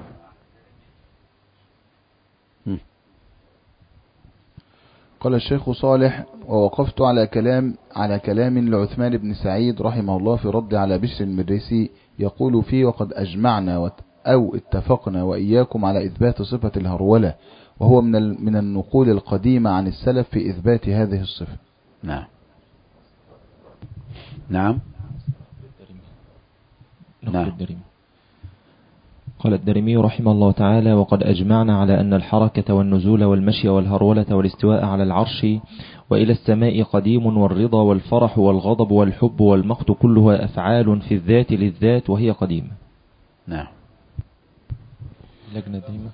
قال الشيخ صالح ووقفت على كلام على كلام لعثمان بن سعيد رحمه الله في رد على بشر المريسي يقول فيه وقد أجمعنا أو اتفقنا وإياكم على إثبات صفة الهرولة، وهو من من النقول القديمة عن السلف في إثبات هذه الصفة. نعم. نعم. نعم. قال الدارمي رحمه الله تعالى: وقد أجمعنا على أن الحركة والنزول والمشي والهرولة والاستواء على العرش وإلى السماء قديم، والرضا والفرح والغضب والحب والمقت كلها أفعال في الذات للذات وهي قديمة. نعم. لجنة ديمة.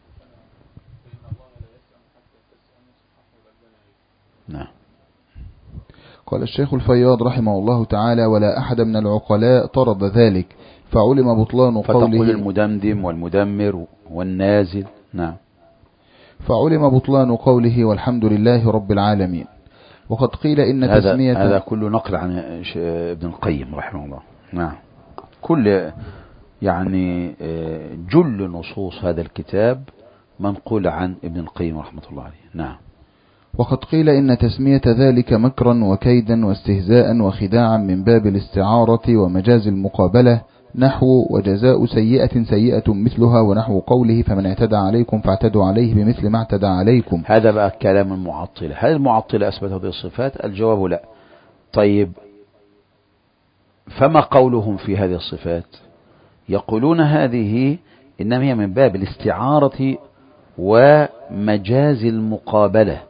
نعم. قال الشيخ الفياض رحمه الله تعالى: ولا أحد من العقلاء طرد ذلك، فعلم بطلان قوله. فتقول المدمدم والمدمر والنازل. نعم. فعلم بطلان قوله والحمد لله رب العالمين. وقد قيل إن هذا تسمية هذا كله نقل عن ابن القيم رحمه الله. نعم. كل يعني جل نصوص هذا الكتاب منقول عن ابن القيم رحمه الله عليه. نعم. وقد قيل إن تسمية ذلك مكرا وكيدا واستهزاء وخداعا من باب الاستعارة ومجاز المقابلة، نحو وجزاء سيئة سيئة مثلها، ونحو قوله فمن اعتدى عليكم فاعتدوا عليه بمثل ما اعتدى عليكم. هذا بقى كلام المعطلة. هل المعطلة أثبت هذه الصفات؟ الجواب لا. طيب فما قولهم في هذه الصفات؟ يقولون هذه إنما هي من باب الاستعارة ومجاز المقابلة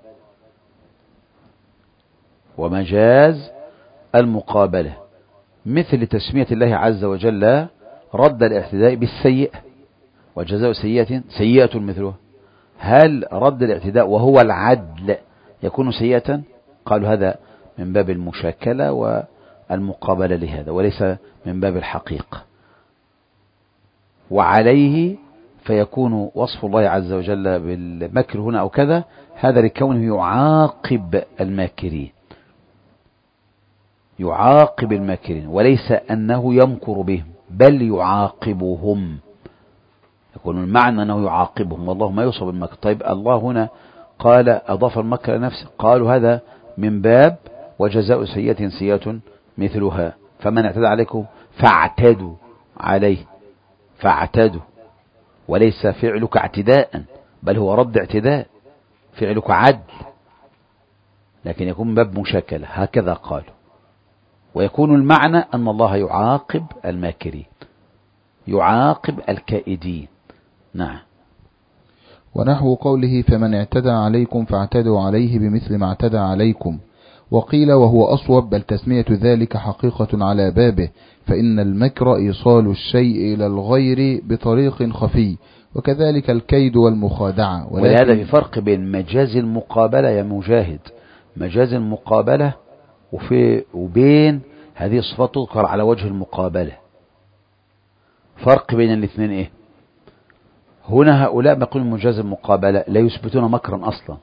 ومجاز المقابلة، مثل تسمية الله عز وجل رد الاعتداء بالسيئة، وجزاء سيئة سيئة مثلها. هل رد الاعتداء وهو العدل يكون سيئة؟ قالوا هذا من باب المشاكلة والمقابلة لهذا، وليس من باب الحقيقة. وعليه فيكون وصف الله عز وجل بالمكر هنا أو كذا هذا لكونه يعاقب الماكرين، يعاقب الماكرين، وليس أنه يمكر بهم بل يعاقبهم. يكون المعنى أنه يعاقبهم، والله ما يوصف بالمكر. طيب الله هنا قال أضاف المكر لنفسه، قالوا هذا من باب وجزاء سيئة سيئة مثلها، فمن اعتدى عليكم فاعتدوا عليه، فاعتدوا، وليس فعلك اعتداء بل هو رد اعتداء، فعلك عدل، لكن يكون من باب مشاكلة. هكذا قالوا. ويكون المعنى أن الله يعاقب الماكرين، يعاقب الكائدين. نعم. ونحو قوله فمن اعتدى عليكم فاعتدوا عليه بمثل ما اعتدى عليكم. وقيل وهو أصوب بل تسمية ذلك حقيقة على بابه، فإن المكر إيصال الشيء إلى الغير بطريق خفي، وكذلك الكيد والمخادعة. ولهذا في فرق بين مجاز المقابلة يا مجاهد، مجاز المقابلة وفي وبين هذه الصفات تذكر على وجه المقابلة. فرق بين الاثنين ايه؟ هنا هؤلاء ما يقولون مجاز المقابلة لا يثبتون مكرا أصلا،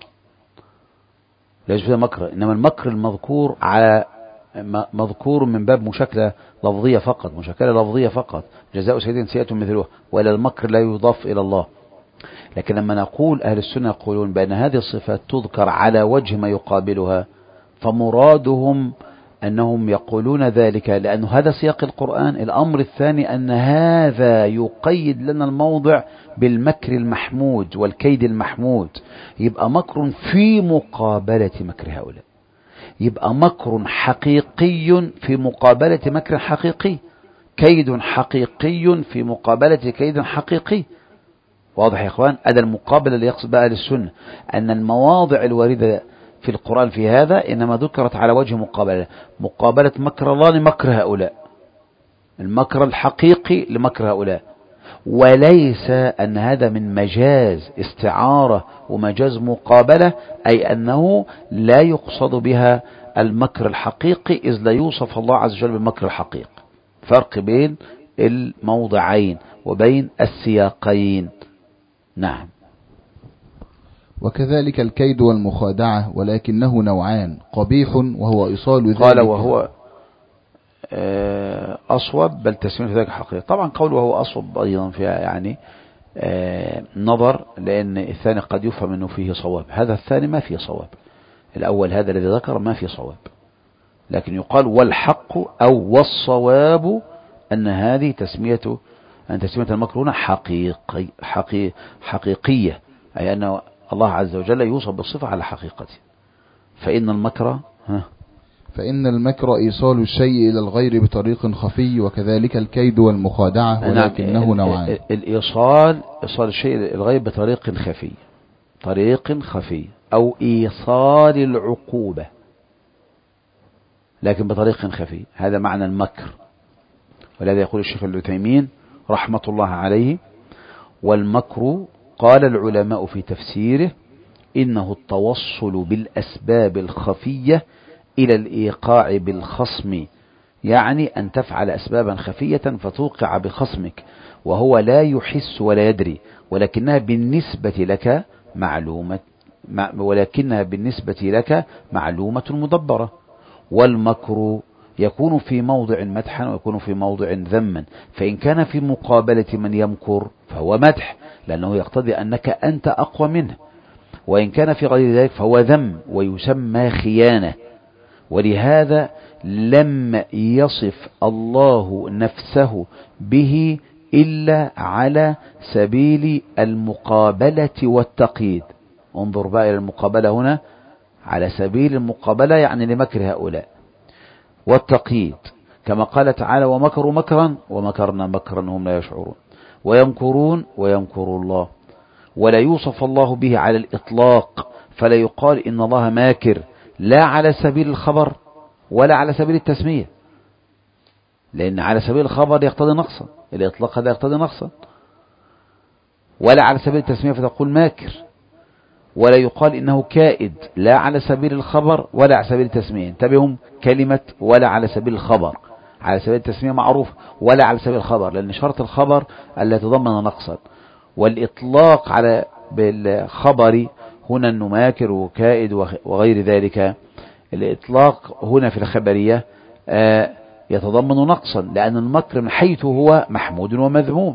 لا يثبتون مكرا، إنما المكر المذكور على مذكور من باب مشاكلة لفظية فقط، مشاكلة لفظية فقط، جزاء سيئة سيئة مثلها، ولا المكر لا يضاف إلى الله. لكن لما نقول أهل السنة يقولون بأن هذه الصفات تذكر على وجه ما يقابلها، فمرادهم أنهم يقولون ذلك لأن هذا سياق القرآن. الأمر الثاني أن هذا يقيد لنا الموضع بالمكر المحمود والكيد المحمود، يبقى مكر في مقابلة مكر هؤلاء، يبقى مكر حقيقي في مقابلة مكر حقيقي، كيد حقيقي في مقابلة كيد حقيقي. واضح يا إخوان؟ هذا المقابلة اللي يقصد بها أهل السنة، أن المواضع الواردة في القرآن في هذا إنما ذكرت على وجه مقابلة، مقابلة مكر الله لمكر هؤلاء، المكر الحقيقي لمكر هؤلاء، وليس أن هذا من مجاز استعارة ومجاز مقابلة، أي أنه لا يقصد بها المكر الحقيقي إذ لا يوصف الله عز وجل بالمكر الحقيقي. فرق بين الموضعين وبين السياقين. نعم. وكذلك الكيد والمخادعة، ولكنه نوعان، قبيح وهو إيصال ذلك. قال وهو أصوب بل تسمية ذلك حقيقة. طبعا قوله وهو أصوب أيضا فيها يعني نظر، لأن الثاني قد يفهم أنه فيه صواب، هذا الثاني ما فيه صواب، الأول هذا الذي ذكر ما فيه صواب، لكن يقال والحق أو والصواب أن هذه تسمية أن تسمية المكر هنا حقيقي حقيقي حقيقية، أي أن الله عز وجل يوصف بالصفة على حقيقته. فإن المكر ها فإن المكر إيصال الشيء إلى الغير بطريق خفي، وكذلك الكيد والمخادعة، ولكنه نوعان. الإيصال إيصال الشيء إلى الغير بطريق خفي، طريق خفي، أو إيصال العقوبة لكن بطريق خفي، هذا معنى المكر. ولهذا يقول الشيخ ابن تيمية رحمة الله عليه: والمكر قال العلماء في تفسيره إنه التوصل بالأسباب الخفية إلى الإيقاع بالخصم، يعني أن تفعل أسبابا خفية فتوقع بخصمك وهو لا يحس ولا يدري، ولكنها بالنسبة لك معلومة ولكنها بالنسبة لك معلومة مدبرة. والمكر يكون في موضع مدحا ويكون في موضع ذما، فإن كان في مقابلة من يمكر فهو مدح لأنه يقتضي أنك أنت أقوى منه، وإن كان في غير ذلك فهو ذم ويسمى خيانة. ولهذا لم يصف الله نفسه به إلا على سبيل المقابلة والتقييد. انظر بقى إلى المقابلة هنا، على سبيل المقابلة يعني لمكر هؤلاء، والتقييد كما قال تعالى: ومكروا مكرا ومكرنا مكرا وهم لا يشعرون، ويمكرون ويمكر الله. ولا يوصف الله به على الإطلاق، فلا يقال إن الله ماكر، لا على سبيل الخبر ولا على سبيل التسمية، لأن على سبيل الخبر يقتضي نقصا، الإطلاق هذا يقتضي نقصا، ولا على سبيل التسمية فتقول ماكر. ولا يقال إنه كائد، لا على سبيل الخبر ولا على سبيل التسمية. انتبهوا، كلمة ولا على سبيل الخبر، على سبيل التسمية معروف، ولا على سبيل الخبر، لأن شرط الخبر ألا يتضمن نقصا. والإطلاق على بالخبر هنا أنه ماكر وكائد وغير ذلك، الإطلاق هنا في الخبرية يتضمن نقصا، لأن المكر من حيث هو محمود ومذموم،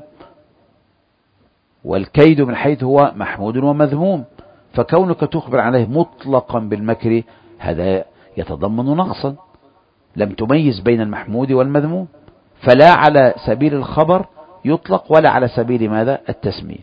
والكيد من حيث هو محمود ومذموم، فكونك تخبر عليه مطلقا بالمكر هذا يتضمن نقصا، لم تميز بين المحمود والمذموم، فلا على سبيل الخبر يطلق ولا على سبيل ماذا؟ التسمية.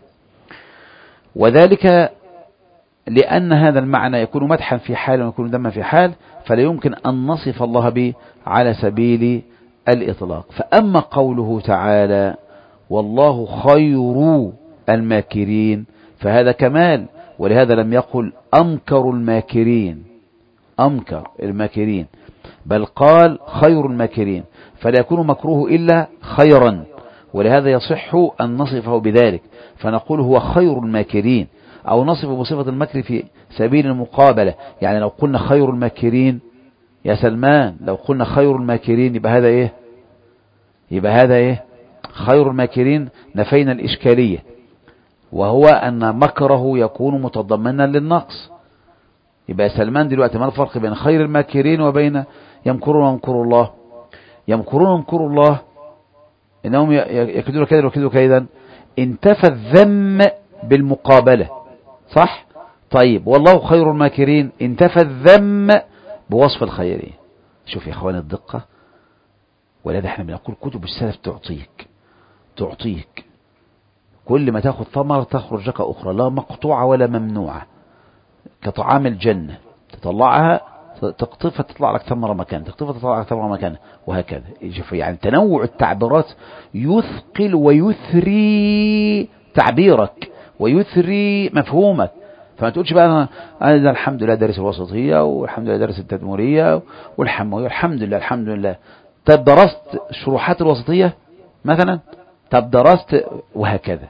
وذلك لأن هذا المعنى يكون مدحا في حال ويكون ذما في حال، فلا يمكن أن نصف الله به على سبيل الإطلاق. فأما قوله تعالى: والله خير الماكرين، فهذا كمال، ولهذا لم يقل أمكر الماكرين أمكر الماكرين، بل قال خير الماكرين، فلا يكون مكروه إلا خيرا، ولهذا يصح أن نصفه بذلك، فنقول هو خير الماكرين، أو نصفه بصفة المكر في سبيل المقابلة. يعني لو قلنا خير الماكرين يا سلمان، لو قلنا خير الماكرين يبقى هذا إيه؟ يبقى هذا إيه؟ خير الماكرين نفينا الإشكالية، وهو أن مكره يكون متضمنا للنقص. يبقى يا سلمان دلوقتي ما الفرق بين خير الماكرين وبين يمكرون ويمكر الله؟ يمكرون ويمكر الله إنهم يكيدون كيدا ويكيدوا كيدا، انتفى الذم بالمقابلة، صح؟ طيب والله خير الماكرين انتفى الذم بوصف الخيرين. شوف يا اخوان الدقة، ولهذا احنا بنقول كتب السلف تعطيك تعطيك كل ما تاخذ ثمرة تخرج لك أخرى، لا مقطوعة ولا ممنوعة، كطعام الجنة، تطلعها تقطفها تطلع لك ثمرة مكان، تقطفها تطلع لك ثمرة مكان، وهكذا. يعني تنوع التعبيرات يثقل ويثري تعبيرك ويثري مفهومك. فما تقولش بقى أنا, أنا الحمد لله دارس الوسطية والحمد لله دارس التدمرية والحموية والحمد لله الحمد لله. طب درست شروحات الوسطية مثلا؟ طب درست وهكذا.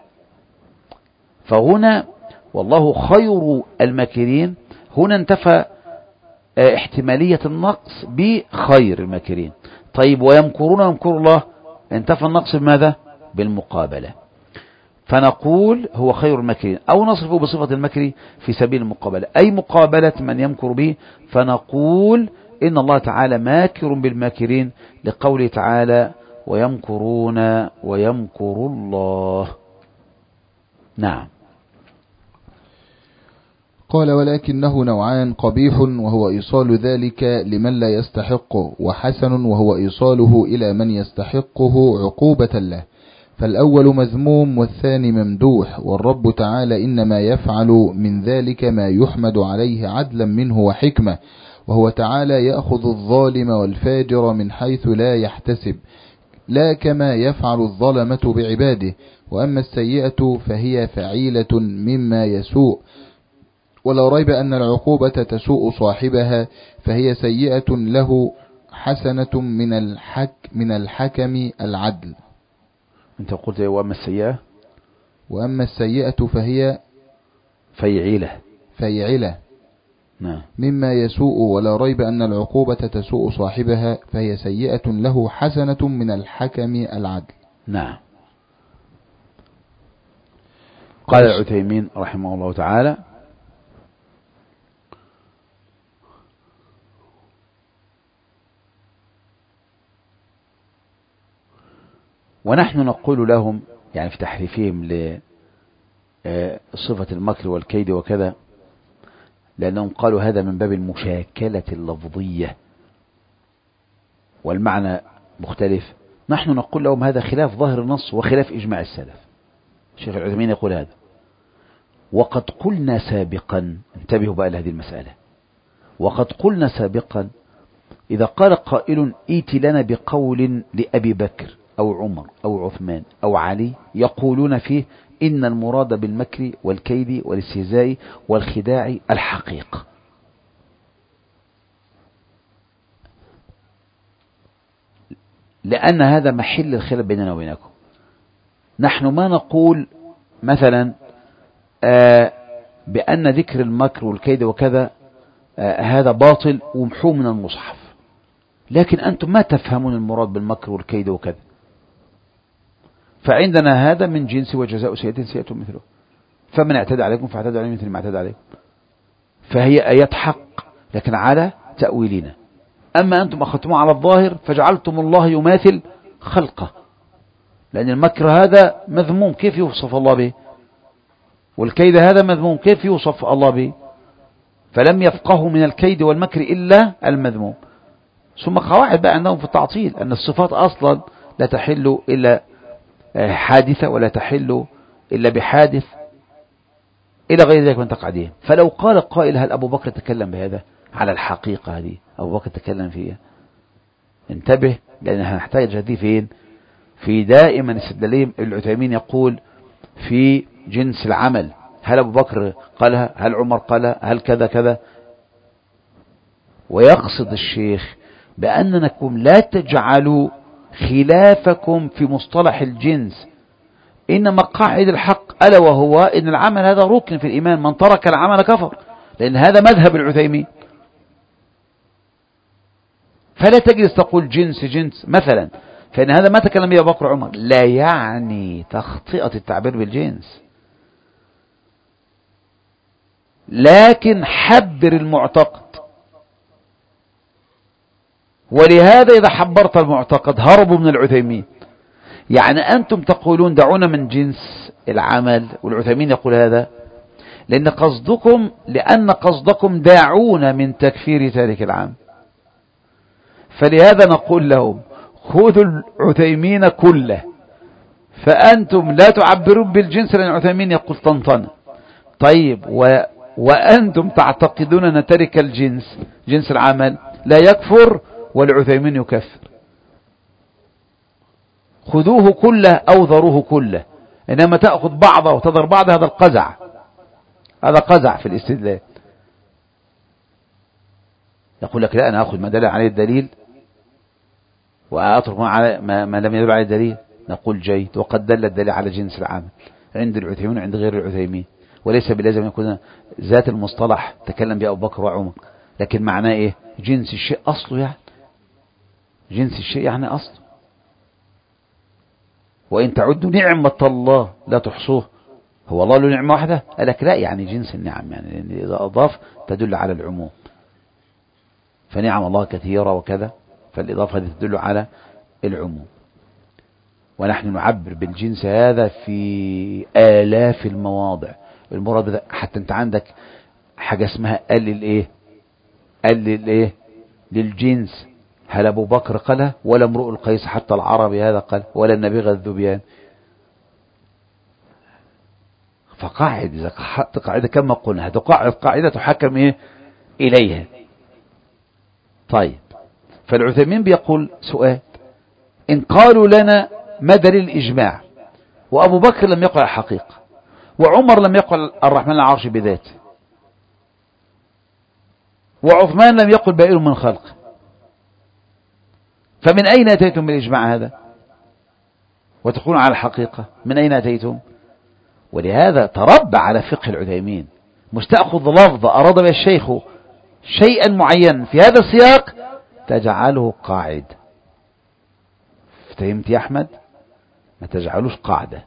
فهنا والله خير الماكرين، هنا انتفى احتمالية النقص بخير الماكرين. طيب ويمكرون ويمكر الله، انتفى النقص بماذا؟ بالمقابلة. فنقول هو خير الماكرين، أو نصفه بصفة المكر في سبيل المقابلة، أي مقابلة من يمكر به، فنقول إن الله تعالى ماكر بالماكرين، لقوله تعالى ويمكرون ويمكر الله. نعم. قال ولكنه نوعان: قبيح وهو إيصال ذلك لمن لا يستحقه، وحسن وهو إيصاله إلى من يستحقه عقوبة له. فالأول مذموم والثاني ممدوح، والرب تعالى إنما يفعل من ذلك ما يحمد عليه عدلا منه وحكمة، وهو تعالى يأخذ الظالم والفاجر من حيث لا يحتسب، لا كما يفعل الظلمة بعباده. وأما السيئة فهي فعيلة مما يسوء، ولا ريب أن العقوبة تسوء صاحبها، فهي سيئة له حسنة من الحك من الحكم العدل. انت قلت وأما السيئة وأما السيئة فهي فيعيلة فيعلة نعم مما يسوء، ولا ريب أن العقوبة تسوء صاحبها، فهي سيئة له حسنة من الحكم العدل. نعم. قال العثيمين رحمه الله تعالى: ونحن نقول لهم، يعني في تحريفهم لصفة المكر والكيد وكذا، لأنهم قالوا هذا من باب المشاكلة اللفظية والمعنى مختلف. نحن نقول لهم هذا خلاف ظاهر النص وخلاف إجماع السلف. الشيخ العثيمين يقول هذا. وقد قلنا سابقا، انتبهوا بقى لهذه المسألة، وقد قلنا سابقا إذا قال قائل ائت لنا بقول لأبي بكر أو عمر أو عثمان أو علي يقولون فيه إن المراد بالمكر والكيد والاستهزاء والخداع الحقيقة، لأن هذا محل الخلاف بيننا وبينكم. نحن ما نقول مثلا آه بأن ذكر المكر والكيد وكذا آه هذا باطل ومحو من المصحف، لكن أنتم ما تفهمون المراد بالمكر والكيد وكذا، فعندنا هذا من جنس وجزاء سيئة سيئة مثله، فمن اعتدى عليكم فاعتدوا عليه مثل ما اعتدى عليكم. فهي آيات حق لكن على تأويلنا. أما أنتم أخذتموه على الظاهر فجعلتم الله يماثل خلقه، لأن المكر هذا مذموم كيف يوصف الله به، والكيد هذا مذموم كيف يوصف الله به، فلم يفقهوا من الكيد والمكر إلا المذموم. ثم قواعد بقى عندهم في التعطيل أن الصفات أصلا لا تحل إلا حادثة ولا تحل إلا بحادث إلى غير ذلك من تقعدهم. فلو قال قائل هل أبو بكر تكلم بهذا على الحقيقة هذه أبو بكر تكلم فيها، انتبه، لأنها نحتاج هذه فين؟ في دائما استدلالهم. العثيمين يقول في جنس العمل، هل أبو بكر قالها، هل عمر قالها، هل كذا كذا، ويقصد الشيخ بأنكم لا تجعلوا خلافكم في مصطلح الجنس، إنما قاعد الحق ألا وهو إن العمل هذا ركن في الإيمان، من ترك العمل كفر، لأن هذا مذهب العثيمين. فلا تجلس تقول جنس جنس مثلا، فإن هذا ما تكلم به أبو بكر وعمر، لا يعني تخطئة التعبير بالجنس، لكن حبر المعتقد. ولهذا إذا حبرت المعتقد هربوا من العثيمين. يعني أنتم تقولون دعونا من جنس العمل، والعثيمين يقول هذا لأن قصدكم لأن قصدكم داعون من تكفير تارك العمل. فلهذا نقول لهم خذوا العثيمين كله، فأنتم لا تعبرون بالجنس، لأن العثيمين يقول طنطنة. طيب و... وأنتم تعتقدون أن ترك الجنس جنس العمل لا يكفر، والعثيمين يكفر. خذوه كله أو ذروه كله، إنما تأخذ بعضه وتذر بعضه، هذا القزع، هذا قزع في الاستدلال. يقول لك لا أنا أخذ ما دل عليه الدليل وأترك ما, ما, ما لم يدل عليه الدليل. نقول جيد، وقد دل الدليل على جنس العمل عند العثيمين وعند غير العثيمين، وليس بلازم يكون ذات المصطلح تكلم به أبو بكر وعمر، لكن معناه إيه؟ جنس الشيء أصله، يعني جنس الشيء يعني أصله. وإن تعدوا نعمة الله لا تحصوه، هو الله له نعمة واحدة؟ قال لك لا، يعني جنس النعم، يعني إذا أضاف تدل على العموم، فنعم الله كثيرة وكذا، فالإضافة هذه تدل على العموم. ونحن نعبر بالجنس هذا في آلاف المواضع. المراد حتى أنت عندك حاجة اسمها قال للإيه قال للإيه للجنس، هل أبو بكر قالها ولا امرؤ القيس حتى العربي هذا قال ولا النبيغ الذبيان. فقاعد إذا قاعدة كما قلنا هتقاعد قاعدة تحكم إيه إليها. طيب، فالعثيمين بيقول سؤال: إن قالوا لنا ما دليل الإجماع، وأبو بكر لم يقل الحقيقة، وعمر لم يقل الرحمن العرش بذاته، وعثمان لم يقل بائر من خلقه، فمن أين أتيتم بالإجماع هذا وتقولون على الحقيقة؟ من أين أتيتم؟ ولهذا تربى على فقه العثيمين، مش تأخذ لفظة أراد بها الشيخ شيئا معين في هذا السياق تجعله قاعدة. فهمت يا أحمد؟ ما تجعلوش قاعدة،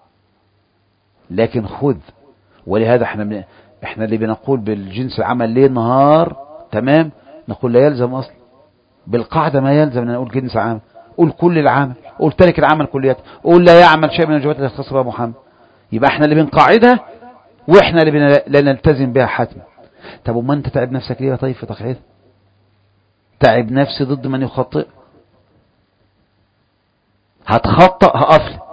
لكن خذ. ولهذا احنا من احنا اللي بنقول بالجنس العمل ليل نهار، تمام، نقول لا يلزم أصلا بالقاعدة، ما يلزم أن نقول جنس عمل، قول كل العمل، قول ترك العمل كلياته، قول لا يعمل شيء من الواجبات التي يختص بها محمد. يبقى احنا اللي بنقاعدها واحنا اللي لا نلتزم بها حتما. طب وما انت تعب نفسك ليه طيب في تقعيدها؟ تعب نفسي ضد من يخطئ؟ هتخطأ هقفلك،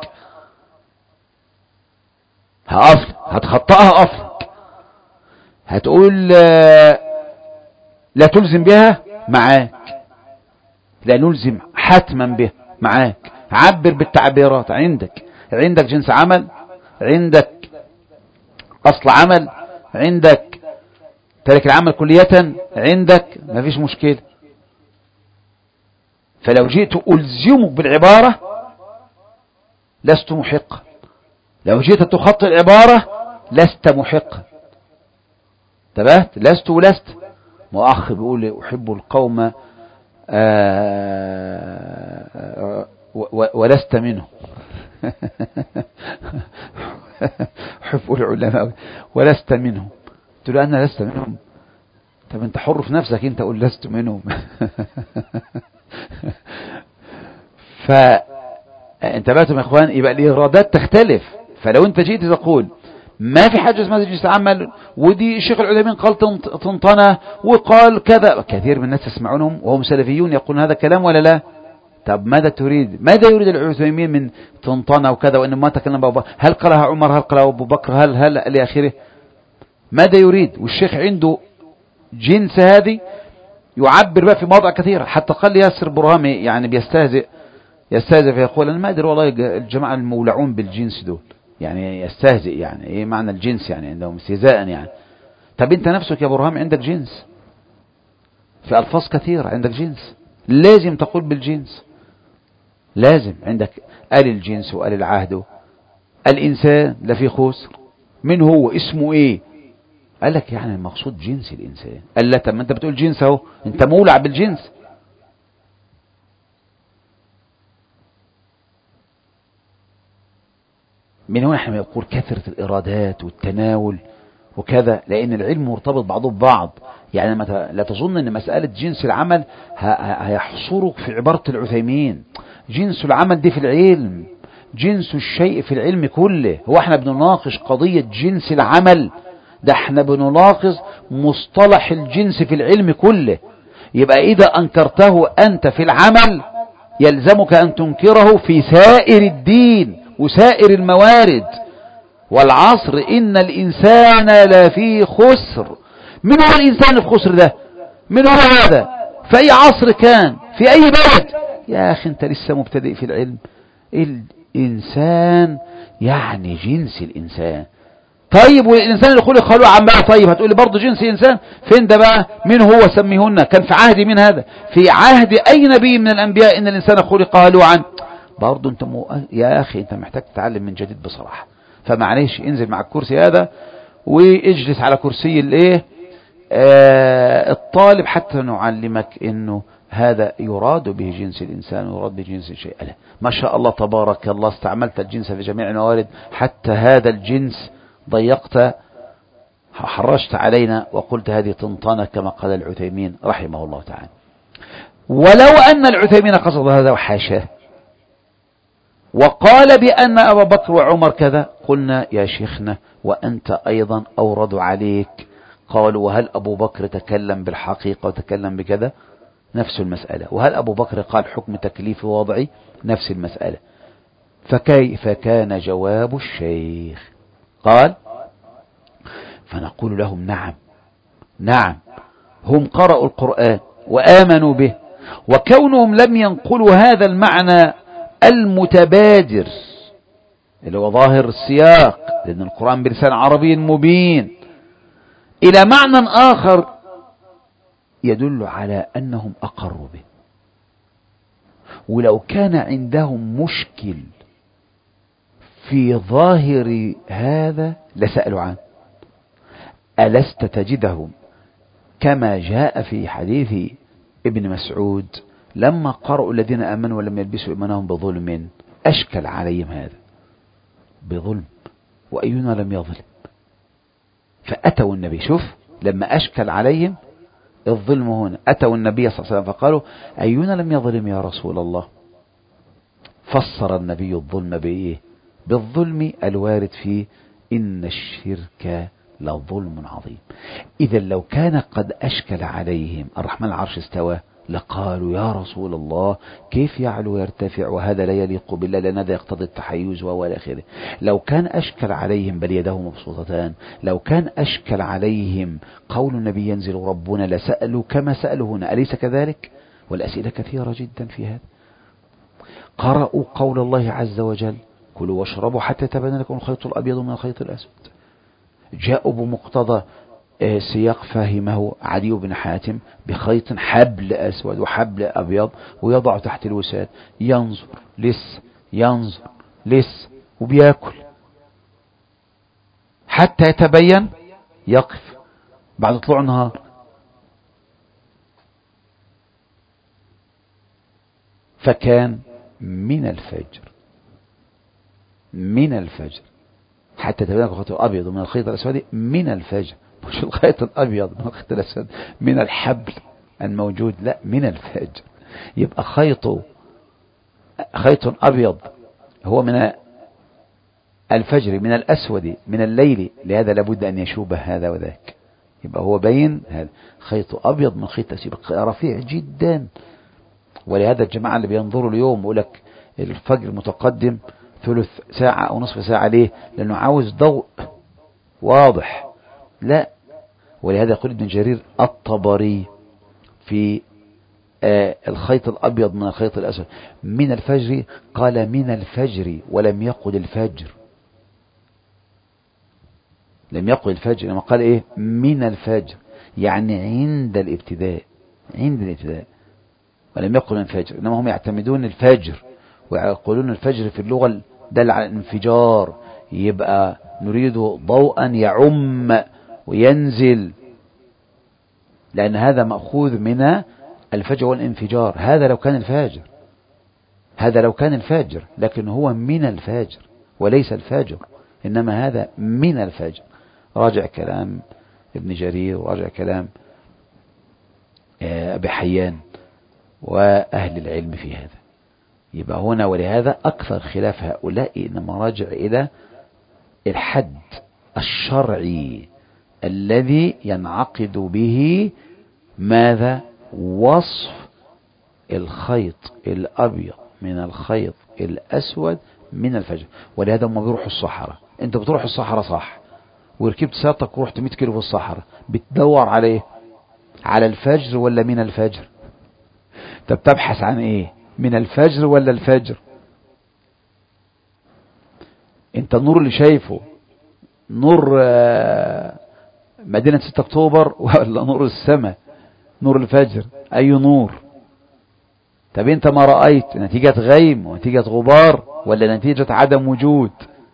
هقفلك، هتخطئها هقفلك، هتقول لا تلزم بها معاك، لا نلزم حتما بها معاك. عبر بالتعبيرات. عندك عندك جنس عمل، عندك أصل عمل، عندك ترك العمل كلية، عندك ما فيش مشكلة. فلو جئت ألزمك بالعبارة لست محقا، لو جئت تخطئ العبارة لست محقا. انتبهت؟ لست ولست. مؤخ بيقول أحب القوم آآ آآ ولست منهم. أحب العلماء ولست منهم. قلت له أنا لست منهم. طب أنت حر في نفسك، أنت قول لست منهم. فانتبهتم يا إخوان؟ يبقى الإرادات تختلف. فلو أنت جئت تقول ما في حاجة اسمها جنس عمل، ودي الشيخ العثيمين قال تنطنة وقال كذا، كثير من الناس تسمعونهم وهم سلفيون يقولون هذا الكلام ولا لا؟ طب ماذا تريد؟ ماذا يريد العثيمين من تنطنة وكذا، وإن ما تكلم أبو بكر؟ هل قالها عمر؟ هل قالها أبو بكر؟ هل هل لآخره؟ ماذا يريد؟ والشيخ عنده جنس هذه يعبر بقى في مواضع كثيرة. حتى قال ياسر برهامي يعني بيستهزئ يستهزئ فيقول أنا ما أدري والله الجماعة المولعون بالجنس دول، يعني يستهزئ، يعني إيه معنى الجنس؟ يعني عندهم استهزاء يعني. طب أنت نفسك يا برهام عندك جنس في ألفاظ كثيرة، عندك جنس، لازم تقول بالجنس، لازم عندك آل الجنس وآل العهد. الإنسان لفي خسر، من هو؟ اسمه إيه؟ قال لك يعني المقصود جنس الإنسان. قال لا، طب ما أنت بتقول جنس أهو، أنت مولع بالجنس. من هنا احنا يقول كثرة الإرادات والتناول وكذا، لأن العلم مرتبط بعضه ببعض. يعني لا تظن أن مسألة جنس العمل هيحصرك في عبارة العثيمين. جنس العمل دي في العلم، جنس الشيء في العلم كله. هو احنا بنناقش قضية جنس العمل؟ ده احنا بنناقش مصطلح الجنس في العلم كله. يبقى إذا أنكرته أنت في العمل يلزمك أن تنكره في سائر الدين وسائر الموارد. والعصر إن الإنسان لفي خسر. من هو الإنسان في خسر ده؟ من هو هذا؟ في أي عصر كان؟ في أي بلد؟ يا أخي أنت لسه مبتدئ في العلم. الإنسان يعني جنس الإنسان. طيب والإنسان اللي خلق خلوه عمال، طيب هتقول لي برضه جنس الإنسان فين ده بقى؟ من هو؟ سميهن. كان في عهد من هذا؟ في عهد أي نبي من الأنبياء إن الإنسان خلق هلوعا؟ برضه أنت مو... يا أخي أنت محتاج تتعلم من جديد بصراحة. فمعليش انزل مع الكرسي هذا واجلس على كرسي الايه آه الطالب حتى نعلمك انه هذا يراد به جنس الانسان ويراد به جنس الشيء. لا ما شاء الله تبارك الله، استعملت الجنس في جميع الموارد، حتى هذا الجنس ضيقت حرشت علينا وقلت هذه تنطنة كما قال العثيمين رحمه الله تعالى. ولو أن العثيمين قصد هذا وحاشاه وقال بأن أبا بكر وعمر كذا، قلنا يا شيخنا وأنت أيضا أورد عليك. قالوا وهل أبو بكر تكلم بالحقيقة وتكلم بكذا؟ نفس المسألة. وهل أبو بكر قال حكم تكليف وضعي؟ نفس المسألة. فكيف كان جواب الشيخ؟ قال فنقول لهم نعم نعم هم قرأوا القرآن وآمنوا به. وكونهم لم ينقلوا هذا المعنى المتبادر اللي هو ظاهر السياق، لأن القرآن بلسان عربي مبين، إلى معنى آخر يدل على أنهم أقروا به. ولو كان عندهم مشكل في ظاهر هذا لسألوا عنه. ألست تجدهم كما جاء في حديث ابن مسعود لما قرأوا الذين آمنوا ولم يلبسوا إيمانهم بظلم أشكل عليهم هذا بظلم، وأينا لم يظلم، فأتوا النبي. شوف لما أشكل عليهم الظلم هنا، أتوا النبي صلى الله عليه وسلم فقالوا أينا لم يظلم يا رسول الله؟ فسر النبي الظلم بإيه؟ بالظلم الوارد فيه إن الشرك لظلم عظيم. إذا لو كان قد أشكل عليهم الرحمن العرش استوى لقالوا يا رسول الله كيف يعلو ويرتفع وهذا لا يليق بالله لأن هذا يقتضي التحيز وإلى آخره. لو كان أشكل عليهم بل يداه مبسوطتان، لو كان أشكل عليهم قول النبي ينزل ربنا لسألوا كما سألوا هنا، أليس كذلك؟ والأسئلة كثيرة جدا في هذا. قرأوا قول الله عز وجل كلوا واشربوا حتى يتبين لكم الخيط الأبيض من الخيط الأسود، جاءوا بمقتضى سياق فهمه عدي بن حاتم بخيط حبل أسود وحبل أبيض ويضع تحت الوساد، ينظر لس ينظر لس وبياكل حتى يتبين، يقف بعد طلوع النهار. فكان من الفجر من الفجر حتى تبين لكم الخيط الأبيض من الخيط الأسود من الفجر، مش الخيط الأبيض من الخيط الأسود من الحبل الموجود، لا من الفجر. يبقى خيط خيط أبيض هو من الفجر من الأسود من الليل، لهذا لابد أن يشوبه هذا وذاك. يبقى هو بين هذا خيط أبيض من خيط أسود رفيع جدا. ولهذا الجماعة اللي بينظروا اليوم يقول لك الفجر متقدم ثلث ساعة أو نصف ساعة، ليه؟ لأنه عاوز ضوء واضح. لا، ولهذا يقول ابن جرير الطبري في آه الخيط الأبيض من الخيط الأسود من الفجر، قال من الفجر ولم يقل الفجر، لم يقل الفجر لما قال إيه من الفجر، يعني عند الابتداء عند الابتداء ولم يقل الفجر. إنما هم يعتمدون الفجر ويقولون الفجر في اللغة دل على الانفجار، يبقى نريد ضوءا يعم وينزل، لأن هذا مأخوذ من الفجر والانفجار. هذا لو كان الفجر هذا لو كان الفجر لكن هو من الفجر وليس الفجر، إنما هذا من الفجر. راجع كلام ابن جرير وراجع كلام أبي حيان وأهل العلم في هذا. يبقى هنا ولهذا أكثر خلاف هؤلاء إنما راجع إلى الحد الشرعي الذي ينعقد به ماذا؟ وصف الخيط الأبيض من الخيط الأسود من الفجر. ولهذا هم بيروحوا الصحراء. انت بتروح الصحراء صح وركبت سيارتك ورحت مئة كيلو في الصحراء، بتدور على ايه؟ على الفجر ولا من الفجر؟ طب تبحث عن ايه؟ من الفجر ولا الفجر؟ انت النور اللي شايفه نور مدينة ستة اكتوبر ولا نور السماء نور الفجر؟ اي نور؟ طب انت ما رأيت نتيجة غيم ونتيجة غبار ولا نتيجة عدم وجود؟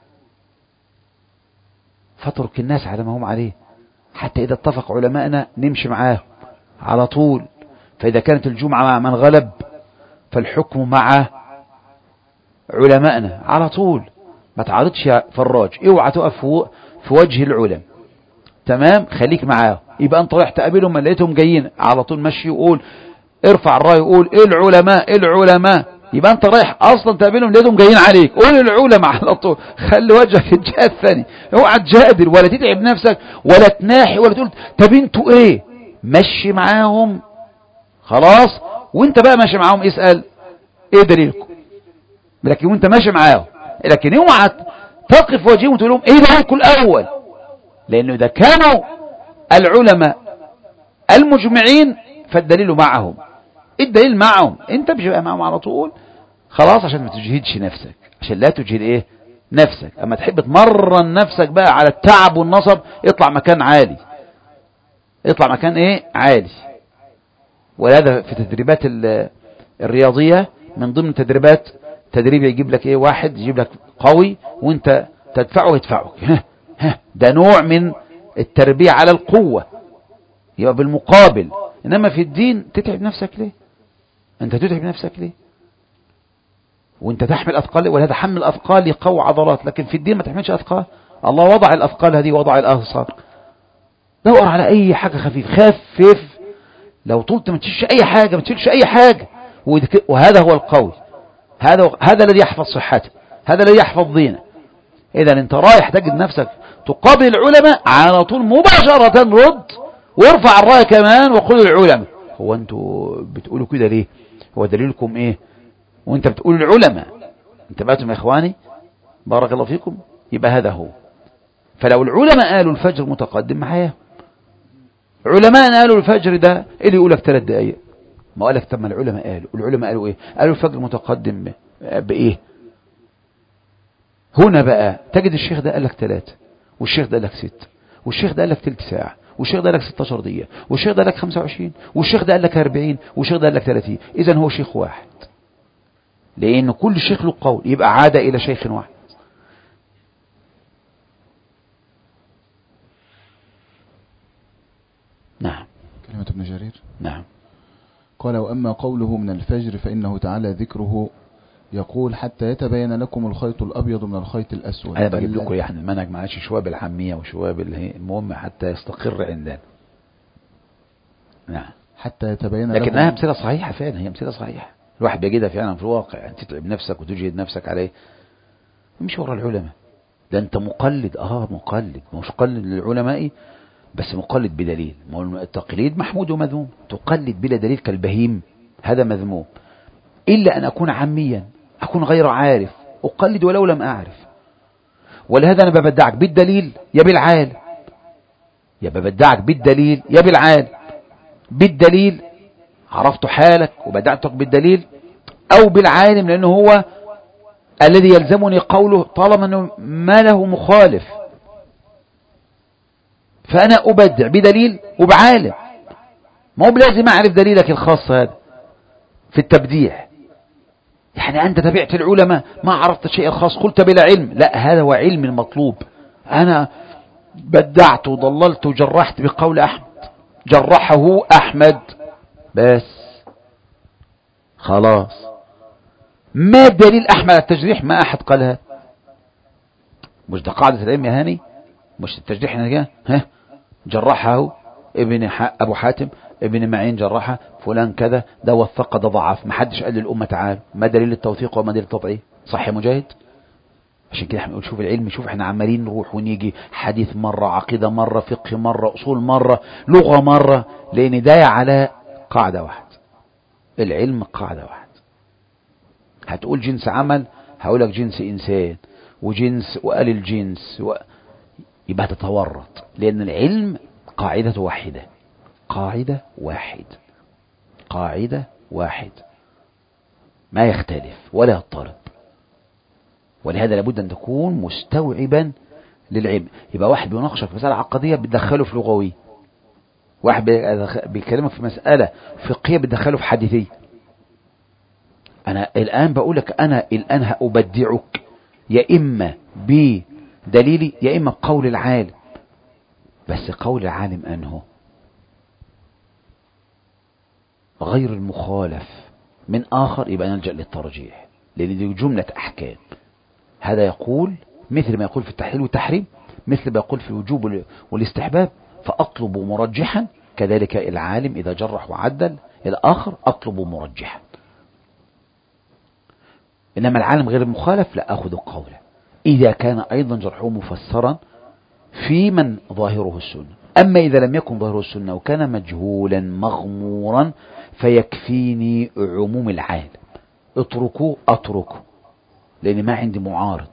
فاترك الناس على ما هم عليه، حتى إذا اتفق علماءنا نمشي معاه على طول. فإذا كانت الجمعة مع من غلب فالحكم مع علماءنا على طول. ما تعارضش يا فراج، اوعى تقف في وجه العلم، تمام؟ خليك معاه. يبقى انت رايح تقابلهم ما لقيتهم جايين على طول مشي وقول ارفع الراي وقول ايه العلماء ايه العلماء. يبقى انت رايح اصلا تقابلهم لقيتهم جايين عليك، قول العلماء على طول، خلي وجهك الجهه الثانيه. اوعى تجادل ولا تتعب نفسك ولا تناحي ولا تقول طب انتوا ايه. مشي معاهم خلاص، وانت بقى ماشي معاهم اسال ايه دليلكم، لكن وانت ماشي معاهم. لكن اوعى تقف وجههم وتقول لهم ايه دليلكم الاول، لانه اذا كانوا العلماء المجمعين فالدليل معهم. الدليل معهم، انت مش بقى معهم على طول خلاص عشان ما تجهدش نفسك، عشان لا تجهد ايه نفسك. اما تحب تمرن نفسك بقى على التعب والنصب، اطلع مكان عالي، اطلع مكان ايه عالي. ولهذا في تدريبات الرياضية من ضمن تدريبات تدريب يجيب لك ايه واحد يجيب لك قوي وانت تدفعه يدفعك ده نوع من التربية على القوة، يبقى بالمقابل. انما في الدين تتعب نفسك ليه؟ انت تتعب نفسك ليه وانت تحمل اثقال؟ ولهذا حمل الاثقال يقوي عضلات، لكن في الدين ما تحملش اثقال. الله وضع الاثقال هذه، وضع الاثقال. دور على اي حاجة خفيف، خفف. لو طولت ما تشيلش اي حاجة، ما تشيلش اي حاجة. وهذا هو القوي، هذا هذا الذي يحفظ صحته، هذا الذي يحفظ دينه. اذا انت رايح تجد نفسك تقابل العلماء على طول مباشرة، رد وارفع الراية كمان وقول العلماء. هو انتوا بتقولوا كده ليه؟ هو دليلكم ايه وانت بتقول العلماء؟ انتبهتم يا اخواني؟ بارك الله فيكم. يبقى هذا هو. فلو العلماء قالوا الفجر متقدم معايا، علماء قالوا الفجر ده اللي يقول لك ثلاث دقائق، ما قال لك طب ما العلماء قالوا، العلماء قالوا ايه؟ قالوا الفجر متقدم بايه؟ هنا بقى تجد الشيخ ده قال لك ثلاثة، والشيخ ده قال لك ست، والشيخ ده قال لك ثلث ساعة، والشيخ ده قال لك ستاشر دقيقة، والشيخ ده قال لك خمسة وعشرين، والشيخ ده قال لك أربعين، والشيخ ده قال لك ثلاثين. اذا هو شيخ واحد، لان كل شيخ له قول، يبقى عاد الى شيخ واحد. نعم. كلمة ابن جرير. نعم. قال: وأما قوله من الفجر فإنه تعالى ذكره يقول: حتى يتبين لكم الخيط الأبيض من الخيط الأسود. أنا بجيب لكم يعني المنهج معلش شوية بالحمية وشوية بالهي، المهم حتى يستقر عندنا. نعم. حتى يتبين لكم. لكنها أمثلة صحيحة فعلا، هي أمثلة صحيحة الواحد بيجدها فعلا في الواقع. يعني تتعب نفسك وتجهد نفسك عليه، مش ورا العلماء. ده أنت مقلد، آه مقلد، مش مقلد للعلماء بس مقلد بدليل. التقليد محمود ومذموم. تقلد بلا دليل كالبهيم هذا مذموم. إلا أن أكون عاميا، أكون غير عارف، أقلد ولو لم أعرف. ولهذا أنا ببدعك بالدليل يا بالعال، يا ببدعك بالدليل يا بالعال. بالدليل عرفت حالك وبدعتك بالدليل، أو بالعالم لأنه هو الذي يلزمني قوله طالما أنه ما له مخالف. فأنا أبدع بدليل وبعالم، ما هو بلازم أعرف دليلك الخاص هذا في التبديع. يعني أنت تبعت العلماء ما عرفت الشيء الخاص، قلت بلا علم. لا، هذا هو علم المطلوب. أنا بدعت وضللت وجرحت بقول أحمد، جرحه أحمد بس خلاص. ما دليل أحمد على التجريح؟ ما أحد قالها. مش ده قاعدة العلم يا هاني؟ مش التجريح هنا ها جرحه ابن أبو حاتم ابن معين جرحه فلان كذا، ده وثق ده ضعف. ما حدش قال للأمة تعال ما دليل التوثيق وما دليل التضعيف؟ صح يا مجاهد؟ عشان كده احنا بنقول شوف العلم، شوف احنا عمالين نروح ونيجي، حديث مرة، عقيدة مرة، فقه مرة، أصول مرة، لغة مرة، لأن ده على قاعدة واحدة. العلم قاعدة واحدة. هتقول جنس عمل، هقولك جنس إنسان وجنس وقال الجنس و... يبقى تتورط، لأن العلم قاعدة واحدة، قاعدة واحد، قاعدة واحد ما يختلف ولا يضطرب. ولهذا لابد أن تكون مستوعبا للعلم. يبقى واحد بيناقشك في مسألة عقدية بتدخله في لغوي، واحد بيكلمك في مسألة فقهية بتدخله في حديثية. أنا الآن بقولك أنا الآن هأبدعك يا إما بدليلي يا إما قول العالم. بس قول العالم أنه غير المخالف من آخر، يبقى نلجأ للترجيح، لأن دي جملة أحكام. هذا يقول مثل ما يقول في التحليل والتحريم، مثل ما يقول في الوجوب والاستحباب، فأطلب مرجحا. كذلك العالم إذا جرح وعدل الآخر أطلب مرجحا. إنما العالم غير المخالف لا أخذ قوله إذا كان أيضا جرحه مفسرا في من ظاهره السنة. أما إذا لم يكن ظاهره السنة وكان مجهولا مغمورا فيكفيني عموم العالم. اتركوه أتركه لأن ما عندي معارض.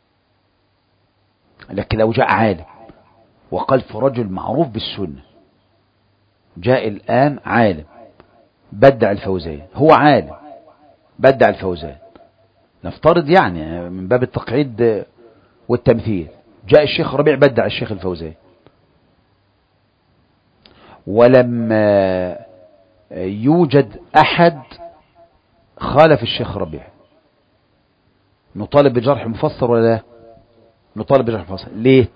لكن لو جاء عالم وقال في رجل معروف بالسنة جاء الآن عالم بدع الفوزان، هو عالم بدع الفوزان، نفترض يعني من باب التقعيد والتمثيل، جاء الشيخ ربيع بدع الشيخ الفوزان، ولما يوجد أحد خالف الشيخ ربيع نطالب بجرح مفسر ولا لا؟ نطالب بجرح مفسر. ليه؟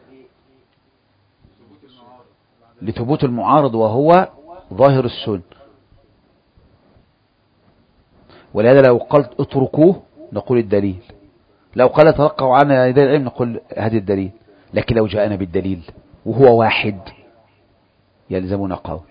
لثبوت المعارض وهو ظاهر السنة. ولهذا لو قلت اتركوه نقول الدليل، لو قال تلقوا عنا يدي العلم نقول هذا الدليل، لكن لو جاءنا بالدليل وهو واحد يلزمنا قول.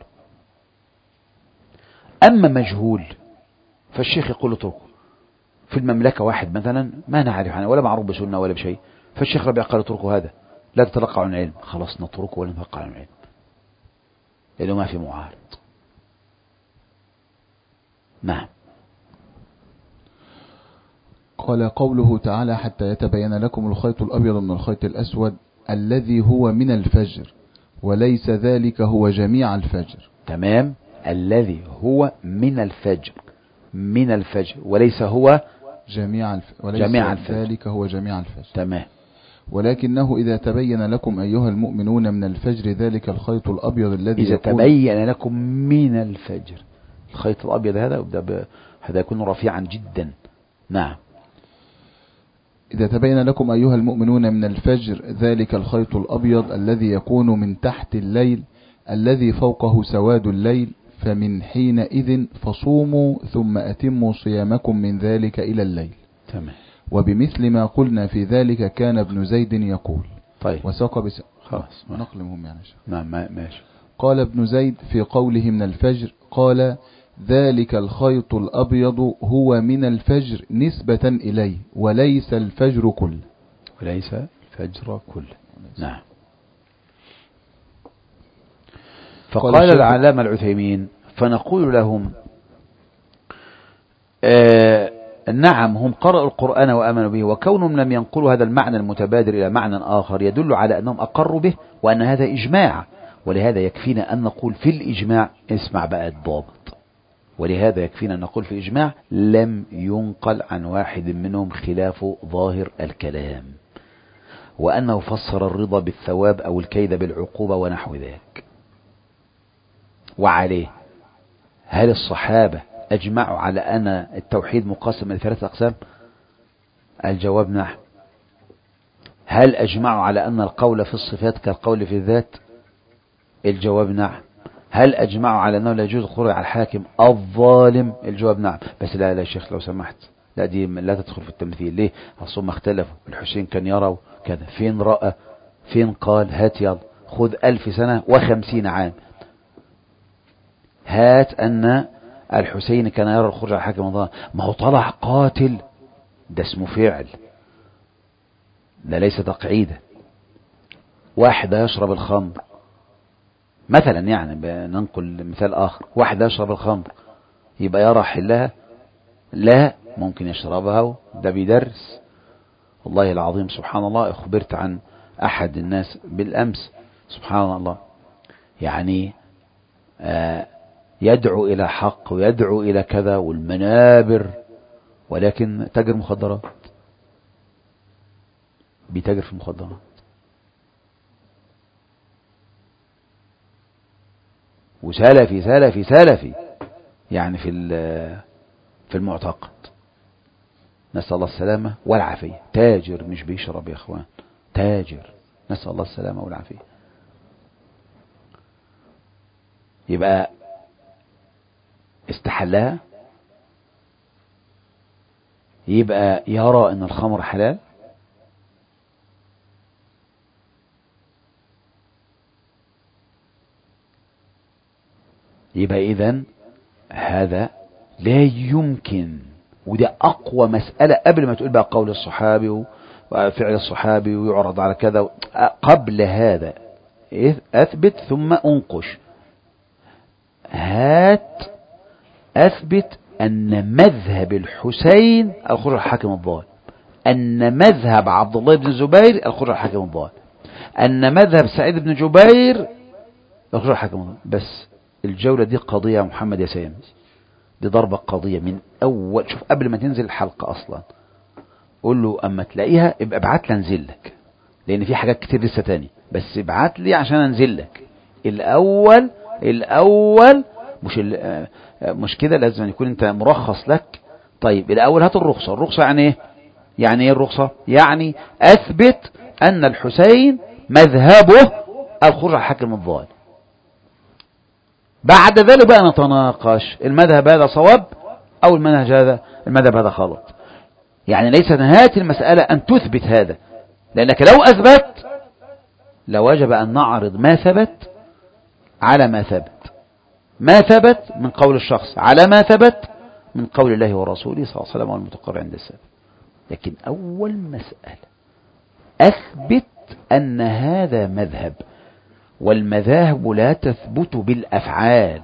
أما مجهول فالشيخ يقول اتركه. في المملكة واحد مثلا ما نعرف عنه ولا معروف بسنة ولا بشيء، فالشيخ ربيع قال اتركوا هذا لا تتلقوا عن العلم، خلاص نتركه ولا نتلقى عن العلم لأنه ما في معارض. نعم. قال قوله تعالى حتى يتبين لكم الخيط الأبيض من الخيط الأسود الذي هو من الفجر وليس ذلك هو جميع الفجر. تمام، الذي هو من الفجر، من الفجر وليس هو جميع الفجر، وليس جميع الفجر. ذلك هو جميع الفجر. تمام. ولكنه إذا تبين لكم أيها المؤمنون من الفجر ذلك الخيط الأبيض الذي إذا يكون تبين لكم من الفجر، الخيط الأبيض هذا هذا يكون رفيعا جدا. نعم. إذا تبين لكم أيها المؤمنون من الفجر ذلك الخيط الأبيض الذي يكون من تحت الليل الذي فوقه سواد الليل فمن حينئذ فصوموا ثم أتموا صيامكم من ذلك إلى الليل. تمام. وبمثل ما قلنا في ذلك كان ابن زيد يقول. طيب وساق بس خلاص نقلمهم يعني شيخ. نعم ماشي. قال ابن زيد في قوله من الفجر قال ذلك الخيط الأبيض هو من الفجر نسبة إليه وليس الفجر كله. وليس الفجر كله. نعم. فقال العلامة العثيمين فنقول لهم آه نعم هم قرأوا القرآن وآمنوا به، وكونهم لم ينقلوا هذا المعنى المتبادر إلى معنى آخر يدل على أنهم أقروا به وأن هذا إجماع، ولهذا يكفينا أن نقول في الإجماع اسمع بقى الضابط، ولهذا يكفينا أن نقول في الإجماع لم ينقل عن واحد منهم خلاف ظاهر الكلام، وأنه فسر الرضا بالثواب أو الكيد بالعقوبة ونحو ذلك. وعليه هل الصحابة أجمعوا على أن التوحيد مقسم إلى ثلاثة أقسام؟ الجواب نعم. هل أجمعوا على أن القول في الصفات كالقول في الذات؟ الجواب نعم. هل أجمعوا على أنه لا يجوز الخروج على الحاكم الظالم؟ الجواب نعم. بس لا لا شيخ لو سمحت، لا دي لا تدخل في التمثيل. ليه؟ أصلا اختلفوا، الحسين كان يرى كذا، فين رأى فين قال؟ هات يلا خذ ألف سنة وخمسين عام، هات أن الحسين كان يرى الخروج على الحاكم الظالم. ما هو طلع قاتل ده اسمه فعل، ده ليس تقعيدا. واحد يشرب الخمر مثلا، يعني بننقل مثال آخر، واحد يشرب الخمر يبقى يرى حلها؟ لا، ممكن يشربها، ده بيدرس. والله العظيم سبحان الله، اخبرت عن أحد الناس بالأمس سبحان الله، يعني آه يدعو إلى حق ويدعو إلى كذا والمنابر، ولكن تاجر مخدرات، بيتاجر في المخدرات. وسلفي سلفي سلفي يعني في في المعتقد، نسأل الله السلامة والعافية. تاجر مش بيشرب يا اخوان، تاجر، نسأل الله السلامة والعافية. يبقى استحلها، يبقى يرى ان الخمر حلال، يبقى إذن هذا لا يمكن. وده أقوى مسألة قبل ما تقول بقى قول الصحابي وفعل الصحابي ويعرض على كذا. قبل هذا أثبت ثم أنقش. هات أثبت أن مذهب الحسين الخروج على الحاكم الظالم، أن مذهب عبد الله بن الزبير الخروج على الحاكم الظالم، أن مذهب سعيد بن جبير الخروج على الحاكم الظالم. بس الجولة دي قضية يا محمد يا سامي، دي ضربة قضية من أول. شوف قبل ما تنزل الحلقة أصلا قول له أما تلاقيها ابقى ابعت لي انزل لك، لأن في حاجات كتير لسه تاني، بس ابعت لي عشان انزل لك الأول. الأول مش مش كده، لازم يكون أنت مرخص لك. طيب الأول هات الرخصة. الرخصة يعني إيه؟ يعني إيه الرخصة؟ يعني أثبت أن الحسين مذهبه الخروج على الحاكم الظالم. بعد ذلك بقى نتناقش المذهب هذا صواب أو المنهج هذا المذهب هذا غلط. يعني ليس نهاية المسألة أن تثبت هذا، لأنك لو أثبت لوجب أن نعرض ما ثبت على ما ثبت، ما ثبت من قول الشخص على ما ثبت من قول الله ورسوله صلى الله عليه وسلم والمتقرر عند السلف. لكن أول مسألة أثبت أن هذا مذهب، والمذاهب لا تثبت بالأفعال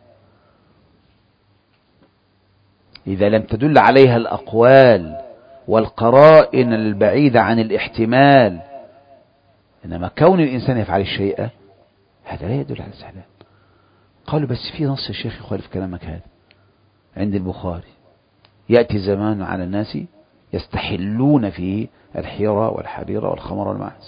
إذا لم تدل عليها الأقوال والقرائن البعيدة عن الاحتمال. إنما كون الإنسان يفعل الشيء هذا لا يدل على الاستحلال. قالوا بس في نص الشيخ يخالف كلامك هذا عند البخاري: يأتي زمان على الناس يستحلون فيه الحيرة والحريرة والخمر والمعز،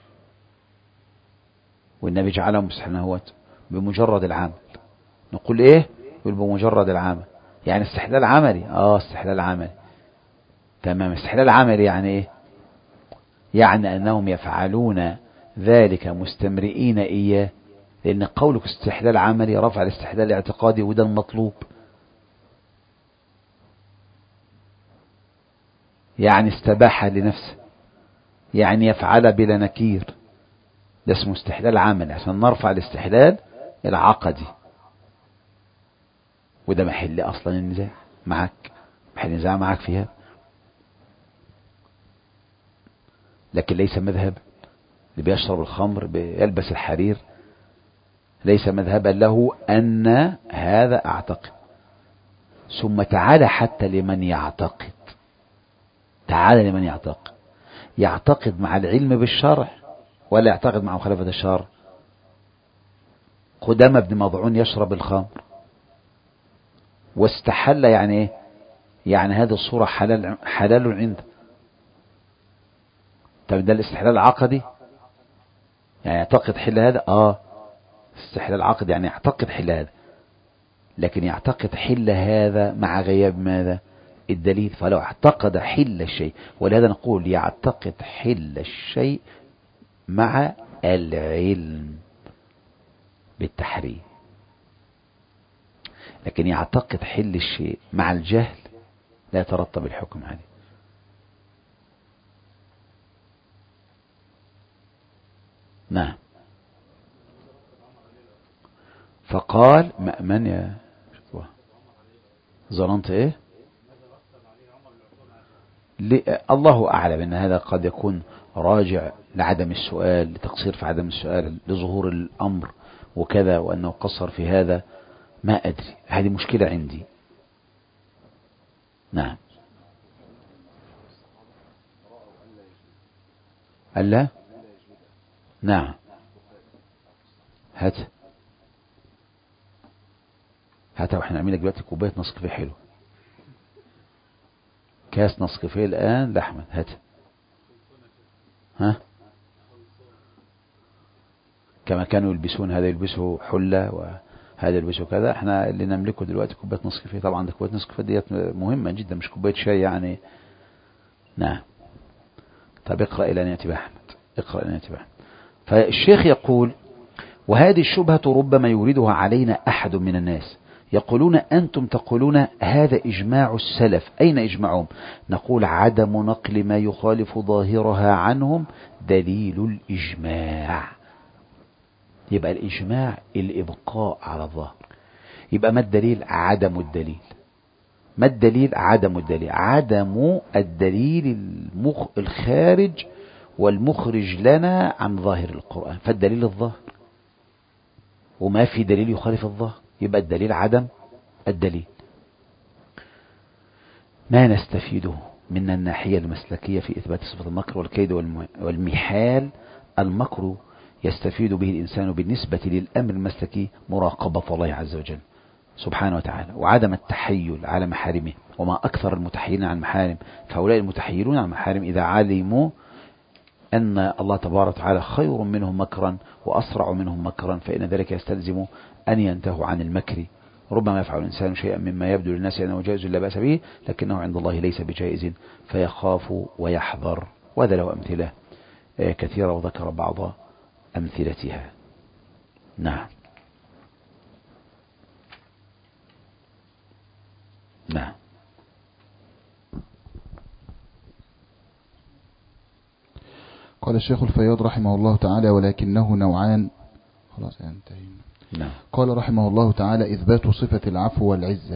والنبي جعلهم مستحلين بمجرد العمل. نقول ايه؟ يقول بمجرد العمل، يعني استحلال عملي. اه استحلال عملي تمام. استحلال عملي يعني ايه؟ يعني انهم يفعلون ذلك مستمرئين اياه، لان قولك استحلال عملي رفع الاستحلال الاعتقادي، وده المطلوب. يعني استباح لنفسه، يعني يفعل بلا نكير، ده اسمه استحلال عملي عشان نرفع الاستحلال العقدي، وده محل اصلا النزاع معك، محل النزاع معك فيها. لكن ليس مذهب اللي بيشرب الخمر بيلبس الحرير، ليس مذهبا له أن هذا أعتقد. ثم تعالى حتى لمن يعتقد، تعالى لمن يعتقد، يعتقد مع العلم بالشرع ولا يعتقد مع مخالفة الشرع؟ قدامى بن مضعون يشرب الخمر واستحل، يعني ايه؟ يعني هذه الصورة حلال حلال عنده. طب ده الاستحلال العقدي، يعني يعتقد حل هذا. اه استحلال عقد يعني يعتقد حل هذا، لكن يعتقد حل هذا مع غياب ماذا؟ الدليل. فلو اعتقد حل الشيء، ولهذا نقول يعتقد حل الشيء مع العلم بالتحريم، لكن يعتقد حل الشيء مع الجهل لا يترتب الحكم عليه. نعم. فقال مأمن يا شطوة ظننت ايه؟ الله أعلم أن هذا قد يكون راجع لعدم السؤال، لتقصير في عدم السؤال، لظهور الأمر وكذا، وأنه قصر في هذا. ما أدري، هذه مشكلة عندي. نعم. ألا؟ نعم. هات هات واحنا نعمل لك دلوقتي كوبايه نسكافيه حلو، كاس نسكافيه الان لاحمد. هات. ها كما كانوا يلبسون، هذا يلبسه حله وهذا يلبسه كذا، احنا اللي نملكه دلوقتي كوبايه نسكافيه. طبعا ده كوبايه نسكافيه ديت مهمه جدا، مش كوبايه شاي يعني. نعم. طب اقرا الى ان ياتي باحمد، اقرا الى ان ياتي باحمد. فالشيخ يقول: وهذه الشبهة ربما يوردها علينا أحد من الناس، يقولون أنتم تقولون هذا إجماع السلف. أين إجماعهم؟ نقول: عدم نقل ما يخالف ظاهرها عنهم دليل الإجماع. يبقى الإجماع الإبقاء على الظاهر. يبقى ما الدليل؟ عدم الدليل. ما الدليل؟ عدم الدليل. عدم الدليل المخ الخارج والمخرج لنا عن ظاهر القرآن، فالدليل الظاهر، وما في دليل يخالف الظاهر، يبقى الدليل عدم الدليل. ما نستفيده من الناحية المسلكية في إثبات صفة المكر والكيد والمحال: المكر يستفيد به الإنسان بالنسبة للأمر المسلكي مراقبة الله عز وجل سبحانه وتعالى، وعدم التحيل على محارمه. وما أكثر المتحيلين عن المحارم، فهؤلاء المتحيلون عن المحارم إذا علموا أن الله تبارك وتعالى خير منهم مكرا وأسرع منهم مكرا، فإن ذلك يستلزم أن ينتهوا عن المكر. ربما يفعل الإنسان شيئا مما يبدو للناس أنه جائز لا بأس به، لكنه عند الله ليس بجائز، فيخاف ويحذر. وهذا له أمثلة كثيرة وذكر بعض أمثلتها. نعم. نعم. قال الشيخ الفياض رحمه الله تعالى: ولكنه نوعان. خلاص انتهينا. نعم. قال رحمه الله تعالى: إثبات صفة العفو والعزة.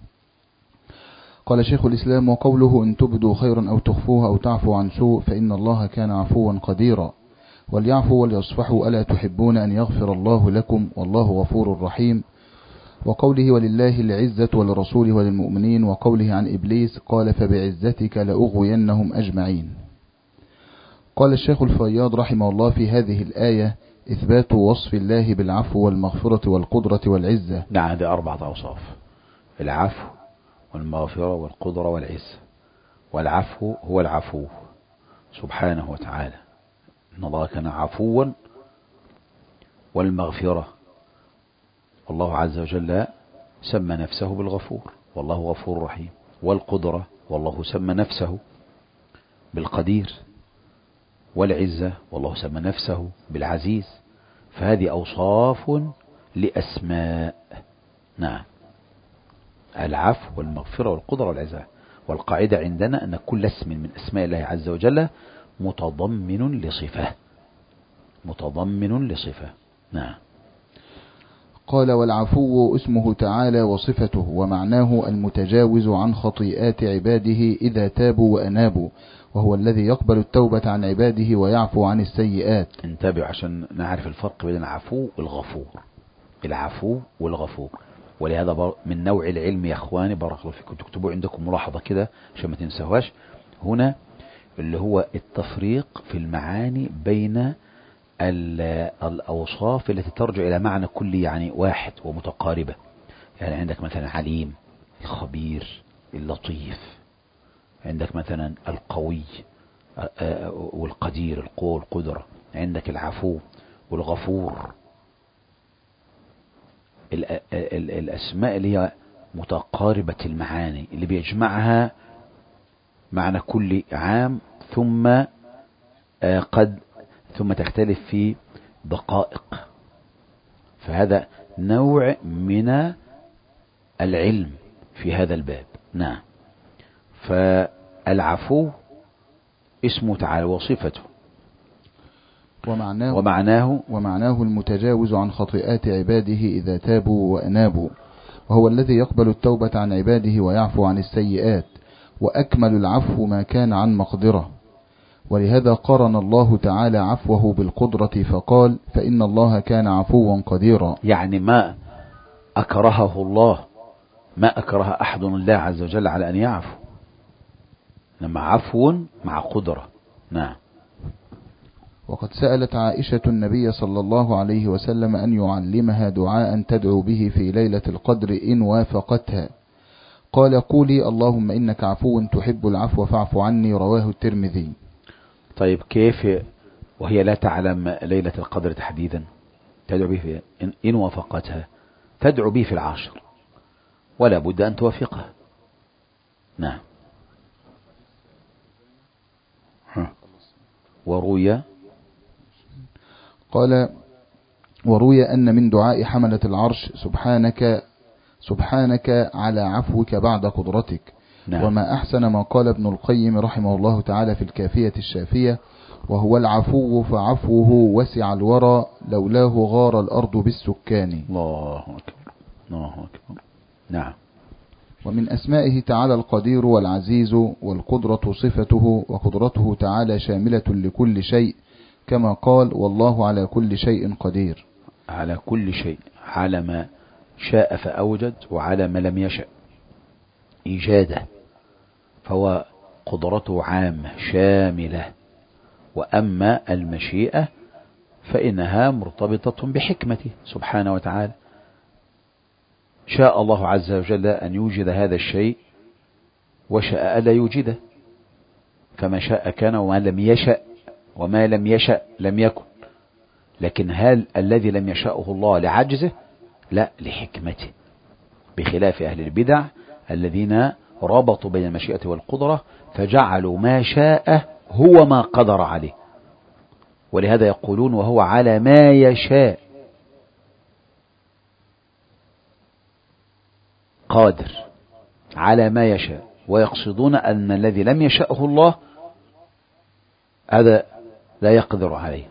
قال شيخ الإسلام: وقوله إن تبدوا خيرا أو تخفوه أو تعفو عن سوء فإن الله كان عفوا قديرا، وليعفوا وليصفحوا ألا تحبون أن يغفر الله لكم والله غفور رحيم. وقوله ولله العزة ولرسوله وللمؤمنين. وقوله عن إبليس قال فبعزتك لأغوينهم أجمعين. قال الشيخ الفياض رحمه الله: في هذه الآية إثبات وصف الله بالعفو والمغفرة والقدرة والعزة. نعم، هذه أربعة أوصاف: العفو والمغفرة والقدرة والعزة. والعفو هو العفو سبحانه وتعالى، إن الله كان عفوا. والمغفرة والله عز وجل سمى نفسه بالغفور والله غفور رحيم. والقدرة والله سمى نفسه بالقدير. والعزة والله سمى نفسه بالعزيز. فهذه أوصاف لأسماء. نعم، العفو والمغفرة والقدرة والعزة. والقاعدة عندنا أن كل اسم من أسماء الله عز وجل متضمن لصفة متضمن لصفة. نعم. قال: والعفو اسمه تعالى وصفته، ومعناه المتجاوز عن خطيئات عباده إذا تابوا وأنابوا، وهو الذي يقبل التوبة عن عباده ويعفو عن السيئات. انتبه عشان نعرف الفرق بين العفو والغفور. العفو والغفور، ولهذا من نوع العلم يا اخواني بارك الله فيكم تكتبوا عندكم ملاحظة كده عشان ما تنسوهاش هنا، اللي هو التفريق في المعاني بين الأوصاف التي ترجع إلى معنى كلي، يعني واحد ومتقاربة. يعني عندك مثلا عليم، الخبير، اللطيف. عندك مثلا القوي والقدير، القوة والقدرة. عندك العفو والغفور. الأسماء اللي هي متقاربة المعاني اللي بيجمعها معنى كل عام، ثم قد ثم تختلف في دقائق. فهذا نوع من العلم في هذا الباب. نعم. فالعفو اسمه تعالى وصفته. ومعناه, ومعناه, ومعناه المتجاوز عن خطيئات عباده إذا تابوا وأنابوا، وهو الذي يقبل التوبة عن عباده ويعفو عن السيئات. وأكمل العفو ما كان عن مقدرة، ولهذا قرن الله تعالى عفوه بالقدرة فقال فإن الله كان عفوا قديرا. يعني ما أكرهه الله، ما أكره أحد الله عز وجل على أن يعفو، لما عفو مع قدرة. نعم. وقد سألت عائشة النبي صلى الله عليه وسلم أن يعلمها دعاء تدعو به في ليلة القدر إن وافقتها، قال قولي اللهم إنك عفو تحب العفو فاعف عني، رواه الترمذي. طيب كيف وهي لا تعلم ليلة القدر تحديدا تدعو به في إن, إن وافقتها؟ تدعو به في العاشر ولا بد أن توافقها. نعم. وروي قال وروي أن من دعاء حملة العرش سبحانك سبحانك على عفوك بعد قدرتك. نعم. وما أحسن ما قال ابن القيم رحمه الله تعالى في الكافية الشافية: وهو العفو فعفوه وسع الورى لولاه غار الأرض بالسكان. الله أكبر الله أكبر. نعم. ومن أسمائه تعالى القدير والعزيز، والقدرة صفته، وقدرته تعالى شاملة لكل شيء، كما قال والله على كل شيء قدير. على كل شيء، على ما شاء فأوجد وعلى ما لم يشأ إيجاده، فهو قدرته عامة شاملة. وأما المشيئة فإنها مرتبطة بحكمته سبحانه وتعالى. شاء الله عز وجل أن يوجد هذا الشيء وشاء ألا يوجده، فما شاء كان وما لم يشأ وما لم يشأ لم يكن. لكن هل الذي لم يشأه الله لعجزه؟ لا، لحكمته، بخلاف أهل البدع الذين ربطوا بين المشيئة والقدرة فجعلوا ما شاء هو ما قدر عليه. ولهذا يقولون وهو على ما يشاء قادر، على ما يشاء، ويقصدون أن الذي لم يشأه الله هذا لا يقدر عليه،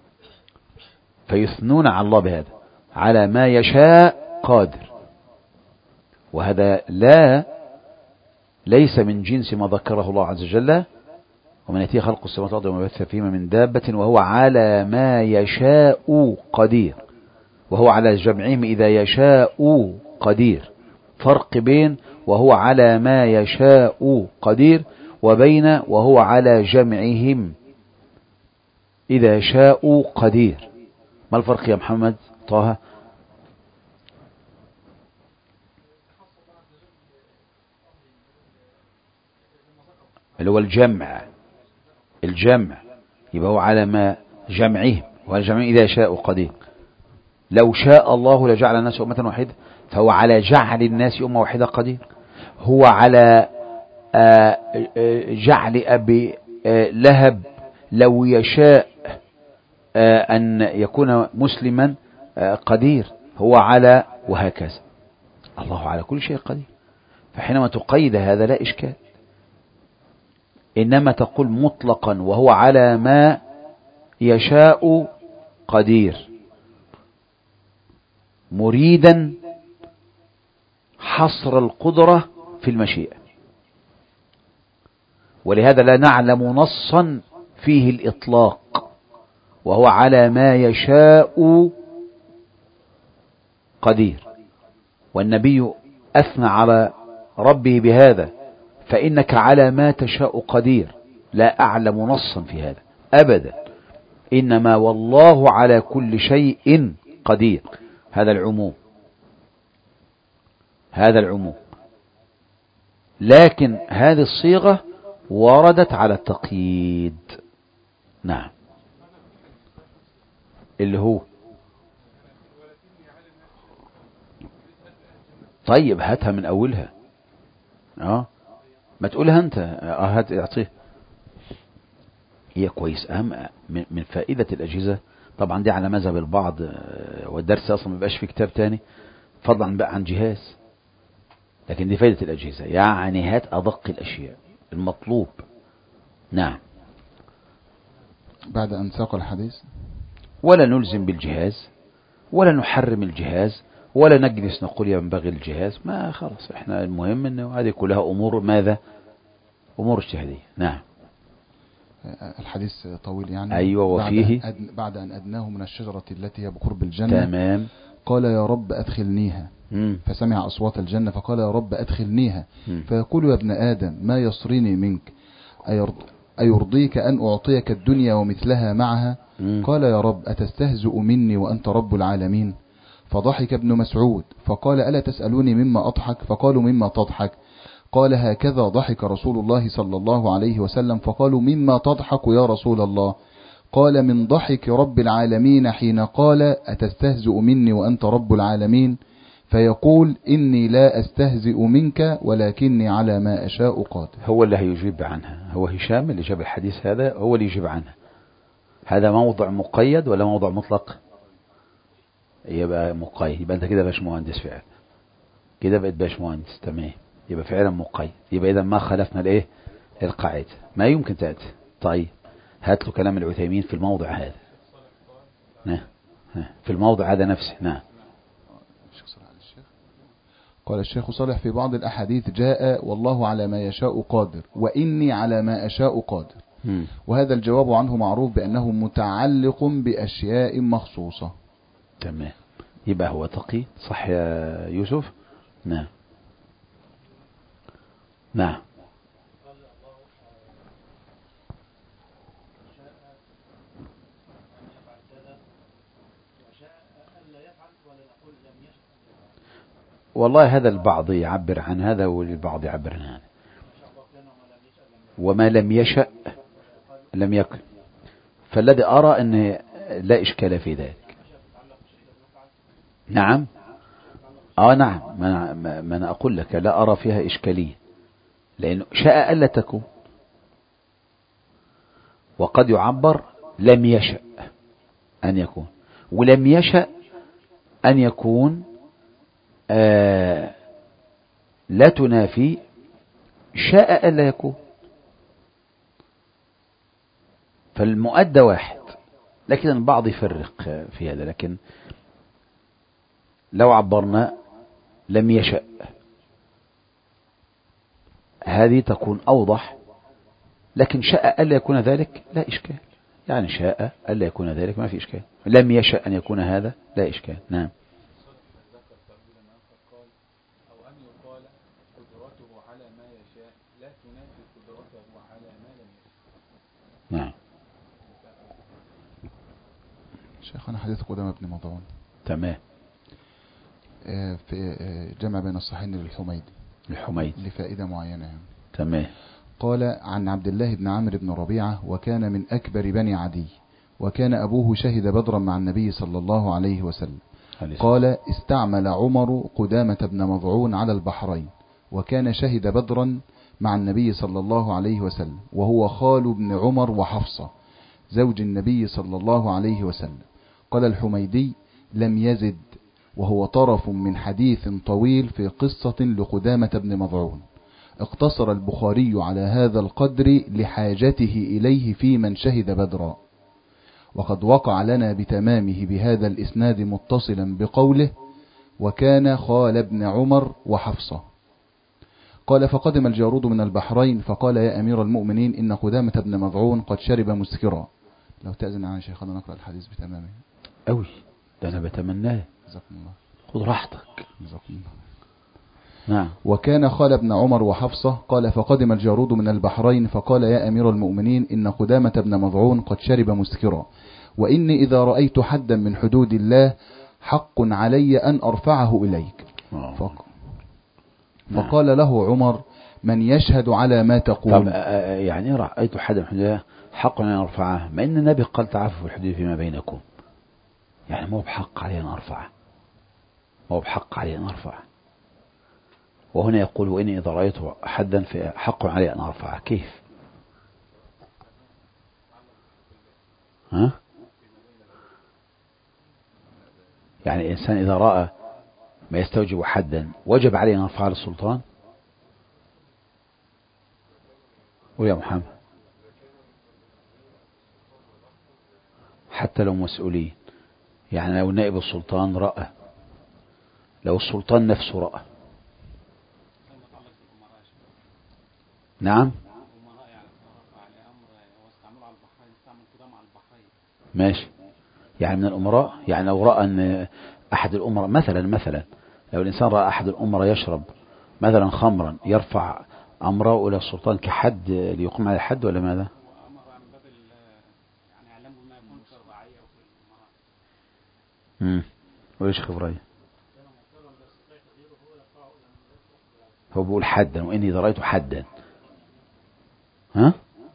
فيثنون على الله بهذا، على ما يشاء قادر. وهذا لا ليس من جنس ما ذكره الله عز وجل، ومن يأتيه خلق السماوات والأرض وما بث فيهما من دابة وهو على ما يشاء قدير، وهو على جمعهم إذا يشاء قدير. فرق بين وهو على ما يشاء قدير وبين وهو على جمعهم إذا يشاء قدير. ما الفرق يا محمد طه؟ اللي هو الجمع، الجمع يبقى هو على ما جمعهم، وعلى جمعهم إذا يشاء قدير. لو شاء الله لجعل الناس أمة واحدة، فهو على جعل الناس أمة واحدة قدير. هو على جعل أبي لهب لو يشاء أن يكون مسلما قدير، هو على، وهكذا. الله على كل شيء قدير. فحينما تقيد هذا لا إشكال، إنما تقول مطلقا وهو على ما يشاء قدير، مريدا حصر القدرة في المشيئة. ولهذا لا نعلم نصا فيه الإطلاق، وهو على ما يشاء قدير. والنبي أثنى على ربه بهذا، فإنك على ما تشاء قدير. لا أعلم نصا في هذا أبدا، إنما والله على كل شيء قدير. هذا العموم، هذا العموم. لكن هذه الصيغة وردت على التقييد. نعم، اللي هو طيب هاتها من أولها. اه ما تقولها أنت، اه هات اعطيه. هي كويس. أهم من فائدة الأجهزة طبعا دي على مذهب البعض، والدرس أصلا ما بيبقاش في كتاب تاني فضلا بقى عن جهاز، لكن دي فائدة الأجهزة، يعني هات أدق الأشياء المطلوب. نعم. بعد أن ساق الحديث ولا نلزم بالجهاز ولا نحرم الجهاز ولا نجلس نقول ينبغي الجهاز، ما خلاص احنا المهم انه هذه كلها امور ماذا؟ امور اجتهادية. نعم. الحديث طويل يعني. ايوه. وفيه بعد, أن بعد ان ادناه من الشجرة التي هي بقرب الجنة، تمام، قال يا رب ادخلنيها. مم. فسمع اصوات الجنة فقال يا رب ادخلنيها. مم. فيقول يا ابن ادم ما يصرني منك، أيرضيك أن أعطيك الدنيا ومثلها معها؟ مم. قال يا رب أتستهزئ مني وأنت رب العالمين؟ فضحك ابن مسعود فقال ألا تسألوني مما أضحك؟ فقالوا مما تضحك؟ قال هكذا ضحك رسول الله صلى الله عليه وسلم. فقالوا مما تضحك يا رسول الله؟ قال من ضحك رب العالمين حين قال أتستهزئ مني وأنت رب العالمين، فيقول إني لا أستهزئ منك ولكني على ما أشاء قادر. هو اللي هيجيب عنها، هو هشام اللي جاب الحديث هذا، هو اللي يجيب عنها. هذا موضع مقيد ولا موضع مطلق؟ يبقى مقيد، يبقى انت كده باش مهندس فعلا، كده بقيت باش مهندس تمام، يبقى فعلا مقيد، يبقى اذا ما خلفنا الايه القاعده، ما يمكن تاتي. طيب هات له كلام العثيمين في الموضع هذا، في الموضع هذا نفسه. نعم. قال الشيخ صالح في بعض الأحاديث جاء والله على ما يشاء قادر وإني على ما أشاء قادر. م. وهذا الجواب عنه معروف بأنه متعلق بأشياء مخصوصة. تمام، يبقى هو تقي. صح يا يوسف؟ نعم. نعم. والله هذا البعض يعبر عن هذا والبعض يعبر عن هذا. وما لم يشأ لم يكن. فالذي أرى أن لا إشكال في ذلك. نعم آه نعم ما أنا, ما أنا أقول لك لا أرى فيها إشكالية، لأنه شاء ألا تكون، وقد يعبر لم يشأ أن يكون، ولم يشأ أن يكون آه لا تنافي شاء ألا يكون. فالمؤدى واحد، لكن البعض يفرق في هذا. لكن لو عبرنا لم يشأ هذه تكون أوضح، لكن شاء ألا يكون ذلك لا إشكال. يعني شاء ألا يكون ذلك ما في إشكال. لم يشأ أن يكون هذا لا إشكال. نعم. نعم. شيخنا حديث قدام ابن مضعون تمام. في جمع بين الصحيحين للحميدي الحميد لفائدة معينة يعني. تمام. قال عن عبد الله بن عمرو بن ربيعة وكان من أكبر بني عدي، وكان أبوه شهد بدرا مع النبي صلى الله عليه وسلم. قال استعمل عمر قدامة بن مضعون على البحرين، وكان شهد بدرا مع النبي صلى الله عليه وسلم، وهو خال بن عمر وحفصة زوج النبي صلى الله عليه وسلم. قال الحميدي لم يزد، وهو طرف من حديث طويل في قصة لقدامة بن مضعون. اقتصر البخاري على هذا القدر لحاجته إليه في من شهد بدرا، وقد وقع لنا بتمامه بهذا الإسناد متصلا بقوله وكان خال ابن عمر وحفصة. قال فقدم الجارود من البحرين فقال يا أمير المؤمنين إن قدامة بن مضعون قد شرب مسكرا. لو تأذن عن شيخنا نقرأ الحديث بتمامه. أوي ده أنا بتمناه. جزاكم الله. خذ راحتك. جزاكم الله. نعم. وكان خال ابن عمر وحفصة. قال فقدم الجارود من البحرين فقال يا أمير المؤمنين إن قدامة بن مضعون قد شرب مسكرا، وإني إذا رأيت حدا من حدود الله حق علي أن أرفعه إليك. فق... فقال له عمر من يشهد على ما تقول. طب يعني رأيت حدا من حدود الله حق علي أن أرفعه، ما إن النبي قال تعافوا الحدود فيما بينكم، يعني مو بحق علي أن أرفعه، مو بحق علي أن أرفعه. وهنا يقول وإني إذا رأيت حدا في حق علي أن أرفعه. كيف؟ ها؟ يعني الإنسان إذا رأى ما يستوجب حدا وجب عليه أن يرفعه للسلطان؟ ويا محمد حتى لو مسؤولين، يعني لو نائب السلطان رأى، لو السلطان نفسه رأى. نعم ماشي. يعني من الأمراء، يعني لو رأى أن أحد الأمراء مثلا مثلا لو الإنسان رأى أحد الأمراء يشرب مثلا خمرا يرفع أمره إلى السلطان كحد ليقوم على الحد ولا ماذا؟ امم وليش خبرية؟ هو بيقول حدا وإني إذا رأيت حدا. ها؟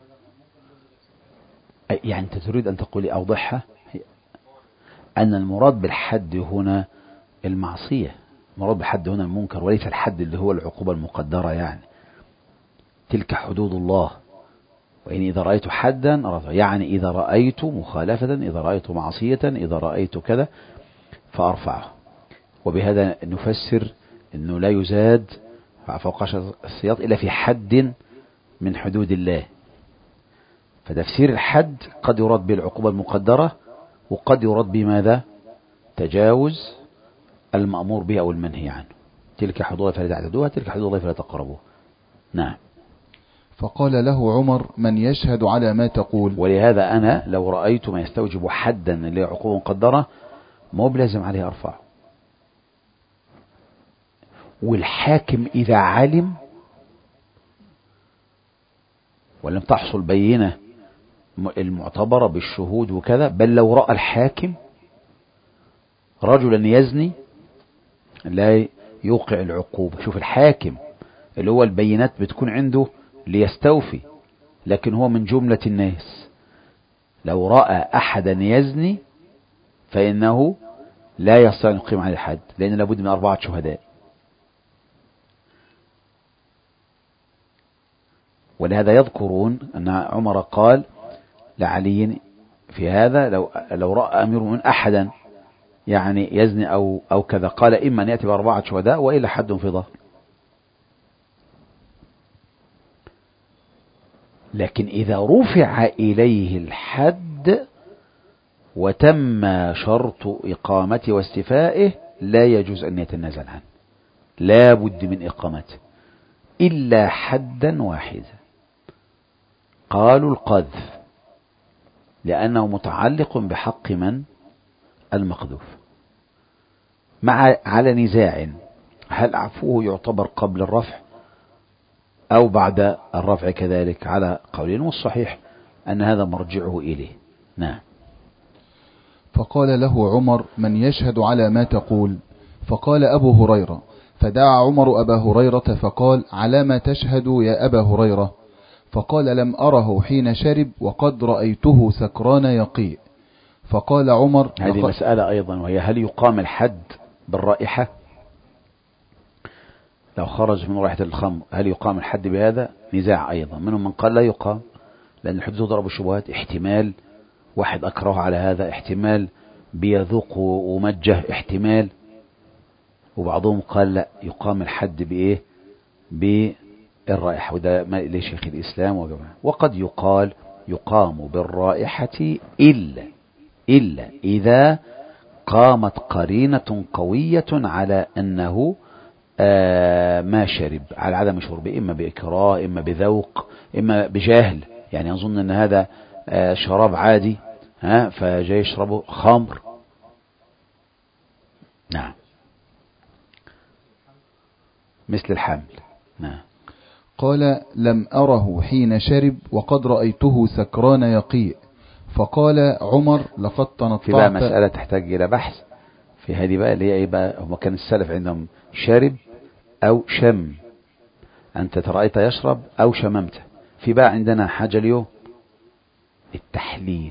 يعني أنت تريد أن تقولي أوضحها أن المراد بالحد هنا المعصية، المراد بالحد هنا المنكر، وليس الحد اللي هو العقوبة المقدرة. يعني تلك حدود الله، وإن إذا رأيت حدا يعني إذا رأيت مخالفة، إذا رأيت معصية، إذا رأيت كذا فأرفعه. وبهذا نفسر أنه لا يزاد فوق السياط إلا في حد من حدود الله. فتفسير الحد قد يراد بالعقوبة المقدرة، وقد يراد بماذا؟ تجاوز المأمور به أو المنهي عنه. تلك حدود الله فلا تعتدوها، تلك حدود الله فلا تقربوها. نعم. فقال له عمر من يشهد على ما تقول. ولهذا أنا لو رأيت ما يستوجب حدا لعقوبة مقدرة مو بلازم عليه أرفعه. والحاكم إذا علم ولم تحصل بينة المعتبرة بالشهود وكذا، بل لو رأى الحاكم رجلا يزني لا يوقع العقوبة. شوف الحاكم اللي هو البينات بتكون عنده ليستوفي، لكن هو من جملة الناس. لو رأى أحدا يزني فإنه لا يستطيع أن يقيم عليه الحد، لأن لابد من أربعة شهداء. ولهذا يذكرون أن عمر قال لعلي في هذا: لو لو رأى أمير من أحدا يعني يزني أو أو كذا، قال إما أن يأتي بأربعة شهداء وإلا حد في ظهر. لكن إذا رفع إليه الحد وتم شرط إقامته واستيفائه لا يجوز أن يتنازل عنه، لا بد من إقامته إلا حدا واحدا. قالوا القذف، لأنه متعلق بحق من؟ المقذوف. مع على نزاع هل عفوه يعتبر قبل الرفع أو بعد الرفع كذلك، على قولين، والصحيح أن هذا مرجعه إليه. نعم. فقال له عمر: من يشهد على ما تقول؟ فقال أبو هريرة. فدعا عمر أبا هريرة فقال: على ما تشهد يا أبا هريرة؟ فقال: لم أره حين شرب وقد رأيته سكران يقيء. فقال عمر: هذه مسألة أيضا، وهي هل يقام الحد بالرائحة؟ لو خرج من رائحة الخمر هل يقام الحد بهذا؟ نزاع أيضا، منهم من قال لا يقام، لأن الحدود ضرب الشبهات، احتمال واحد أكره على هذا، احتمال بيذوق ومجه، احتمال. وبعضهم قال لا، يقام الحد بإيه؟ بالرائحة، وده ما إليه شيخ الإسلام وجماعة. وقد يقال يقام بالرائحة إلا إلا إذا قامت قرينة قوية على أنه آه ما شرب، على عدم شربه، إما بإكراه، إما بذوق، إما بجهل. يعني يظن أن هذا آه شراب عادي، ها فجاي يشربه خمر. نعم، مثل الحمل. نعم. قال: لم أره حين شرب وقد رأيته سكران يقيء. فقال عمر: لقد تنطعت. في بقى مسألة تحتاج إلى بحث في هذه بقى، اللي هي إيه بقى؟ هم كان السلف عندهم شارب أو شم، أنت ترأيت يشرب أو شممته. في بقى عندنا حاجة اليوم التحليل.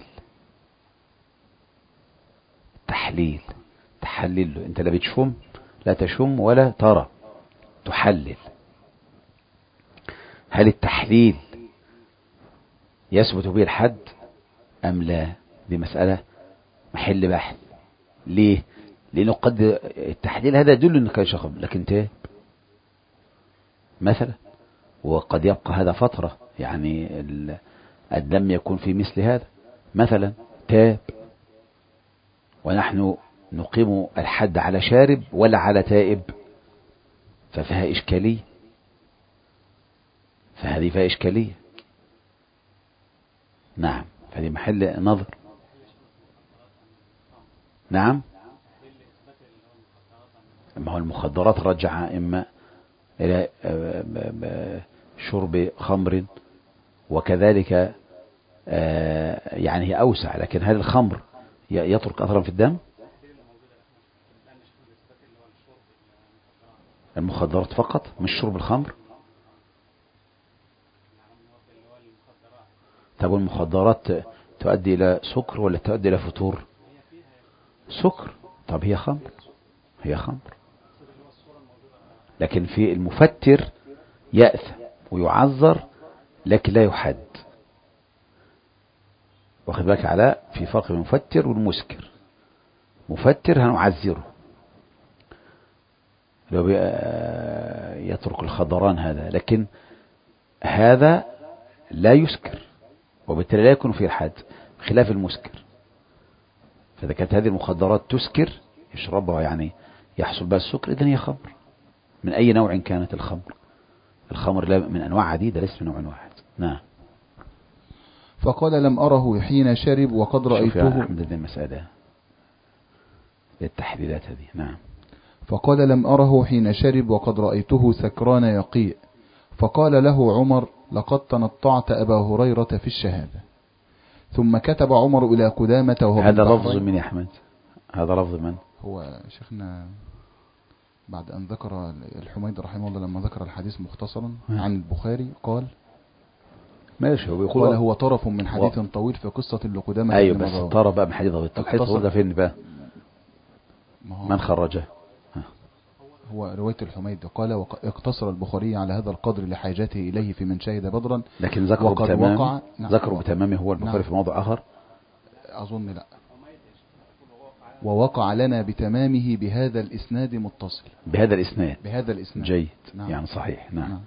التحليل تحلل له، أنت لا بتشم لا تشم ولا ترى، تحلل. هل التحليل يثبت به الحد أم لا؟ دي مسألة محل بحث. ليه؟ لأنه قد التحليل هذا يدل أنك شخص، لكن تاب مثلا، وقد يبقى هذا فترة، يعني الدم يكون في مثل هذا مثلا، تاب. ونحن نقيم الحد على شارب ولا على تائب؟ ففيها إشكالية، فهذه فيها إشكالية. نعم، فهذه محل نظر. نعم. ما هو المخدرات رجع إما إلى شرب خمر، وكذلك يعني هي أوسع، لكن هل الخمر يترك أثرا في الدم؟ المخدرات فقط، مش شرب الخمر. طب المخدرات تؤدي إلى سكر ولا تؤدي إلى فتور؟ سكر. طب هي خمر، هي خمر. لكن في المفتر يأثم ويعذر لكن لا يحد. واخد بالك على في فرق بين المفتر والمسكر. مفتر هنعذره لو يترك الخضران هذا، لكن هذا لا يسكر وبالتالي لا يكون فيه الحد، خلاف المسكر. فإذا كانت هذه المخدرات تسكر يشربها يعني يحصل بها السكر، إذن هي خمر من أي نوع كانت الخمر. الخمر لا من أنواع عديدة، ليس من نوع واحد. نعم. فقال: لم أره حين شرب وقد رأيته. شوف يا أحمد هذه المسألة للتحليلات هذه. نعم. فقال: لم أره حين شرب وقد رأيته سكران يقيء. فقال له عمر: لقد تنطعت أبا هريرة في الشهادة. ثم كتب عمر إلى قدامة وهو هذا لفظ من أحمد هذا لفظ من؟ هو شيخنا بعد أن ذكر الحميد رحمه الله لما ذكر الحديث مختصرا عن البخاري قال ماشي، هو بيقول قال هو طرف من حديث و... طويل في قصة لقدامة. أيوة بس طرف بقى من حديث طويل. طب حديث طويل ده فين بقى؟ من خرجه؟ هو رواية الحميد قال اقتصر البخاري على هذا القدر لحاجته إليه في من شهد بدرا، لكن ذكره بتمامه. وقع... نعم. ذكره بتمامه هو البخاري. نعم. في موضع آخر أظن لا. ووقع لنا بتمامه بهذا الإسناد متصل. بهذا الإسناد بهذا الإسناد جيد. نعم. يعني صحيح. نعم. نعم.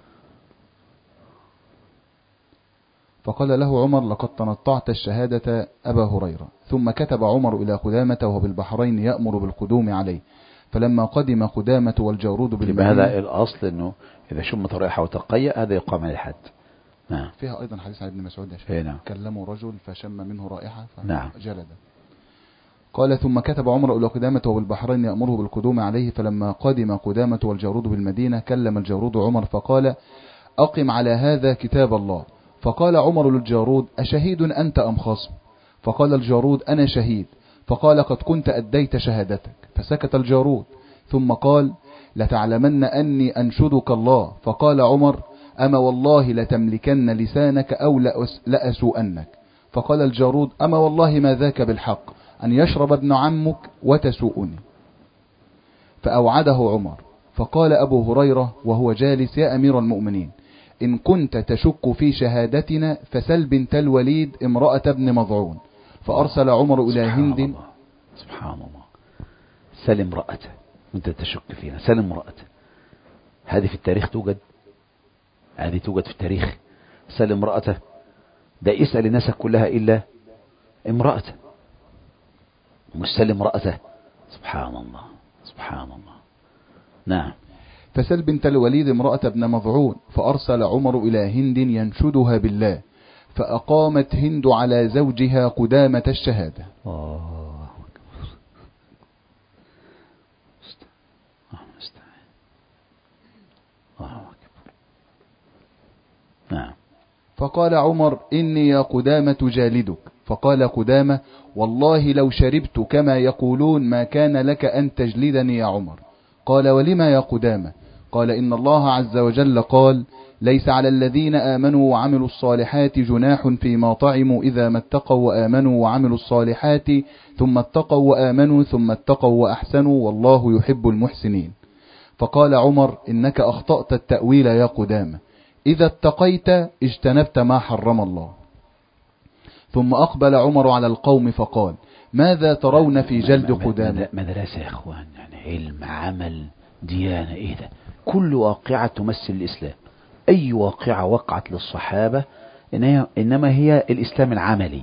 فقال له عمر لقد تنطعت الشهادة أبا هريرة. ثم كتب عمر إلى قدامة وهو بالبحرين يأمر بالقدوم عليه. فلما قدم قدامة والجارود بالمدينة. هذا الأصل أنه إذا شمت رائحة وتقيأ هذا يقام على الحد. نعم. فيها أيضا حديث عن ابن مسعود نعم. كلموا رجل فشم منه رائحة فجلد. نعم. قال ثم كتب عمر إلى قدامة وبالبحرين يأمره بالقدوم عليه. فلما قدم قدامة والجارود بالمدينة كلم الجارود عمر فقال أقم على هذا كتاب الله. فقال عمر للجارود أشهيد أنت أم خصم؟ فقال الجارود أنا شهيد. فقال قد كنت أديت شهادتك. فسكت الجارود ثم قال لتعلمن أني أنشدك الله. فقال عمر أما والله لتملكن لسانك أو لأسوءنك. فقال الجارود أما والله ما ذاك بالحق أن يشرب ابن عمك وتسوءني. فأوعده عمر. فقال أبو هريرة وهو جالس يا أمير المؤمنين إن كنت تشك في شهادتنا فسل بنت الوليد امرأة ابن مضعون. فأرسل عمر إلى هند. الله. سبحان الله. سل امرأته وانت تشك فينا، سل امرأته. هذه في التاريخ توجد، هذه توجد في التاريخ. سل امرأته ده يسأل الناس كلها إلا امرأته، مش سل امرأته. سبحان الله سبحان الله. نعم. فسل بنت الوليد امرأة ابن مضعون. فأرسل عمر إلى هند ينشدها بالله. فأقامت هند على زوجها قدامة الشهادة. الله أكبر. نعم. فقال عمر إني يا قدامة جالدك. فقال قدامة والله لو شربت كما يقولون ما كان لك أن تجلدني يا عمر. قال ولما يا قدامة؟ قال إن الله عز وجل قال ليس على الذين آمنوا وعملوا الصالحات جناح فيما طعموا إذا ما اتقوا وآمنوا وعملوا الصالحات ثم اتقوا وآمنوا ثم اتقوا وأحسنوا والله يحب المحسنين. فقال عمر إنك أخطأت التأويل يا قدامة، إذا اتقيت اجتنبت ما حرم الله. ثم أقبل عمر على القوم فقال ماذا ترون في جلد قدامة؟ مدرسة يا إخوان، يعني علم عمل ديانة، إيه ده؟ كل واقعة تمثل الإسلام. أي واقعة وقعت للصحابة إنما هي الإسلام العملي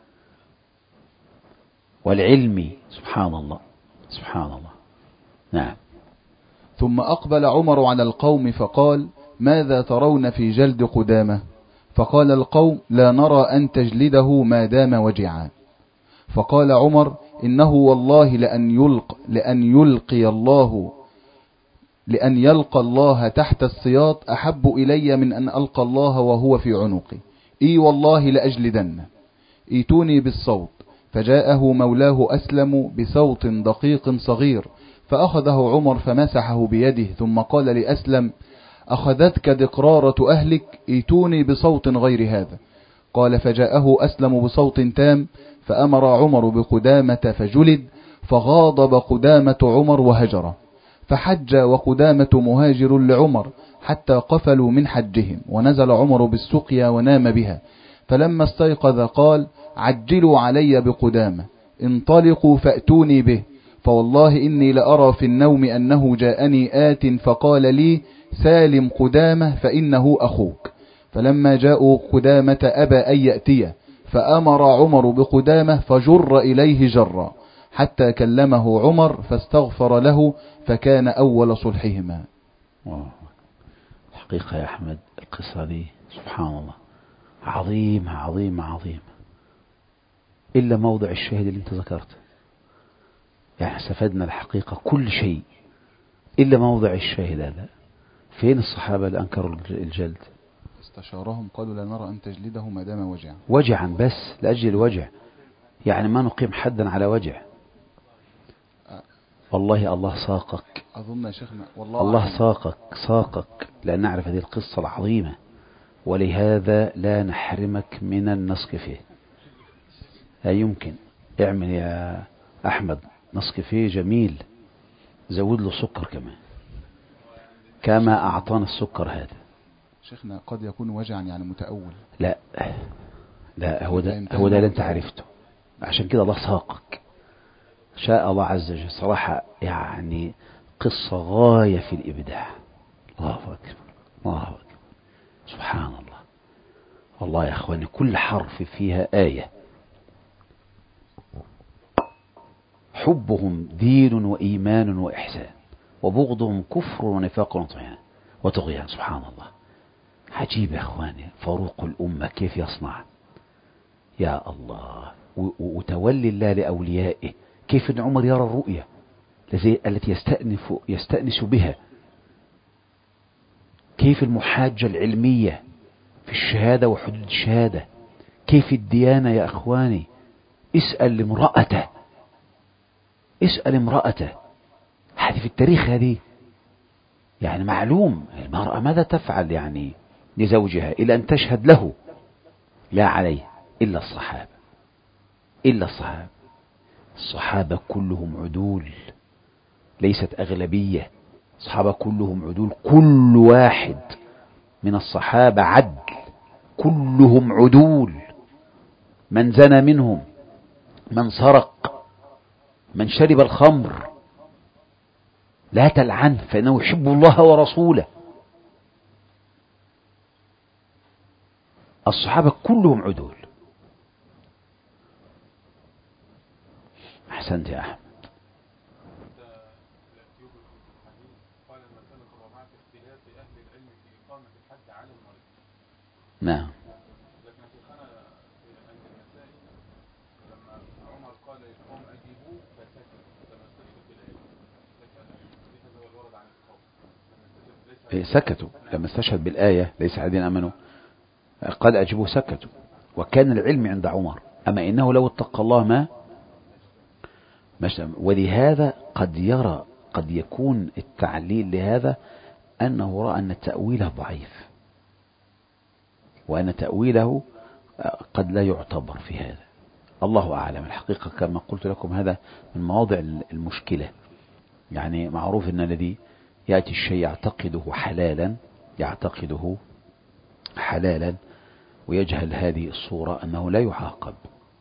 والعلمي. سبحان الله سبحان الله. نعم. ثم أقبل عمر على القوم فقال ماذا ترون في جلد قدامة؟ فقال القوم لا نرى أن تجلده ما دام وجعا. فقال عمر إنه والله لأن يلق لأن يلقي الله لأن يلقى الله تحت السياط أحب إلي من أن ألقى الله وهو في عنقي. إي والله لأجلدن. إيتوني بالصوت. فجاءه مولاه أسلم بصوت دقيق صغير فأخذه عمر فمسحه بيده ثم قال لأسلم أخذتك دقرارة أهلك إيتوني بصوت غير هذا. قال فجاءه أسلم بصوت تام فأمر عمر بقدامة فجلد فغاضب قدامة عمر وهجره. فحج وقدامة مهاجر لعمر حتى قفلوا من حجهم ونزل عمر بالسقيا ونام بها. فلما استيقظ قال عجلوا علي بقدامة انطلقوا فأتوني به فوالله إني لأرى في النوم أنه جاءني آت فقال لي سالم قدامة فإنه أخوك. فلما جاءوا قدامة أبى أن يأتيه فأمر عمر بقدامة فجر إليه جرا حتى كلمه عمر فاستغفر له فكان أول صلحهما. حقيقة يا أحمد القصة دي سبحان الله عظيمة عظيمة عظيمة، إلا موضع الشاهد اللي انت ذكرته. يعني استفدنا الحقيقة كل شيء إلا موضع الشاهد هذا. فين الصحابة اللي أنكروا الجلد؟ استشارهم قالوا لا نرى أن تجلده ما دام وجعا. وجعا بس لأجل الوجع، يعني ما نقيم حدا على وجع. والله الله ساقك، أظن يا شيخنا والله الله أعلم. ساقك ساقك لأن نعرف هذه القصة العظيمة، ولهذا لا نحرمك من النسكافيه. لا يمكن. اعمل يا أحمد نسكافيه جميل، زود له سكر كمان كما أعطانا السكر هذا. شيخنا قد يكون وجعا يعني متأول. لا لا، هو ده هو ده اللي انت عرفته، عشان كده الله ساقك. شاء الله عز وجل. صراحة يعني قصة غاية في الإبداع. الله أكبر الله أكبر سبحان الله. والله يا أخواني كل حرف فيها آية. حبهم دين وإيمان وإحسان، وبغضهم كفر ونفاق وطغيان وطغيان. سبحان الله. عجيب يا أخواني فاروق الأمة كيف يصنع. يا الله. وتولي الله لأوليائه. كيف أن عمر يرى الرؤية التي يستأنف يستأنس بها. كيف المحاجة العلمية في الشهادة وحدود الشهادة. كيف الديانة يا أخواني. اسأل امرأته اسأل امرأته هذه في التاريخ هذه يعني معلوم المرأة ماذا تفعل يعني لزوجها إلا أن تشهد له لا عليه. إلا الصحابة إلا الصحابة الصحابة كلهم عدول، ليست أغلبية. الصحابة كلهم عدول، كل واحد من الصحابة عدل، كلهم عدول. من زنى منهم، من سرق، من شرب الخمر لا تلعنه فإنه يحب الله ورسوله. الصحابة كلهم عدول. أحسنت يا أحمد. نعم. سكتوا لما استشهد بالآية ليس الذين آمنوا قد أجبوا سكتوا، وكان العلم عند عمر. أما إنه لو اتقى الله ما ولهذا قد يرى قد يكون التعليل لهذا أنه رأى أن تأويله ضعيف، وأن تأويله قد لا يعتبر في هذا. الله أعلم. الحقيقة كما قلت لكم هذا من مواضع المشكلة. يعني معروف أن الذي يأتي الشيء يعتقده حلالا يعتقده حلالا ويجهل هذه الصورة أنه لا يعاقب.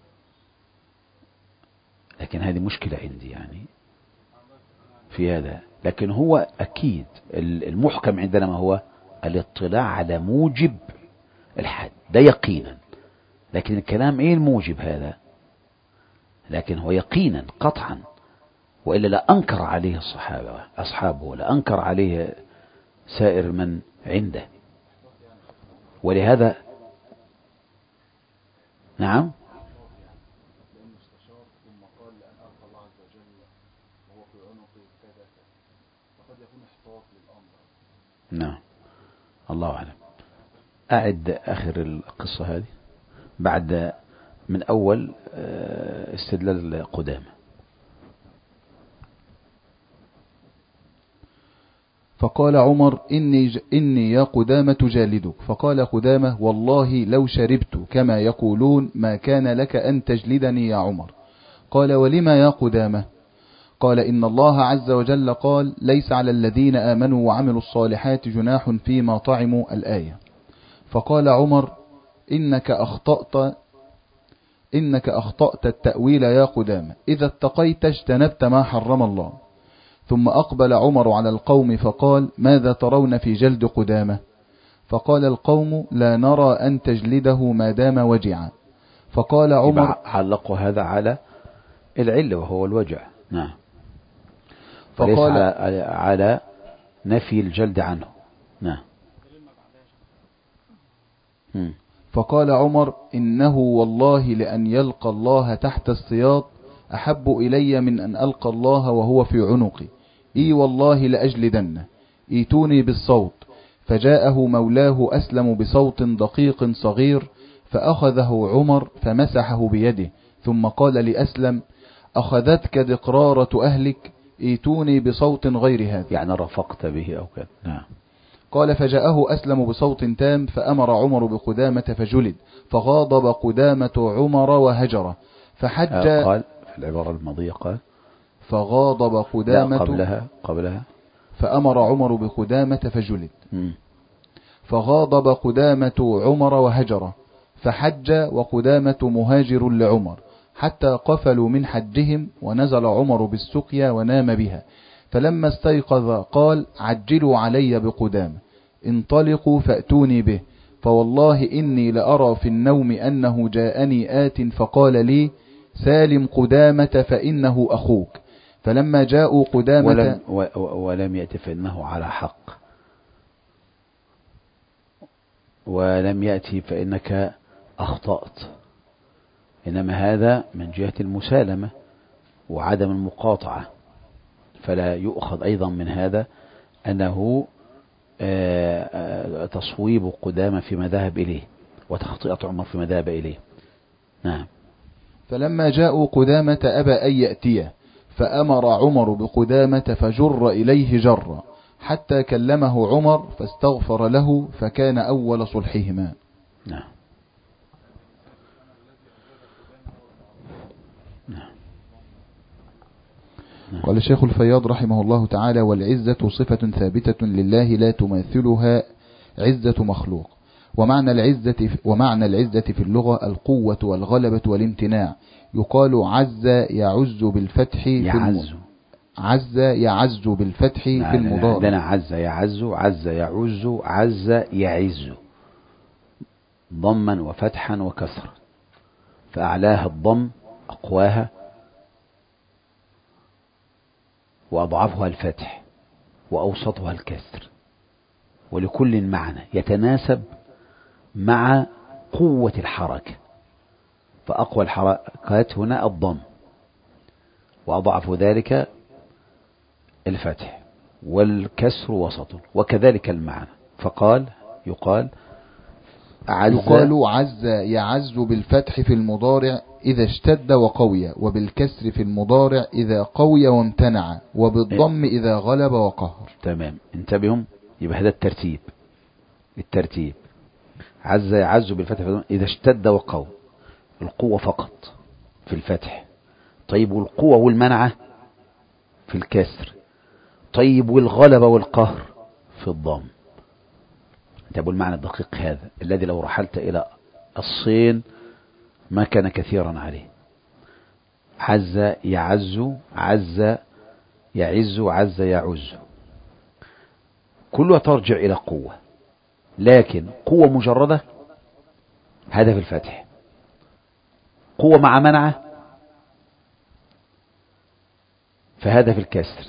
لكن هذه مشكلة عندي يعني في هذا. لكن هو أكيد المحكم عندنا ما هو الاطلاع على موجب الحد ده يقينا. لكن الكلام إيه الموجب هذا؟ لكن هو يقينا قطعا، وإلا لا أنكر عليه الصحابة أصحابه ولا أنكر عليه سائر من عنده. ولهذا نعم نعم الله أعلم. أعد آخر القصة هذه بعد من أول استدلال قدامى. فقال عمر إني, ج... إني يا قدامة جالدك. فقال قدامة والله لو شربت كما يقولون ما كان لك أن تجلدني يا عمر. قال ولما يا قدامة؟ قال إن الله عز وجل قال ليس على الذين آمنوا وعملوا الصالحات جناح فيما طعموا الآية. فقال عمر إنك أخطأت إنك أخطأت التأويل يا قدامة، إذا اتقيت اجتنبت ما حرم الله. ثم أقبل عمر على القوم فقال ماذا ترون في جلد قدامة؟ فقال القوم لا نرى أن تجلده ما دام وجعا. فقال عمر علقوا هذا على العلة وهو الوجع. نعم. فقال على, على نفي الجلد عنه. نعم. فقال عمر إنه والله لأن يلقى الله تحت السياط أحب إلي من أن ألقى الله وهو في عنقي. إي والله لأجلدنه، إيتوني بالصوت. فجاءه مولاه أسلم بصوت دقيق صغير، فأخذه عمر فمسحه بيده، ثم قال لأسلم أخذتك دقرارة أهلك؟ ائتوني بصوت غير هذا. يعني رفقت به أو كذا. نعم. قال فجاءه أسلم بصوت تام فأمر عمر بقدامة فجلد، فغاضب قدامة عمر وهجره فحج. قال في العبارة الماضية قال فغاضب قدامة. لا قبلها قبلها فأمر عمر بقدامة فجلد. م. فغاضب قدامة عمر وهجره فحج وقدامة مهاجر لعمر حتى قفلوا من حجهم، ونزل عمر بالسقيا ونام بها، فلما استيقظ قال عجلوا علي بقدامة، انطلقوا فأتوني به، فوالله إني لأرى في النوم أنه جاءني آت فقال لي سالم قدامة فإنه أخوك. فلما جاءوا قدامة ولم, ولم يأتي فإنه على حق، ولم يأتي فإنك أخطأت، إنما هذا من جهة المسالمة وعدم المقاطعة، فلا يؤخذ أيضا من هذا أنه تصويب قدامة فيما ذهب إليه وتخطئة عمر فيما ذهب إليه. نعم. فلما جاءوا قدامة أبى أن يأتيه، فأمر عمر بقدامة فجر إليه جرا حتى كلمه عمر فاستغفر له، فكان أول صلحهما. نعم. قال الشيخ الفياض رحمه الله تعالى: والعزة صفة ثابتة لله لا تماثلها عزة مخلوق. ومعنى العزة ومعنى العزة في اللغة القوة والغلبة والامتناع. يقال عز يعز بالفتح في يعز عز يعز بالفتح في المضارع. عندنا عز يعز، عز يعز، عز يعز، ضما وفتحا وكسرا، فأعلاها الضم أقواها، وأضعفها الفتح، وأوسطها الكسر، ولكل معنى يتناسب مع قوة الحركة، فأقوى الحركات هنا الضم، وأضعف ذلك الفتح، والكسر وسط، وكذلك المعنى. فقال يقال عز يقال عز يعز بالفتح في المضارع إذا اشتد وقوي، وبالكسر في المضارع إذا قوي وامتنع، وبالضم إذا غلب وقهر. تمام، انتبهوا، يبقى هذا الترتيب الترتيب عز يعز بالفتح في المضارع إذا اشتد وقوي، القوة فقط في الفتح. طيب والقوة والمنعة في الكسر. طيب والغلبة والقهر في الضم. انتبهوا المعنى الدقيق هذا الذي لو رحلت إلى الصين ما كان كثيرا عليه. عز يعز، عز يعز، عز يعز، كلها ترجع إلى قوة، لكن قوة مجردة هذا في الفتح، قوة مع منعة فهذا في الكسر،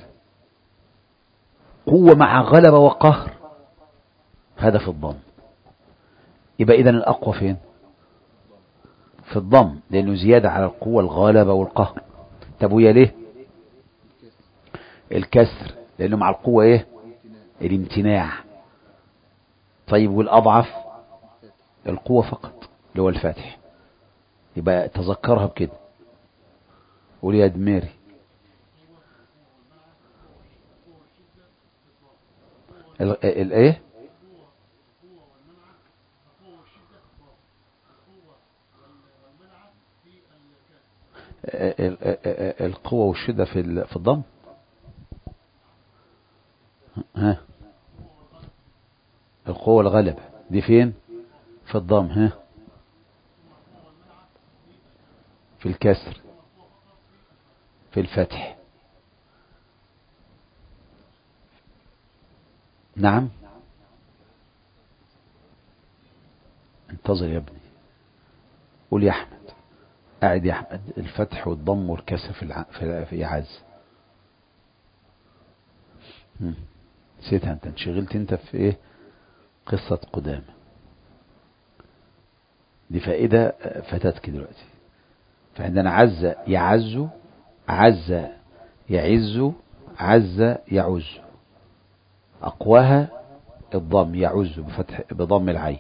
قوة مع غلبة وقهر هذا في الضم. يبقى إذن الأقوى فين؟ في الضم، لأنه زيادة على القوة الغالبة والقهر. طب ويا ليه؟ الكسر، لأنه مع القوة إيه؟ الامتناع. طيب والأضعف القوة فقط اللي هو الفاتح. يبقى تذكرها بكده. قول يا دميري. الايه؟ القوة والشدة في في الضم. ها، القوة والغلبة دي فين؟ في الضم. ها، في الكسر، في الفتح. نعم، انتظر يا ابني. قول يا احمد. قاعد يا احمد. الفتح والضم والكسر في الع... في في عز. نسيتها انت، انشغلت انت في ايه؟ قصة قدامة دي فائدة فاتتك دلوقتي. فعندنا عز يعز، عز يعز، عز يعز، أقواها الضم يعز بفتح بضم العين،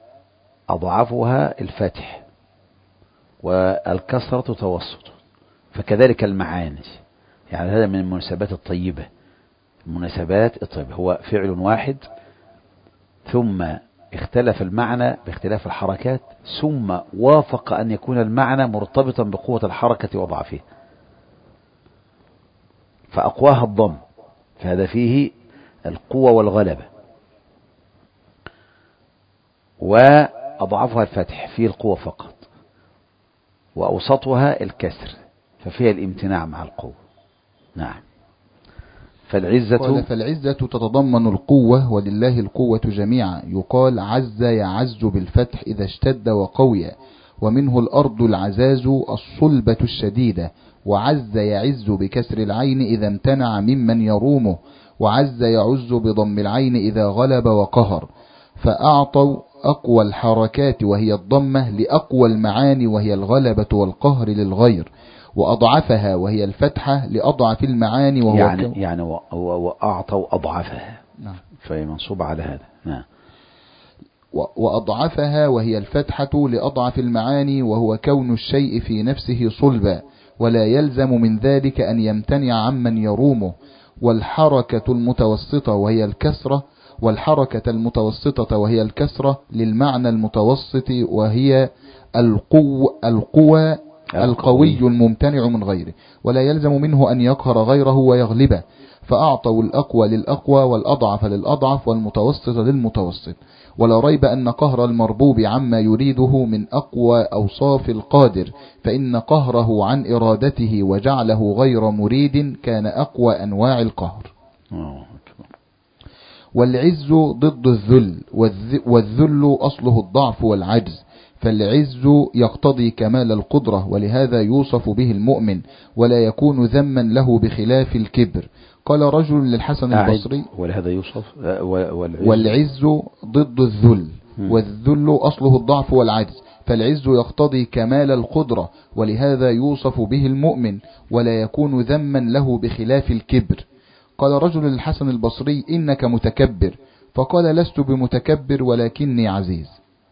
وأضعفها الفتح، والكسرة توسط، فكذلك المعاني، يعني هذا من المناسبات الطيبة. المناسبات الطيبة هو فعل واحد ثم اختلف المعنى باختلاف الحركات، ثم وافق أن يكون المعنى مرتبطا بقوة الحركة وضعفه، فأقواها الضم، فهذا فيه القوة والغلبة، وأضعفها الفتح فيه القوة فقط، وأوسطها الكسر ففيها الامتناع مع القوة. نعم. فالعزة قال فالعزة تتضمن القوة، ولله القوة جميعا. يقال عز يعز بالفتح إذا اشتد وقوي، ومنه الأرض العزاز الصلبة الشديدة. وعز يعز بكسر العين إذا امتنع ممن يرومه، وعز يعز بضم العين إذا غلب وقهر. فأعطوا أقوى الحركات وهي الضمة لأقوى المعاني وهي الغلبة والقهر للغير، وأضعفها وهي الفتحة لأضعف المعاني وهو يعني ك... يعني وأعطوا أضعفها. نعم. فهي منصوبة على هذا. نعم. وأضعفها وهي الفتحة لأضعف المعاني وهو كون الشيء في نفسه صلبا، ولا يلزم من ذلك أن يمتنع عمن يرومه. والحركة المتوسطة وهي الكسرة والحركة المتوسطة وهي الكسرة للمعنى المتوسط وهي القو القوى القوي الممتنع من غيره، ولا يلزم منه أن يقهر غيره ويغلبه. فأعطوا الأقوى للأقوى والأضعف للأضعف والمتوسط للمتوسط. ولا ريب أن قهر المربوب عما يريده من أقوى أوصاف القادر، فإن قهره عن إرادته وجعله غير مريد كان أقوى أنواع القهر. والعز ضد الذل، والذل أصله الضعف والعجز، فالعز يقتضي كمال القدرة، ولهذا يوصف به المؤمن ولا يكون ذما له بخلاف الكبر. قال رجل للحسن البصري ولهذا يوصف والعز, والعز ضد الذل، والذل أصله الضعف والعجز، فالعز يقتضي كمال القدرة ولهذا يوصف به المؤمن ولا يكون ذما له بخلاف الكبر. قال رجل للحسن البصري إنك متكبر، فقال لست بمتكبر ولكني عزيز.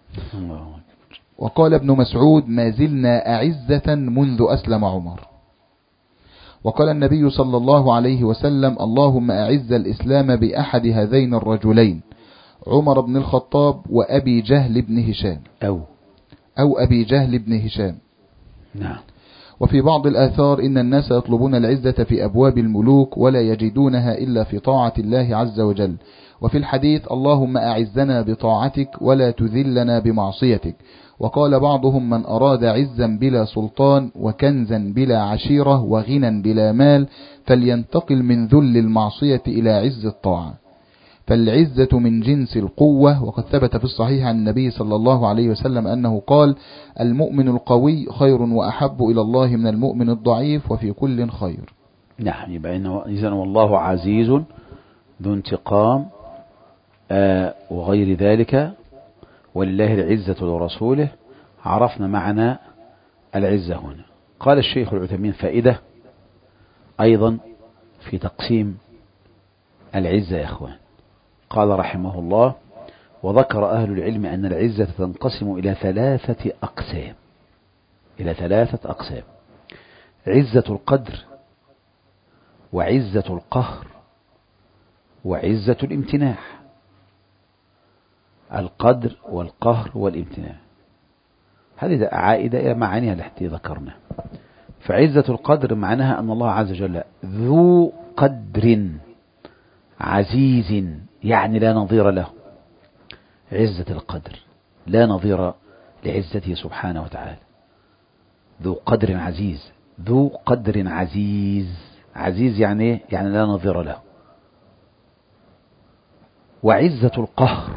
وقال ابن مسعود ما زلنا أعزة منذ أسلم عمر. وقال النبي صلى الله عليه وسلم اللهم أعز الإسلام بأحد هذين الرجلين، عمر بن الخطاب وأبي جهل بن هشام أو, أو أبي جهل بن هشام. نعم. وفي بعض الآثار إن الناس يطلبون العزة في أبواب الملوك ولا يجدونها إلا في طاعة الله عز وجل. وفي الحديث اللهم أعزنا بطاعتك ولا تذلنا بمعصيتك. وقال بعضهم من أراد عزا بلا سلطان وكنزا بلا عشيرة وغنى بلا مال فلينتقل من ذل المعصية إلى عز الطاعة. فالعزة من جنس القوة. وقد ثبت في الصحيح عن النبي صلى الله عليه وسلم أنه قال المؤمن القوي خير وأحب إلى الله من المؤمن الضعيف وفي كل خير. نعم. يبقى إذن والله عزيز ذو انتقام آه وغير ذلك، ولله العزة لرسوله. عرفنا معنى العزة هنا. قال الشيخ العثيمين فائدة أيضا في تقسيم العزة يا أخوان. قال رحمه الله وذكر أهل العلم أن العزة تنقسم إلى ثلاثة أقسام إلى ثلاثة أقسام عزة القدر وعزة القهر وعزة الامتناع. القدر والقهر والامتناع هذه عائدة إلى معانيها التي ذكرنا. فعزة القدر معناها أن الله عز وجل ذو قدر عزيز، يعني لا نظير له. عزة القدر لا نظير لعزته سبحانه وتعالى. ذو قدر عزيز، ذو قدر عزيز، عزيز يعني يعني لا نظير له. وعزة القهر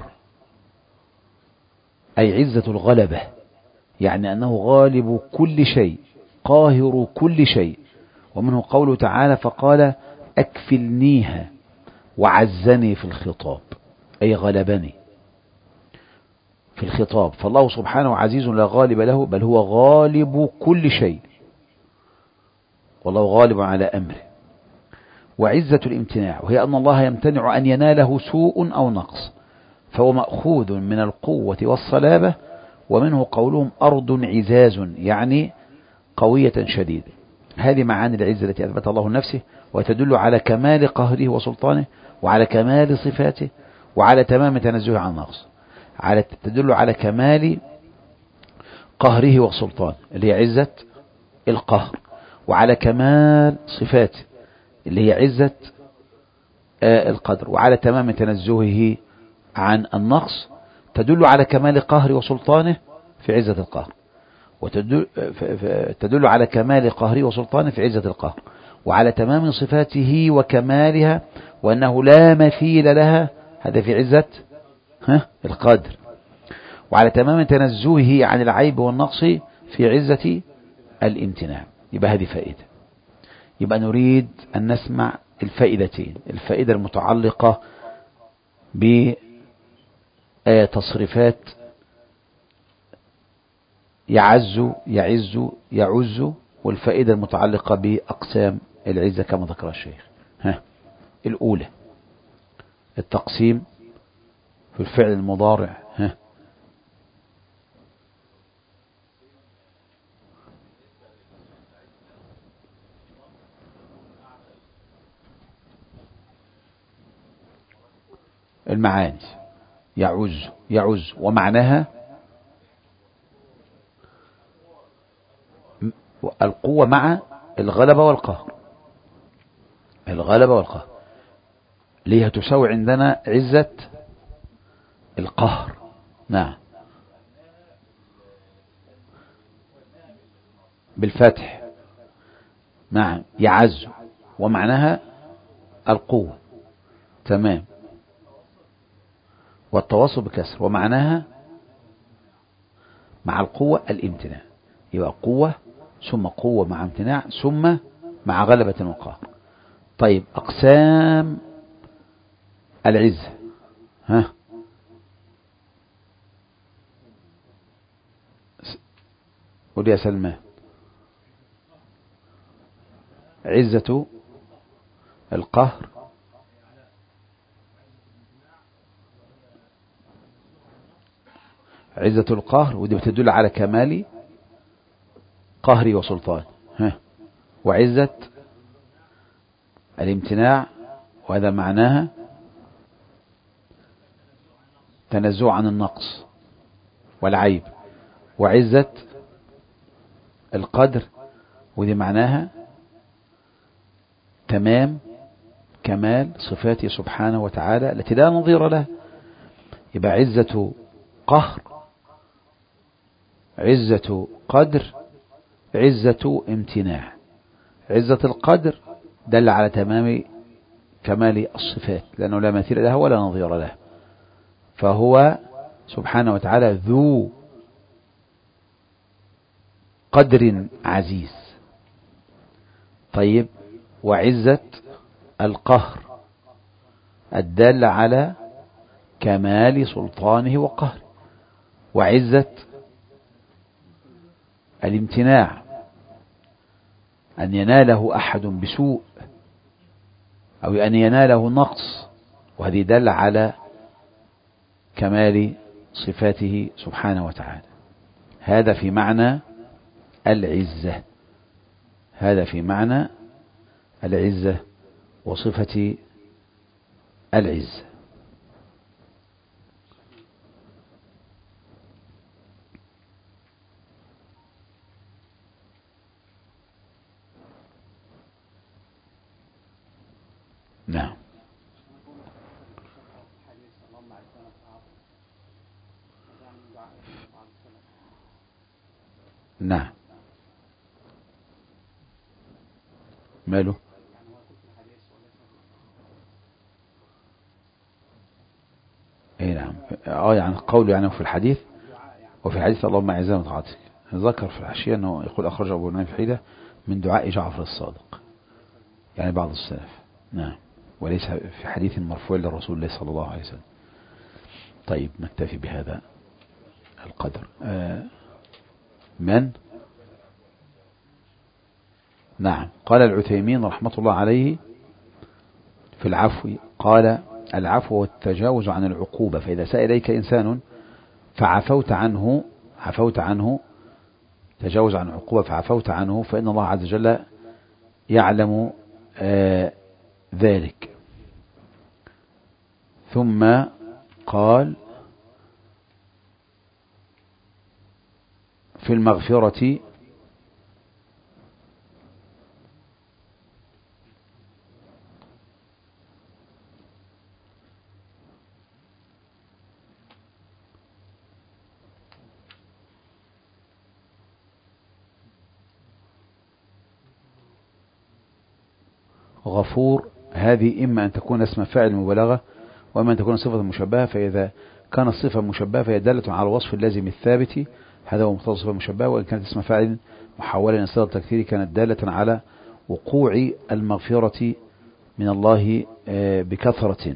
أي عزة الغلبة، يعني أنه غالب كل شيء قاهر كل شيء. ومنه قوله تعالى فقال أكفلنيها وعزني في الخطاب، أي غلبني في الخطاب. فالله سبحانه عزيز لا غالب له، بل هو غالب كل شيء، والله غالب على أمره. وعزة الامتناع وهي أن الله يمتنع أن يناله سوء أو نقص، فهو مأخوذ من القوة والصلابة. ومنه قولهم أرض عزاز يعني قوية شديدة. هذه معاني العزة التي أثبتها الله لنفسه، وتدل على كمال قهره وسلطانه، وعلى كمال صفاته، وعلى تمام تنزهه عن النقص. على تدل على كمال قهره وسلطانه اللي هي عزة القهر، وعلى كمال صفاته اللي هي عزة القدر، وعلى تمام تنزهه عن النقص. تدل على كمال قهره وسلطانه في عزة القهر، وتدل تدل على كمال قهره وسلطانه في عزة القهر، وعلى تمام صفاته وكمالها وأنه لا مثيل لها، هذا في عزة ها القدر، وعلى تمام تنزهه عن العيب والنقص في عزة الامتناع. يبقى هذه فائدة. يبقى نريد أن نسمع الفائدتين: الفائدة المتعلقة بتصريفات يعز يعز يعز، والفائدة المتعلقة بأقسام العزة كما ذكر الشيخ. ها الأولى التقسيم في الفعل المضارع. ها المعاني يعز يعز ومعناها القوة مع الغلبة والقهر، الغلبة والقهر ليها تساوي عندنا عزة القهر. نعم بالفتح. نعم يعز ومعناها القوة، تمام. والتواصل بكسر ومعناها مع القوة الامتناع، يبقى قوة ثم قوة مع امتناع ثم مع غلبة وقهر. طيب أقسام العزة. ها قل يا سلمان. عزة القهر، عزة القهر ودي بتدل على كمال قهري وسلطان. ها وعزة الامتناع وهذا معناها تنزه عن النقص والعيب، وعزة القدر ودي معناها تمام كمال صفاته سبحانه وتعالى التي لا نظير لها. يبقى عزة قهر، عزة قدر، عزة امتناع. عزة القدر دل على تمام كمال الصفات لأنه لا مثيل لها ولا نظير لها، فهو سبحانه وتعالى ذو قدر عزيز. طيب وعزة القهر الدالة على كمال سلطانه وقهره، وعزة الامتناع أن يناله أحد بسوء أو أن يناله نقص، وهذه دل على كمال صفاته سبحانه وتعالى. هذا في معنى العزة، هذا في معنى العزة وصفة العزة. نعم نعم ماله اي نعم اه يعني قول يعني في الحديث وفي الحديث اللهم اعزنا من طاعتك. ذكر في الحاشية انه يقول اخرجه ابو نعيم في حيلة من دعاء جعفر الصادق يعني بعض السلف. نعم وليس في حديث مرفوع للرسول الله صلى الله عليه وسلم. طيب نكتفي بهذا القدر. آه من نعم قال العثيمين رحمة الله عليه في العفو، قال العفو والتجاوز عن العقوبة، فإذا سأل إليك إنسان فعفوت عنه عفوت عنه تجاوز عن العقوبة فعفوت عنه، فإن الله عز وجل يعلم آه ذلك. ثم قال في المغفرة غفور، هذه إما أن تكون اسم فاعل مبالغة وإما أن تكون صفة مشبهة، فإذا كانت الصفة مشبهة فهي دالة على الوصف اللازم الثابت، هذا هو مقتضى الصفة المشبهة. وإن كانت اسم فاعل محولة إلى صيغة التكثير كانت دالة على وقوع المغفرة من الله بكثرة.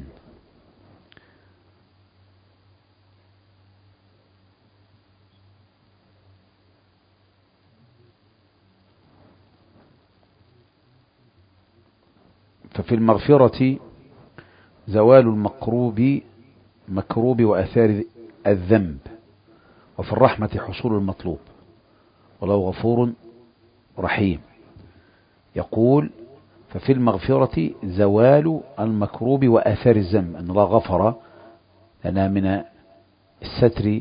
ففي المغفرة زوال المقروب مكروب وآثار الذنب، وفي الرحمة حصول المطلوب، والله غفور رحيم. يقول ففي المغفرة زوال المكروب وآثار الذنب، أن الله غفر لنا من الستر،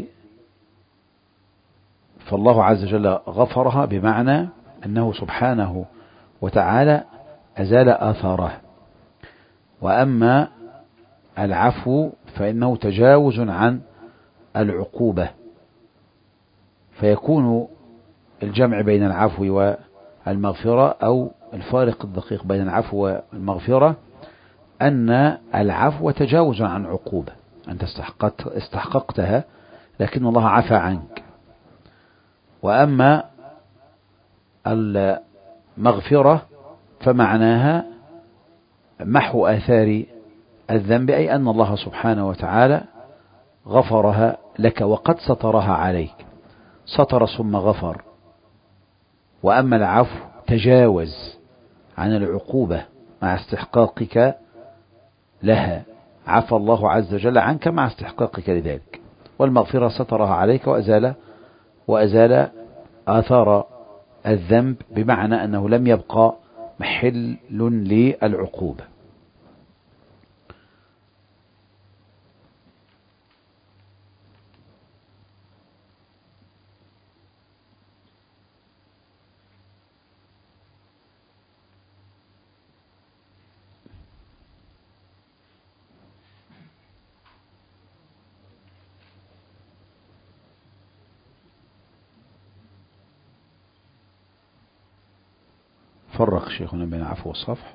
فالله عز وجل غفرها بمعنى أنه سبحانه وتعالى أزال آثاره. وأما العفو فإنه تجاوز عن العقوبة، فيكون الجمع بين العفو والمغفرة أو الفارق الدقيق بين العفو والمغفرة أن العفو تجاوز عن عقوبة، أنت استحققت استحققتها لكن الله عفى عنك. وأما المغفرة فمعناها محو آثار الذنب، أي أن الله سبحانه وتعالى غفرها لك وقد سترها عليك، ستر ثم غفر. وأما العفو تجاوز عن العقوبة مع استحقاقك لها، عفى الله عز وجل عنك مع استحقاقك لذلك. والمغفرة سترها عليك وأزال وأزال آثار الذنب، بمعنى أنه لم يبقى محل للعقوبة. فرق شيخنا بين العفو والصفح،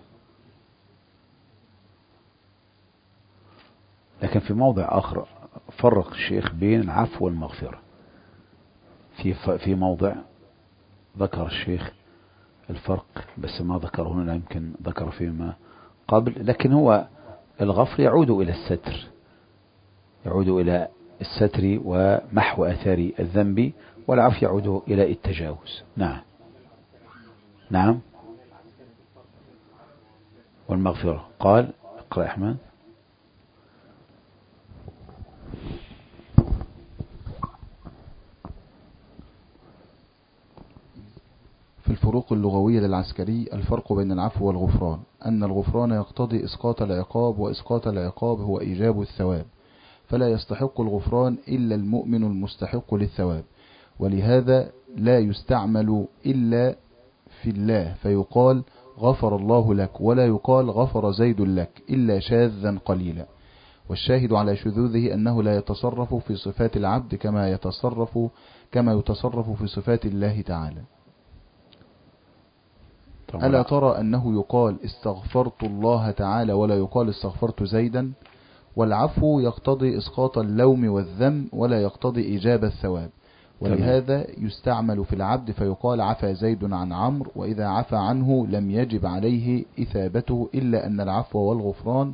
لكن في موضع آخر فرق الشيخ بين العفو والمغفرة. في في موضع ذكر الشيخ الفرق بس ما ذكر هنا، يمكن ذكر فيما قبل، لكن هو الغفر يعود إلى الستر، يعود إلى الستر ومحو آثار الذنب، والعفو يعود إلى التجاوز. نعم نعم. والمغفرة قال اقرأ أحمد. في الفروق اللغوية للعسكري الفرق بين العفو والغفران أن الغفران يقتضي إسقاط العقاب، وإسقاط العقاب هو إيجاب الثواب، فلا يستحق الغفران إلا المؤمن المستحق للثواب، ولهذا لا يستعمل إلا في الله فيقال غفر الله لك، ولا يقال غفر زيد لك إلا شاذا قليلا. والشاهد على شذوذه أنه لا يتصرف في صفات العبد كما يتصرف كما يتصرف في صفات الله تعالى. ألا ترى أنه يقال استغفرت الله تعالى ولا يقال استغفرت زيدا؟ والعفو يقتضي إسقاط اللوم والذم ولا يقتضي إيجاب الثواب، ولهذا يستعمل في العبد فيقال عفى زيد عن عمرو، وإذا عفى عنه لم يجب عليه إثابته، إلا أن العفو والغفران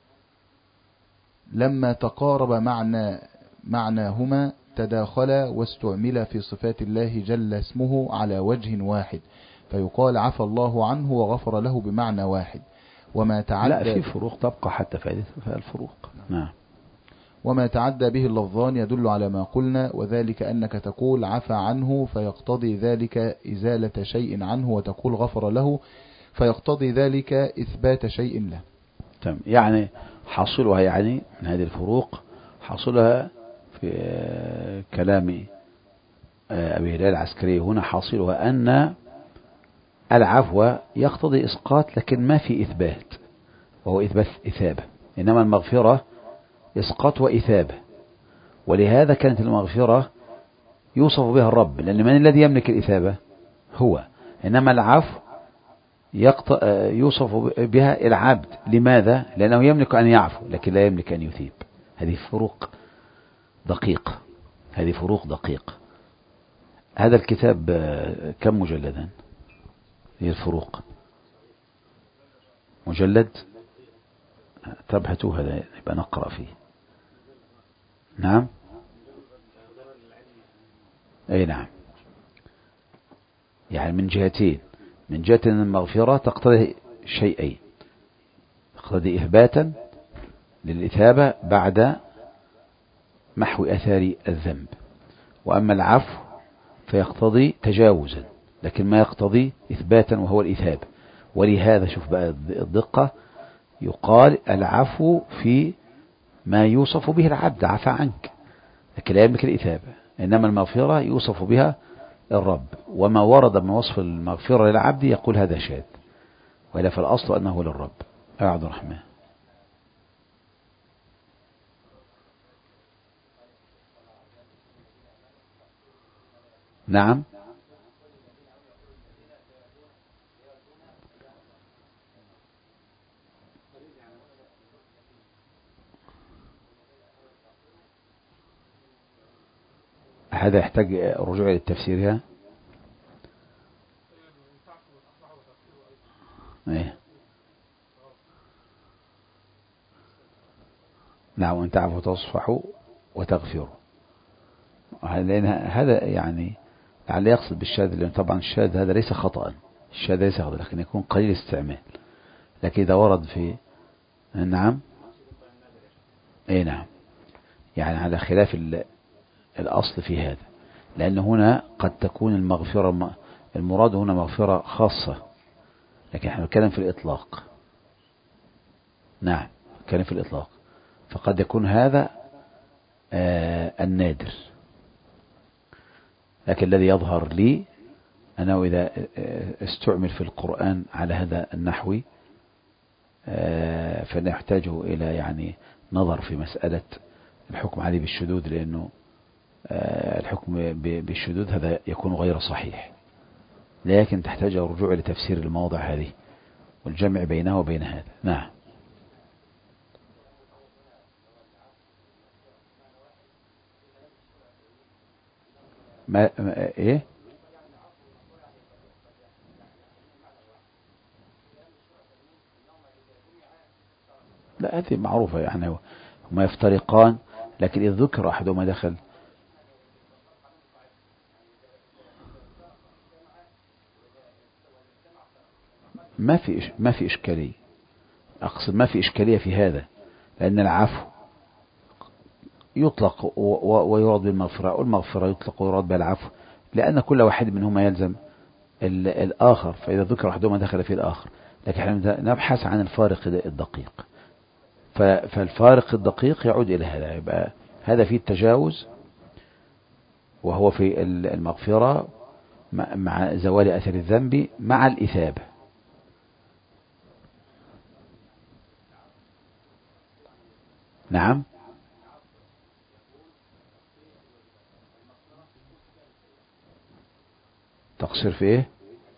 لما تقارب معنى معناهما تداخلا واستعمل في صفات الله جل اسمه على وجه واحد، فيقال عفى الله عنه وغفر له بمعنى واحد. وما تعدى لا في فروق تبقى حتى فائدة الفروق. نعم. وما تعدى به اللفظان يدل على ما قلنا، وذلك أنك تقول عفى عنه فيقتضي ذلك إزالة شيء عنه، وتقول غفر له فيقتضي ذلك إثبات شيء له. تمام. يعني حاصلها يعني من هذه الفروق حاصلها في كلام أبي هلال العسكري هنا حاصلها أن العفو يقتضي إسقاط لكن ما في إثبات وهو إثبات إثابة، إنما المغفرة إسقاط وإثابة، ولهذا كانت المغفرة يوصف بها الرب، لأن من الذي يملك الإثابة هو، إنما العفو يوصف بها العبد. لماذا؟ لأنه يملك أن يعفو لكن لا يملك أن يثيب. هذه فروق دقيقة، هذه فروق دقيقة. هذا الكتاب كم مجلدا؟ هي الفروق مجلد. طب هاتوه هذا يبقى نقرأ فيه. نعم أي نعم. يعني من جهتين، من جهة أن المغفرة تقتضي شيئين، تقتضي إثباتا للإثابة بعد محو أثار الذنب، وأما العفو فيقتضي تجاوزا لكن ما يقتضي إثباتا وهو الإثابة. ولهذا شوف بقى الدقة، يقال العفو في ما يوصف به العبد عفى عنك لكن لا يملك الإثابة، إنما المغفرة يوصف بها الرب، وما ورد من وصف المغفرة للعبد يقول هذا شاذ، وإلا فالأصل أنه للرب. يا عبد الرحمن. نعم هذا يحتاج رجوع للتفسير. ايه نعم، وان تعفوا وتصفحوا وتغفروا. لأن هذا يعني لعل يقصد بالشاذ، لأن طبعا الشاذ هذا ليس خطأ، الشاذ ليس خطأ لكن يكون قليل استعمال، لكن إذا ورد في نعم اي نعم، يعني على خلاف الأصل في هذا، لأن هنا قد تكون المغفرة المراد هنا مغفرة خاصة، لكن احنا نتكلم في الإطلاق. نعم نتكلم في الإطلاق، فقد يكون هذا آه النادر، لكن الذي يظهر لي أنه إذا استعمل في القرآن على هذا النحو آه فإنه يحتاجه إلى يعني نظر في مسألة الحكم عليه بالشذوذ، لأنه آه الحكم بالشذوذ هذا يكون غير صحيح، لكن تحتاج الرجوع لتفسير المواضع هذه والجمع بينها وبين هذا. نعم ما, ما ايه لا هذه معروفة، يعني هما يفترقان، لكن إذ ذكر أحدهما دخل ما في ما في إشكالية. أقصد ما في إشكالية في هذا، لأن العفو يطلق ويراد بالمغفرة، والمغفرة يطلق ويراد بالعفو، لأن كل واحد منهما يلزم الآخر، فإذا ذكر أحدهما دخل في الآخر، لكن احنا نبحث عن الفارق الدقيق، فالفارق الدقيق يعود إلى هذا، يبقى هذا فيه التجاوز وهو في المغفرة مع زوال أثر الذنب مع الإثابة. نعم تقصير في ايه؟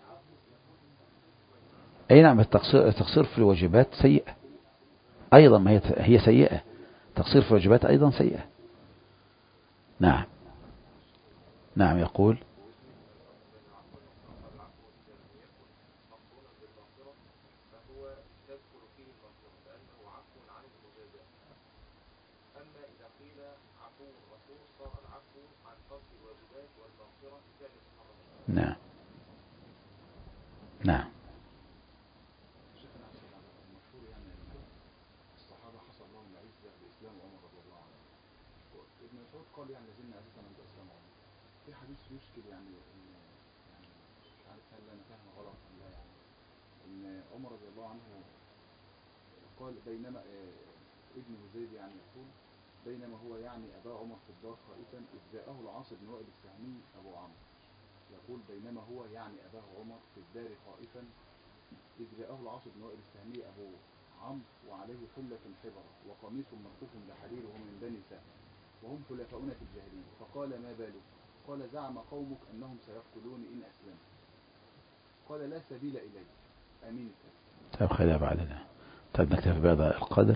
اي نعم، التقصير, التقصير في الواجبات سيئة ايضا، ما هي هي سيئة، تقصير في الواجبات ايضا سيئة. نعم نعم يقول نعم نعم قال يعني لازلنا عزيزا عند اسلام في حديث يشكل، يعني يعني مش عارف هل انا فاهم غلط ولا يعني ان عمر رضي الله عنه قال بينما ابن زيد يعني يقول بينما هو يعني أبا عمر في الدار خائفا إذ جاءه العاص بن وائل السهمي أبو عمرو. يقول بينما هو يعني أباه عمر في الدار خائفا إذ جاءه العاص بن وائل السهمي أبو عمرو وعليه حلة حبرة وقميص ملفوف بحرير وهو من بني سهم وهم حلفاؤنا في الجاهلية. فقال ما بالك؟ قال زعم قومك أنهم سيقتلون إن أسلمت. قال لا سبيل إليه أمين. طيب خليها بعدنا. طيب نكتفي بهذا القدر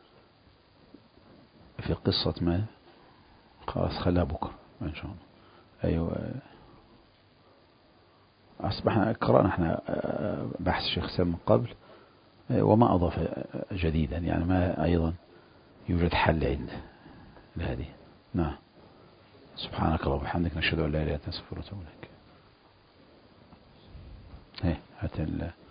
في قصة ما خلاص خليها بكرة إن شاء الله. أيوة أصبحنا قرأنا احنا بحث الشيخ سام من قبل وما أضاف جديدا يعني ما أيضا يوجد حل عنده لهذه. نعم سبحانك اللهم وبحمدك نشهد أن لا إله إلا أنت نستغفرك ونتوب إليك. هات